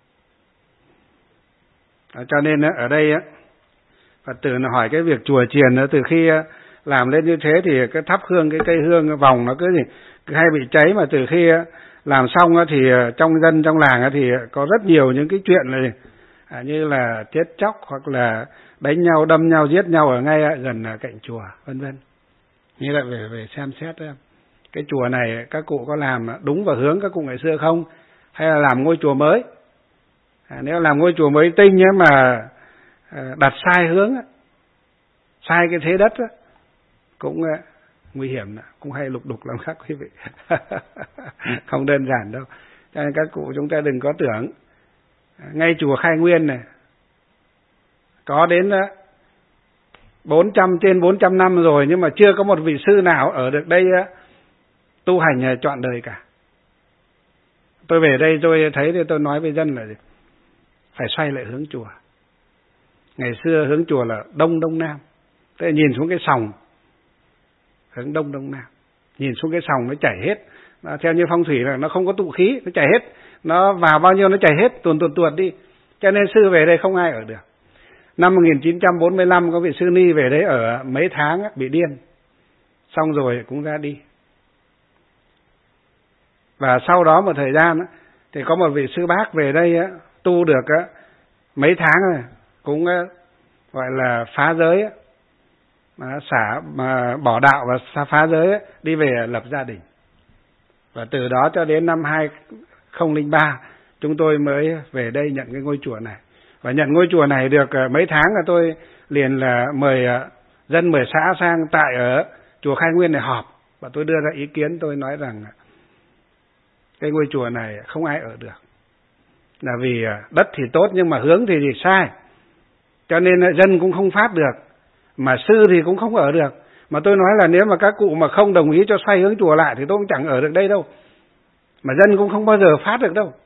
Cho nên ở đây Phật tử nó hỏi cái việc chùa chiền từ khi làm lên như thế thì cái thắp hương, cái cây hương cái vòng nó cứ hay bị cháy, mà từ khi làm xong thì trong dân trong làng thì có rất nhiều những cái chuyện này như là chết chóc hoặc là đánh nhau, đâm nhau, giết nhau ở ngay gần cạnh chùa, vân vân. Như là về xem xét cái chùa này các cụ có làm đúng vào hướng các cụ ngày xưa không, hay là làm ngôi chùa mới. Nếu làm ngôi chùa mới tinh mà đặt sai hướng, sai cái thế đất cũng nguy hiểm, cũng hay lục đục lắm các quý vị. Không đơn giản đâu. Cho nên các cụ chúng ta đừng có tưởng ngay chùa Khai Nguyên này có đến trên 400 năm rồi, nhưng mà chưa có một vị sư nào ở được đây tu hành trọn đời cả. Tôi về đây tôi thấy thì tôi nói với dân là phải xoay lại hướng chùa. Ngày xưa hướng chùa là đông đông nam, thế nhìn xuống cái sòng hướng đông đông nam, nhìn xuống cái sòng nó chảy hết, theo như phong thủy là nó không có tụ khí, nó chảy hết, nó vào bao nhiêu nó chảy hết, tuột đi. Cho nên sư về đây không ai ở được. Năm 1945 có vị sư ni về đấy ở mấy tháng bị điên, xong rồi cũng ra đi. Và sau đó một thời gian thì có một vị sư bác về đây tu được mấy tháng rồi, cũng gọi là phá giới, bỏ đạo và phá giới, đi về lập gia đình. Và từ đó cho đến năm 2003 chúng tôi mới về đây nhận cái ngôi chùa này. Và nhận ngôi chùa này được mấy tháng là tôi liền là mời dân 10 xã sang tại ở chùa Khai Nguyên này họp và tôi đưa ra ý kiến, tôi nói rằng cái ngôi chùa này không ai ở được, là vì đất thì tốt nhưng mà hướng thì sai, cho nên dân cũng không phát được, mà sư thì cũng không ở được. Mà tôi nói là nếu mà các cụ mà không đồng ý cho xoay hướng chùa lại thì tôi cũng chẳng ở được đây đâu, mà dân cũng không bao giờ phát được đâu.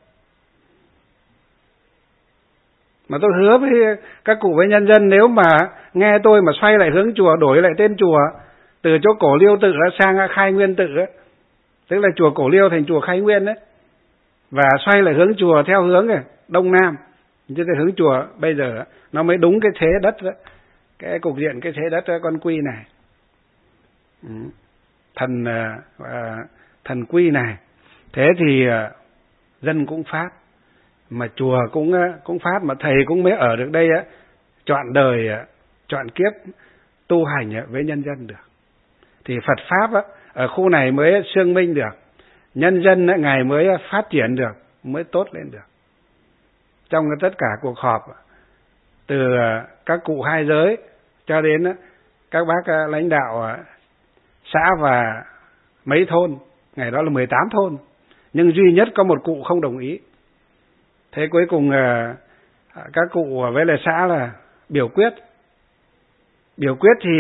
Mà tôi hứa với các cụ, với nhân dân, nếu mà nghe tôi mà xoay lại hướng chùa, đổi lại tên chùa từ chỗ Cổ Liêu Tự sang Khai Nguyên Tự ấy, tức là chùa Cổ Liêu thành chùa Khai Nguyên đấy, và xoay lại hướng chùa theo hướng này Đông Nam, chứ cái hướng chùa bây giờ nó mới đúng cái thế đất đó, cái cục diện cái thế đất con Quy này, thần Quy này. Thế thì dân cũng phát, mà chùa cũng phát, mà thầy cũng mới ở được đây á, trọn đời trọn kiếp tu hành với nhân dân được, thì Phật pháp á, ở khu này mới xương minh được, nhân dân ngày mới phát triển được, mới tốt lên được. Trong tất cả cuộc họp, từ các cụ hai giới cho đến các bác lãnh đạo xã và mấy thôn, ngày đó là 18 thôn, nhưng duy nhất có một cụ không đồng ý. Thế cuối cùng các cụ với lại xã là biểu quyết thì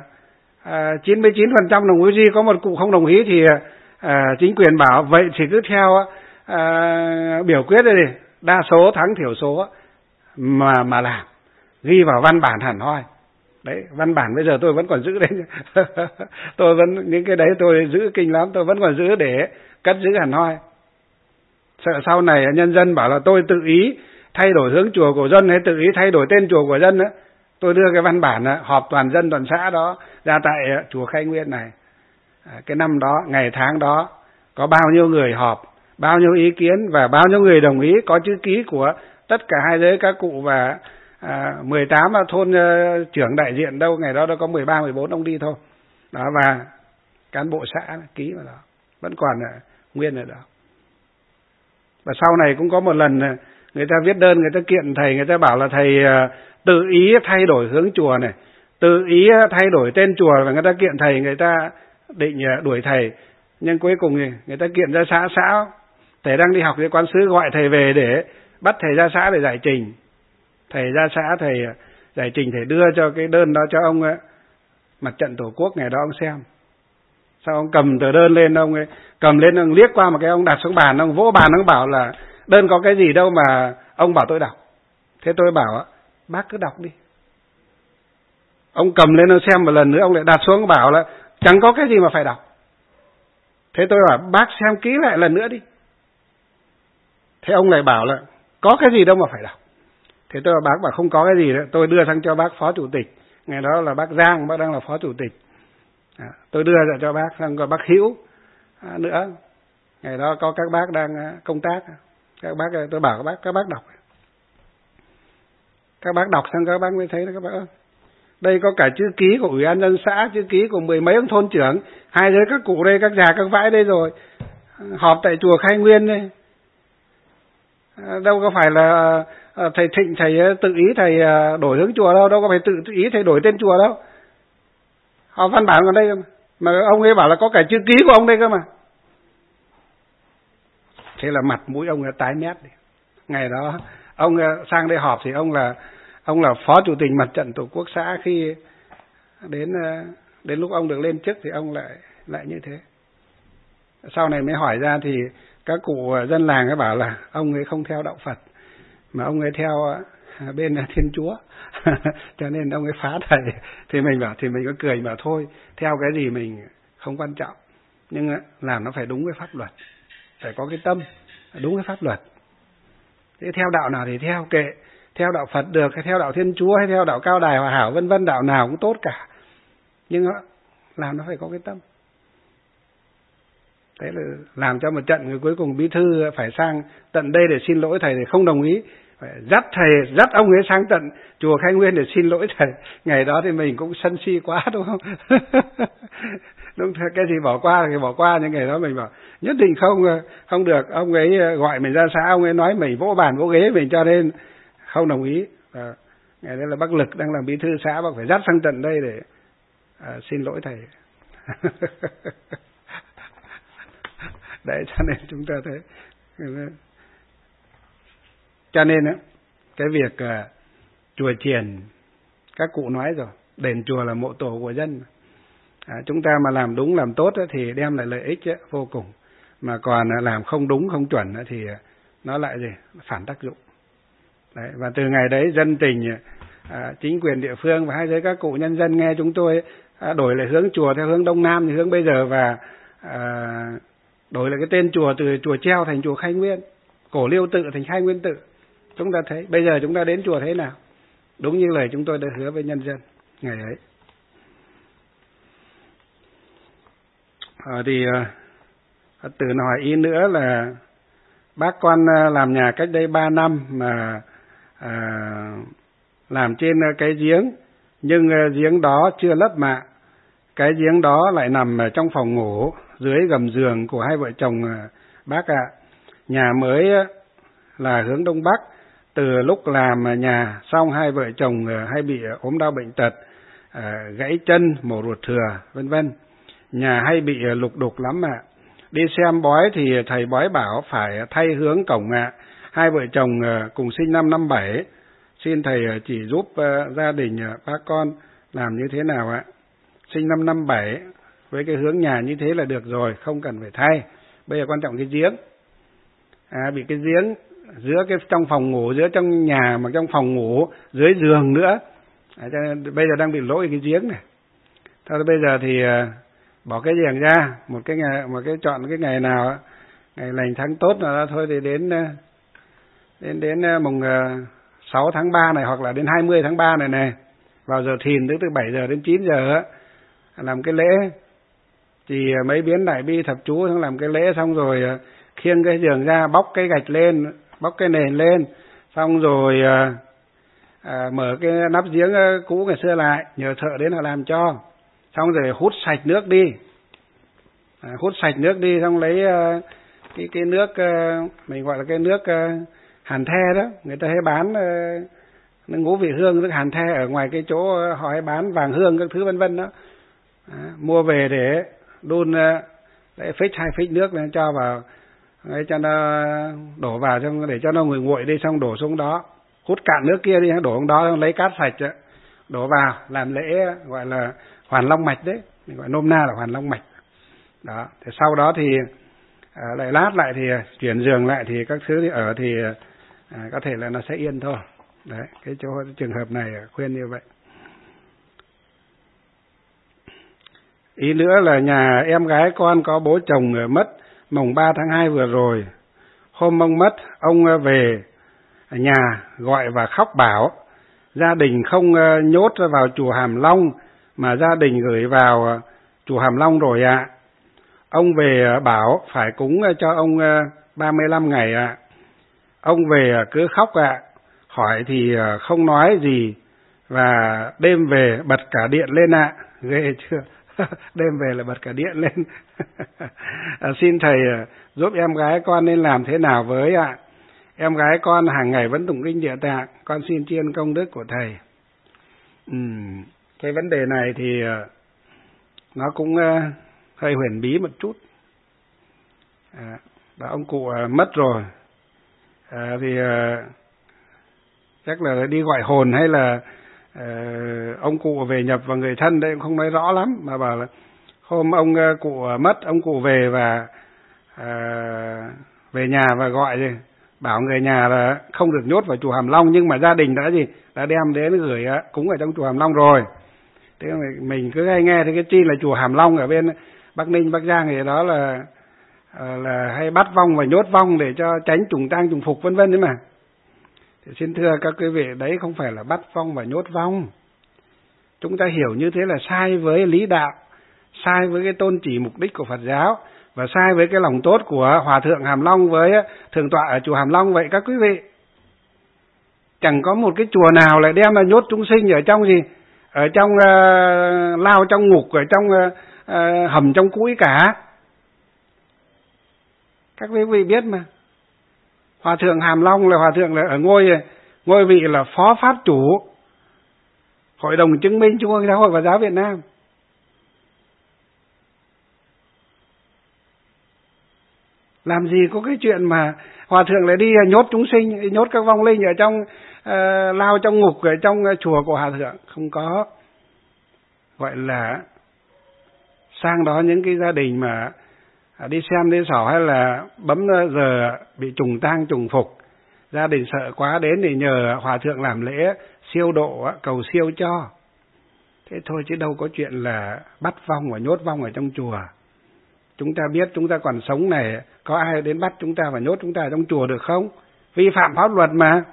99% đồng ý, duy có một cụ không đồng ý, thì chính quyền bảo vậy thì cứ theo biểu quyết đây, đa số thắng thiểu số mà làm, ghi vào văn bản hẳn hoi. Đấy, văn bản bây giờ tôi vẫn còn giữ đấy. Tôi vẫn, những cái đấy tôi giữ kinh lắm, tôi vẫn còn giữ để cất giữ hẳn hoi. Sợ sau này nhân dân bảo là tôi tự ý thay đổi hướng chùa của dân hay tự ý thay đổi tên chùa của dân, tôi đưa cái văn bản họp toàn dân toàn xã đó ra tại chùa Khai Nguyên này. Cái năm đó, ngày tháng đó, có bao nhiêu người họp, bao nhiêu ý kiến và bao nhiêu người đồng ý, có chữ ký của tất cả hai giới các cụ và 18 thôn trưởng đại diện đâu, ngày đó có 13, 14 ông đi thôi. Đó, và cán bộ xã ký vào đó, vẫn còn nguyên ở đó. Và sau này cũng có một lần người ta viết đơn, người ta kiện thầy, người ta bảo là thầy tự ý thay đổi hướng chùa này, tự ý thay đổi tên chùa, và người ta kiện thầy, người ta định đuổi thầy. Nhưng cuối cùng người ta kiện ra xã, thầy đang đi học thì quan sứ gọi thầy về để bắt thầy ra xã để giải trình. Thầy ra xã, thầy giải trình, thầy đưa cho cái đơn đó cho ông Mặt trận Tổ quốc ngày đó ông xem. Sau ông cầm tờ đơn lên, ông cầm lên, ông liếc qua một cái, ông đặt xuống bàn, ông vỗ bàn, ông bảo là đơn có cái gì đâu mà ông bảo tôi đọc. Thế tôi bảo bác cứ đọc đi. Ông cầm lên ông xem một lần nữa, ông lại đặt xuống, ông bảo là chẳng có cái gì mà phải đọc. Thế tôi bảo bác xem kỹ lại lần nữa đi. Thế ông lại bảo là có cái gì đâu mà phải đọc. Thế tôi bảo bác bảo không có cái gì nữa, tôi đưa sang cho bác phó chủ tịch. Ngày đó là bác Giang, bác đang là phó chủ tịch. Tôi đưa ra cho bác, xong có bác Hữu nữa. Ngày đó có các bác đang công tác. Các bác, tôi bảo các bác đọc. Các bác đọc xong các bác mới thấy là các bác đây có cả chữ ký của ủy ban nhân xã, chữ ký của 10 mấy ông thôn trưởng, hai giới các cụ đây, các già các vãi đây rồi. Họp tại chùa Khai Nguyên đây. Đâu có phải là thầy Thịnh thầy tự ý thầy đổi hướng chùa đâu, đâu có phải tự ý thầy đổi tên chùa đâu. Họ văn bản còn đây cơ mà ông ấy bảo là có cả chữ ký của ông đây cơ mà. Thế là mặt mũi ông tái mét đi. Ngày đó ông sang đây họp thì ông là phó chủ tịch Mặt trận Tổ quốc xã, khi đến lúc ông được lên chức thì ông lại như thế. Sau này mới hỏi ra thì các cụ dân làng ấy bảo là ông ấy không theo đạo Phật mà ông ấy theo bên Thiên Chúa. Cho nên ông ấy phá thầy. Thì mình bảo thì mình có cười mà thôi, theo cái gì mình không quan trọng, nhưng làm nó phải đúng với pháp luật, phải có cái tâm đúng với pháp luật. Thế theo đạo nào thì theo, kệ, theo đạo Phật được, hay theo đạo Thiên Chúa, hay theo đạo Cao Đài Hòa Hảo vân vân, đạo nào cũng tốt cả, nhưng làm nó phải có cái tâm. Thế là làm cho một trận, người cuối cùng bí thư phải sang tận đây để xin lỗi thầy, thì không đồng ý, phải dắt ông ấy sang tận chùa Khai Nguyên để xin lỗi thầy. Ngày đó thì mình cũng sân si quá, đúng không? Đúng, cái gì bỏ qua thì bỏ qua, nhưng ngày đó mình bảo nhất định không được. Ông ấy gọi mình ra xã, ông ấy nói mình vỗ bàn vỗ ghế mình, cho nên không đồng ý. Ngày đó là bác Lực đang làm bí thư xã, bác phải dắt sang tận đây để xin lỗi thầy. Đấy, cho nên chúng ta thấy, cho nên á, cái việc chùa chiền, các cụ nói rồi, đền chùa là mộ tổ của dân. Chúng ta mà làm đúng làm tốt thì đem lại lợi ích vô cùng, mà còn làm không đúng không chuẩn thì nó lại gì, phản tác dụng. Đấy, và từ ngày đấy dân tình, chính quyền địa phương và hai giới các cụ nhân dân nghe chúng tôi đổi lại hướng chùa theo hướng đông nam thì hướng bây giờ, và đổi lại cái tên chùa từ chùa Treo thành chùa Khai Nguyên, Cổ Liêu Tự thành Khai Nguyên Tự. Chúng ta thấy bây giờ chúng ta đến chùa thế nào, đúng như lời chúng tôi đã hứa với nhân dân ngày ấy. Thì Tử hỏi ý nữa là bác con làm nhà cách đây 3 năm mà làm trên cái giếng, nhưng giếng đó chưa lấp mạ. Cái giếng đó lại nằm trong phòng ngủ dưới gầm giường của hai vợ chồng bác ạ. Nhà mới là hướng đông bắc. Từ lúc làm nhà xong hai vợ chồng hay bị ốm đau bệnh tật, gãy chân, mổ ruột thừa, vân vân. Nhà hay bị lục đục lắm ạ. Đi xem bói thì thầy bói bảo phải thay hướng cổng ạ. Hai vợ chồng cùng sinh năm 57. Xin thầy chỉ giúp gia đình bác con làm như thế nào ạ? Sinh năm 57 với cái hướng nhà như thế là được rồi, không cần phải thay. Bây giờ quan trọng cái giếng. Bị cái giếng giữa cái trong phòng ngủ, giữa trong nhà mà trong phòng ngủ, dưới giường nữa. Bây giờ đang bị lỗi cái giếng này. Thôi bây giờ thì bỏ cái giếng ra, một cái chọn cái ngày nào, ngày lành tháng tốt nào đó thôi, thì đến mùng 6 tháng 3 này, hoặc là đến 20 tháng 3 này vào giờ thìn, từ 7 giờ đến 9 giờ làm cái lễ. Thì mấy biến đại bi thập chú xong làm cái lễ xong rồi khiêng cái giường ra, bóc cái gạch lên, bóc cái nền lên, xong rồi mở cái nắp giếng cũ ngày xưa lại, nhờ thợ đến họ làm cho, xong rồi hút sạch nước đi, xong lấy cái nước mình gọi là cái nước hàn the đó, người ta hay bán nước ngũ vị hương, nước hàn the ở ngoài cái chỗ họ hay bán vàng hương các thứ vân vân đó. Mua về để đun để phích 2 phích nước lên cho vào, để cho nó đổ vào, xong để cho nó nguội đi, xong đổ xuống đó, hút cạn nước kia đi, đổ xuống đó, xong lấy cát sạch đổ vào làm lễ, gọi là hoàn long mạch đấy, mình gọi nôm na là hoàn long mạch đó. Thì sau đó thì lại lát lại thì chuyển giường lại thì các thứ thì ở thì có thể là nó sẽ yên thôi. Đấy, cái trường hợp này khuyên như vậy. Ý nữa là nhà em gái con có bố chồng mất mùng 3 tháng 2 vừa rồi. Hôm ông mất, ông về nhà gọi và khóc bảo gia đình không nhốt vào chùa Hàm Long mà gia đình gửi vào chùa Hàm Long rồi ạ. Ông về bảo phải cúng cho ông 35 ngày ạ. Ông về cứ khóc ạ. Hỏi thì không nói gì, và đêm về bật cả điện lên ạ. Ghê chưa? Đêm về là bật cả điện lên. Xin thầy giúp em gái con nên làm thế nào với ạ? Em gái con hàng ngày vẫn tụng kinh Địa Tạng, con xin tri ân công đức của thầy. Cái vấn đề này thì nó cũng hơi huyền bí một chút. Và ông cụ mất rồi, thì chắc là đi gọi hồn hay là ông cụ về nhập vào người thân, đây cũng không nói rõ lắm, mà bảo là hôm ông cụ mất, ông cụ về và về nhà và gọi gì, bảo người nhà là không được nhốt vào chùa Hàm Long, nhưng mà gia đình đã đem đến gửi cúng ở trong chùa Hàm Long rồi. Thế mình cứ hay nghe thì cái chi là chùa Hàm Long ở bên Bắc Ninh, Bắc Giang thì đó là hay bắt vong và nhốt vong để cho tránh trùng tang trùng phục vân vân đấy mà. Thì xin thưa các quý vị, đấy không phải là bắt vong và nhốt vong. Chúng ta hiểu như thế là sai với lý đạo, sai với cái tôn chỉ mục đích của Phật giáo, và sai với cái lòng tốt của Hòa Thượng Hàm Long với Thượng tọa ở chùa Hàm Long vậy các quý vị. Chẳng có một cái chùa nào lại đem là nhốt chúng sinh ở trong gì, ở trong lao trong ngục, ở trong hầm trong cũi cả. Các quý vị biết mà. Hòa Thượng Hàm Long là Hòa Thượng là ở ngôi vị là Phó Pháp Chủ Hội đồng Chứng minh Trung ương Giáo hội Phật giáo Việt Nam. Làm gì có cái chuyện mà hòa thượng lại đi nhốt chúng sinh, nhốt các vong linh ở trong lao trong ngục ở trong chùa của hòa thượng, không có. Gọi là sang đó những cái gia đình mà đi xem đi sỏ hay là bấm giờ bị trùng tang trùng phục, gia đình sợ quá đến thì nhờ hòa thượng làm lễ siêu độ, cầu siêu cho. Thế thôi chứ đâu có chuyện là bắt vong và nhốt vong ở trong chùa. Chúng ta biết chúng ta còn sống này, có ai đến bắt chúng ta và nhốt chúng ta ở trong chùa được không? Vi phạm pháp luật mà.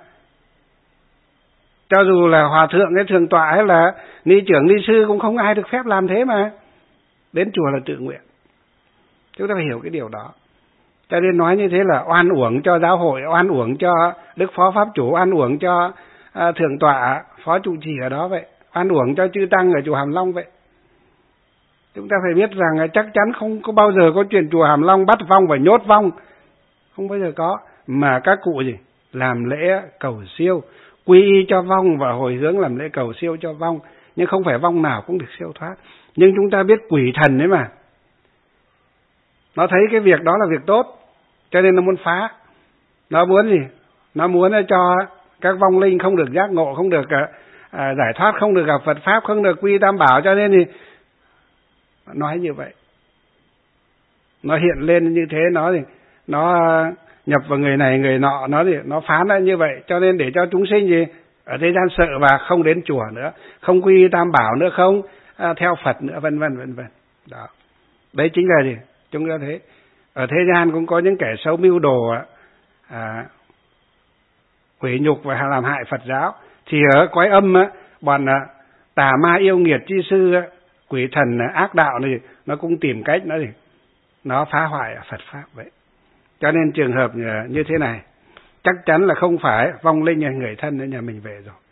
Cho dù là hòa thượng hay thượng tọa hay là ni trưởng ni sư cũng không ai được phép làm thế mà. Đến chùa là tự nguyện. Chúng ta phải hiểu cái điều đó. Cho nên nói như thế là oan uổng cho giáo hội, oan uổng cho Đức Phó Pháp Chủ, oan uổng cho thượng tọa, phó trụ trì ở đó vậy. Oan uổng cho chư tăng ở chùa Hàm Long vậy. Chúng ta phải biết rằng chắc chắn không có bao giờ có chuyện chùa Hàm Long bắt vong và nhốt vong. Không bao giờ có. Mà các cụ gì? Làm lễ cầu siêu, quy y cho vong và hồi hướng làm lễ cầu siêu cho vong. Nhưng không phải vong nào cũng được siêu thoát. Nhưng chúng ta biết quỷ thần đấy mà. Nó thấy cái việc đó là việc tốt, cho nên nó muốn phá. Nó muốn gì? Nó muốn cho các vong linh không được giác ngộ, không được giải thoát, không được gặp Phật Pháp, không được quy tam bảo, cho nên thì nói như vậy. Nó hiện lên như thế, nó nhập vào người này người nọ, nó phán ra như vậy, cho nên để cho chúng sinh gì ở thế gian sợ và không đến chùa nữa, không quy tam bảo nữa, không theo Phật nữa, vân vân vân vân. Đó. Đấy chính là gì? Chúng ta thấy ở thế gian cũng có những kẻ xấu mưu đồ quỷ nhục và làm hại Phật giáo. Thì ở cõi âm bọn tà ma yêu nghiệt chi sư, quỷ thần ác đạo này, nó cũng tìm cách nó phá hoại Phật Pháp vậy. Cho nên trường hợp như thế này chắc chắn là không phải vong linh hay người thân ở nhà mình về rồi.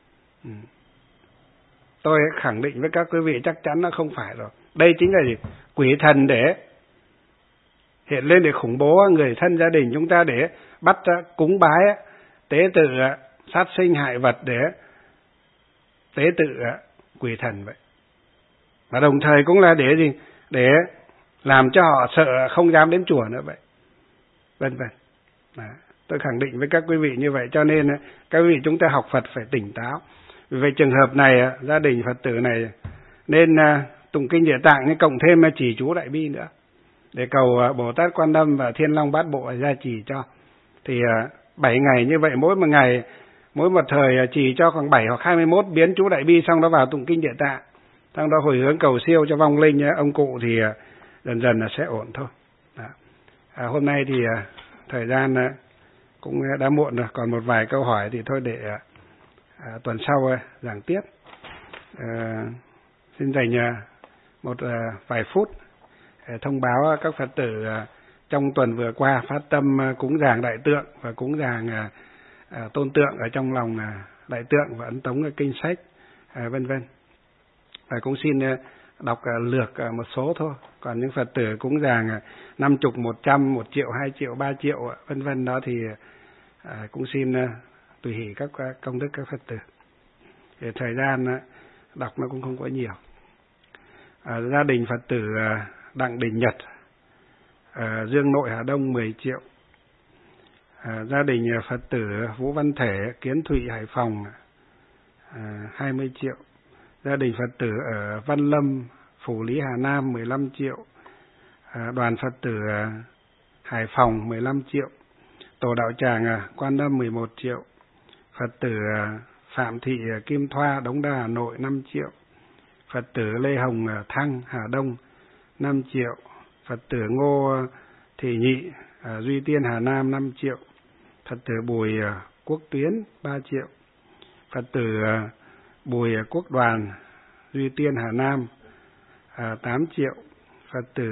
Tôi khẳng định với các quý vị chắc chắn nó không phải rồi. Đây chính là gì? Quỷ thần để hiện lên để khủng bố người thân gia đình chúng ta, để bắt cúng bái tế tự sát sinh hại vật, để tế tự quỷ thần vậy. Và đồng thời cũng là để gì? Để làm cho họ sợ không dám đến chùa nữa vậy. Vân vân. Tôi khẳng định với các quý vị như vậy, cho nên các quý vị chúng ta học Phật phải tỉnh táo. Vì vậy trường hợp này gia đình Phật tử này nên tụng kinh Địa Tạng, nhưng cộng thêm chỉ chú Đại Bi nữa, để cầu Bồ Tát Quan Âm và Thiên Long Bát Bộ gia trì cho. Thì 7 ngày như vậy, mỗi một ngày, mỗi một thời trì cho khoảng 7 hoặc 21 biến chú Đại Bi, xong đó vào tụng kinh Địa Tạng, xong đó hồi hướng cầu siêu cho vong linh ông cụ, thì dần dần là sẽ ổn thôi. Hôm nay thì thời gian cũng đã muộn rồi, còn một vài câu hỏi thì thôi để tuần sau giảng tiếp. Xin dành một vài phút để thông báo các Phật tử trong tuần vừa qua phát tâm cúng dường Đại Tượng và cúng dường Tôn Tượng ở trong lòng Đại Tượng và ấn tống kinh sách, vân vân. Và cũng xin đọc lược một số thôi. Còn những Phật tử cúng dường 50, 100, 1 triệu, 2 triệu, 3 triệu, vân vân đó thì cũng xin tùy hỷ các công đức các Phật tử. Để thời gian đọc nó cũng không có nhiều. Gia đình Phật tử Đặng Đình Nhật, Dương Nội Hà Đông 10 triệu. Gia đình Phật tử Vũ Văn Thể, Kiến Thụy Hải Phòng 20 triệu. Gia đình Phật tử ở Văn Lâm, Phủ Lý Hà Nam 15 triệu. Đoàn Phật tử Hải Phòng 15 triệu. Tổ đạo tràng Quan Âm 11 triệu. Phật tử Phạm Thị Kim Thoa, Đống Đa, Hà Nội 5 triệu. Phật tử Lê Hồng Thăng, Hà Đông 5 triệu. Phật tử Ngô Thị Nhị, Duy Tiên, Hà Nam 5 triệu. Phật tử Bùi Quốc Tuyến 3 triệu. Phật tử Bùi Quốc Đoàn, Duy Tiên, Hà Nam 8 triệu. Phật tử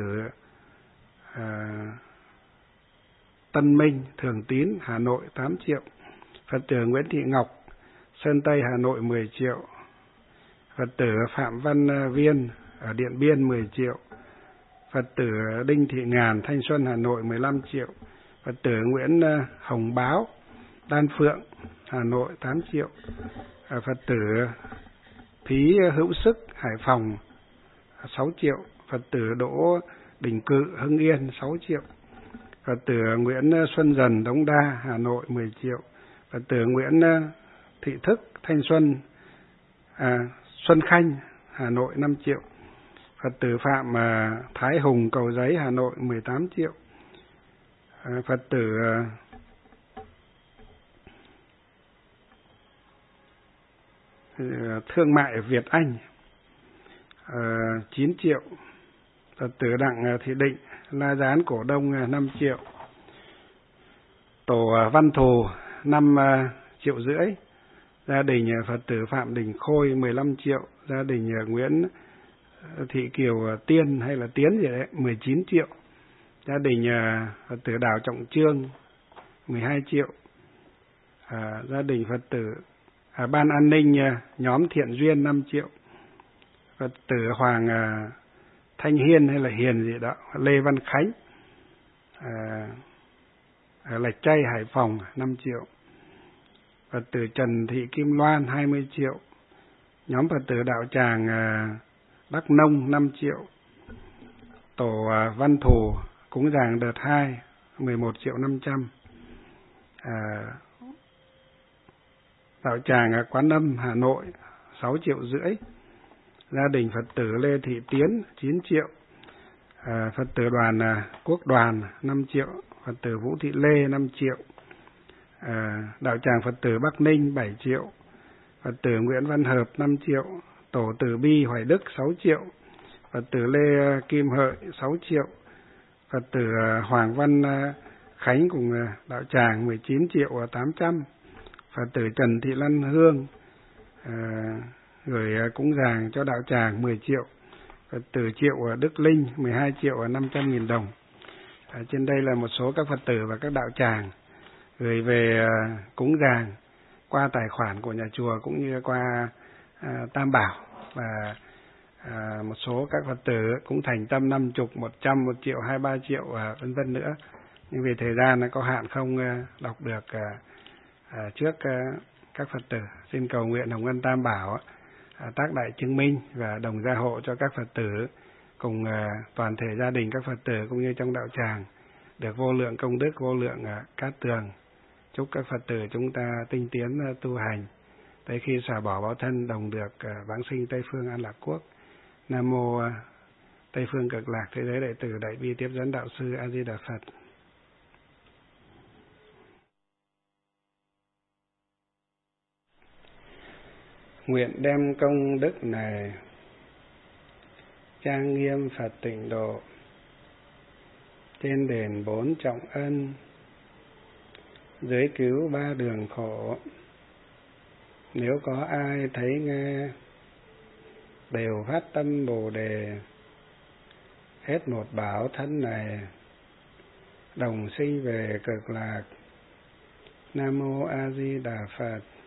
Tân Minh, Thường Tín, Hà Nội 8 triệu. Phật tử Nguyễn Thị Ngọc, Sơn Tây, Hà Nội 10 triệu. Phật tử Phạm Văn Viên ở Điện Biên 10 triệu. Phật tử Đinh Thị Ngàn, Thanh Xuân, Hà Nội 15 triệu. Phật tử Nguyễn Hồng Báo, Đan Phượng, Hà Nội 8 triệu. Phật tử Phí Hữu Sức, Hải Phòng 6 triệu. Phật tử Đỗ Đình Cự, Hưng Yên 6 triệu. Phật tử Nguyễn Xuân Dần, Đống Đa, Hà Nội 10 triệu. Phật tử Nguyễn Thị Thức, Thanh Xuân, Xuân Khanh, Hà Nội 5 triệu. Phật tử Phạm Thái Hùng, Cầu Giấy, Hà Nội 18 triệu. Phật tử Thương Mại Việt Anh 9 triệu. Phật tử Đặng Thị Định, La Gián, Cổ Đông 5 triệu. Tổ Văn Thù 5 triệu rưỡi. Gia đình Phật tử Phạm Đình Khôi 15 triệu. Gia đình Nguyễn Thị Kiều Tiên hay là Tiến gì đấy 19 triệu. Gia đình Phật tử Đào Trọng Trương 12 triệu. Gia đình Phật tử Ban An ninh nhóm Thiện Duyên 5 triệu. Phật tử Hoàng Thanh Hiên hay là Hiền gì đó, Lê Văn Khánh ở Lạch Tray, Hải Phòng 5 triệu. Phật tử Trần Thị Kim Loan 20 triệu. Nhóm Phật tử Đạo Tràng Đắk Nông 5 triệu. Tổ Văn Thù cúng dường đợt 2 11 triệu 500. Đạo Tràng Quán Âm, Hà Nội 6 triệu rưỡi. Gia đình Phật tử Lê Thị Tiến 9 triệu. Phật tử đoàn Quốc Đoàn 5 triệu. Phật tử Vũ Thị Lê 5 triệu. Đạo Tràng Phật tử Bắc Ninh 7 triệu. Phật tử Nguyễn Văn Hợp 5 triệu. Tổ Từ Bi Hoài Đức 6 triệu. Phật tử Lê Kim Hợi 6 triệu. Phật tử Hoàng Văn Khánh cùng Đạo Tràng 19 triệu 800. Phật tử Trần Thị Lan Hương gửi cúng dường cho Đạo Tràng 10 triệu. Phật tử Triệu Đức Linh 12 triệu 500 nghìn đồng. Trên đây là một số các Phật tử và các đạo tràng gửi về cúng dường qua tài khoản của nhà chùa cũng như qua Tam Bảo, và một số các Phật tử cũng thành tâm 50, 100, 1 triệu, 23 triệu và vân vân nữa. Nhưng vì thời gian nó có hạn không đọc được trước các Phật tử. Xin cầu nguyện Hồng Ân Tam Bảo tác đại chứng minh và đồng gia hộ cho các Phật tử cùng toàn thể gia đình các Phật tử cũng như trong đạo tràng được vô lượng công đức, vô lượng cát tường. Chúc các Phật tử chúng ta tinh tiến tu hành, tới khi xả bỏ báo thân đồng được vãng sinh Tây Phương An Lạc Quốc. Nam mô Tây Phương Cực Lạc Thế Giới Đại Từ Đại Bi Tiếp Dẫn Đạo Sư A Di Đà Phật. Nguyện đem công đức này trang nghiêm Phật Tịnh Độ, trên đền 4 trọng ân, dưới cứu 3 đường khổ. Nếu có ai thấy nghe đều phát tâm Bồ Đề, hết một báo thân này đồng sinh về Cực Lạc. Nam mô A Di Đà Phật.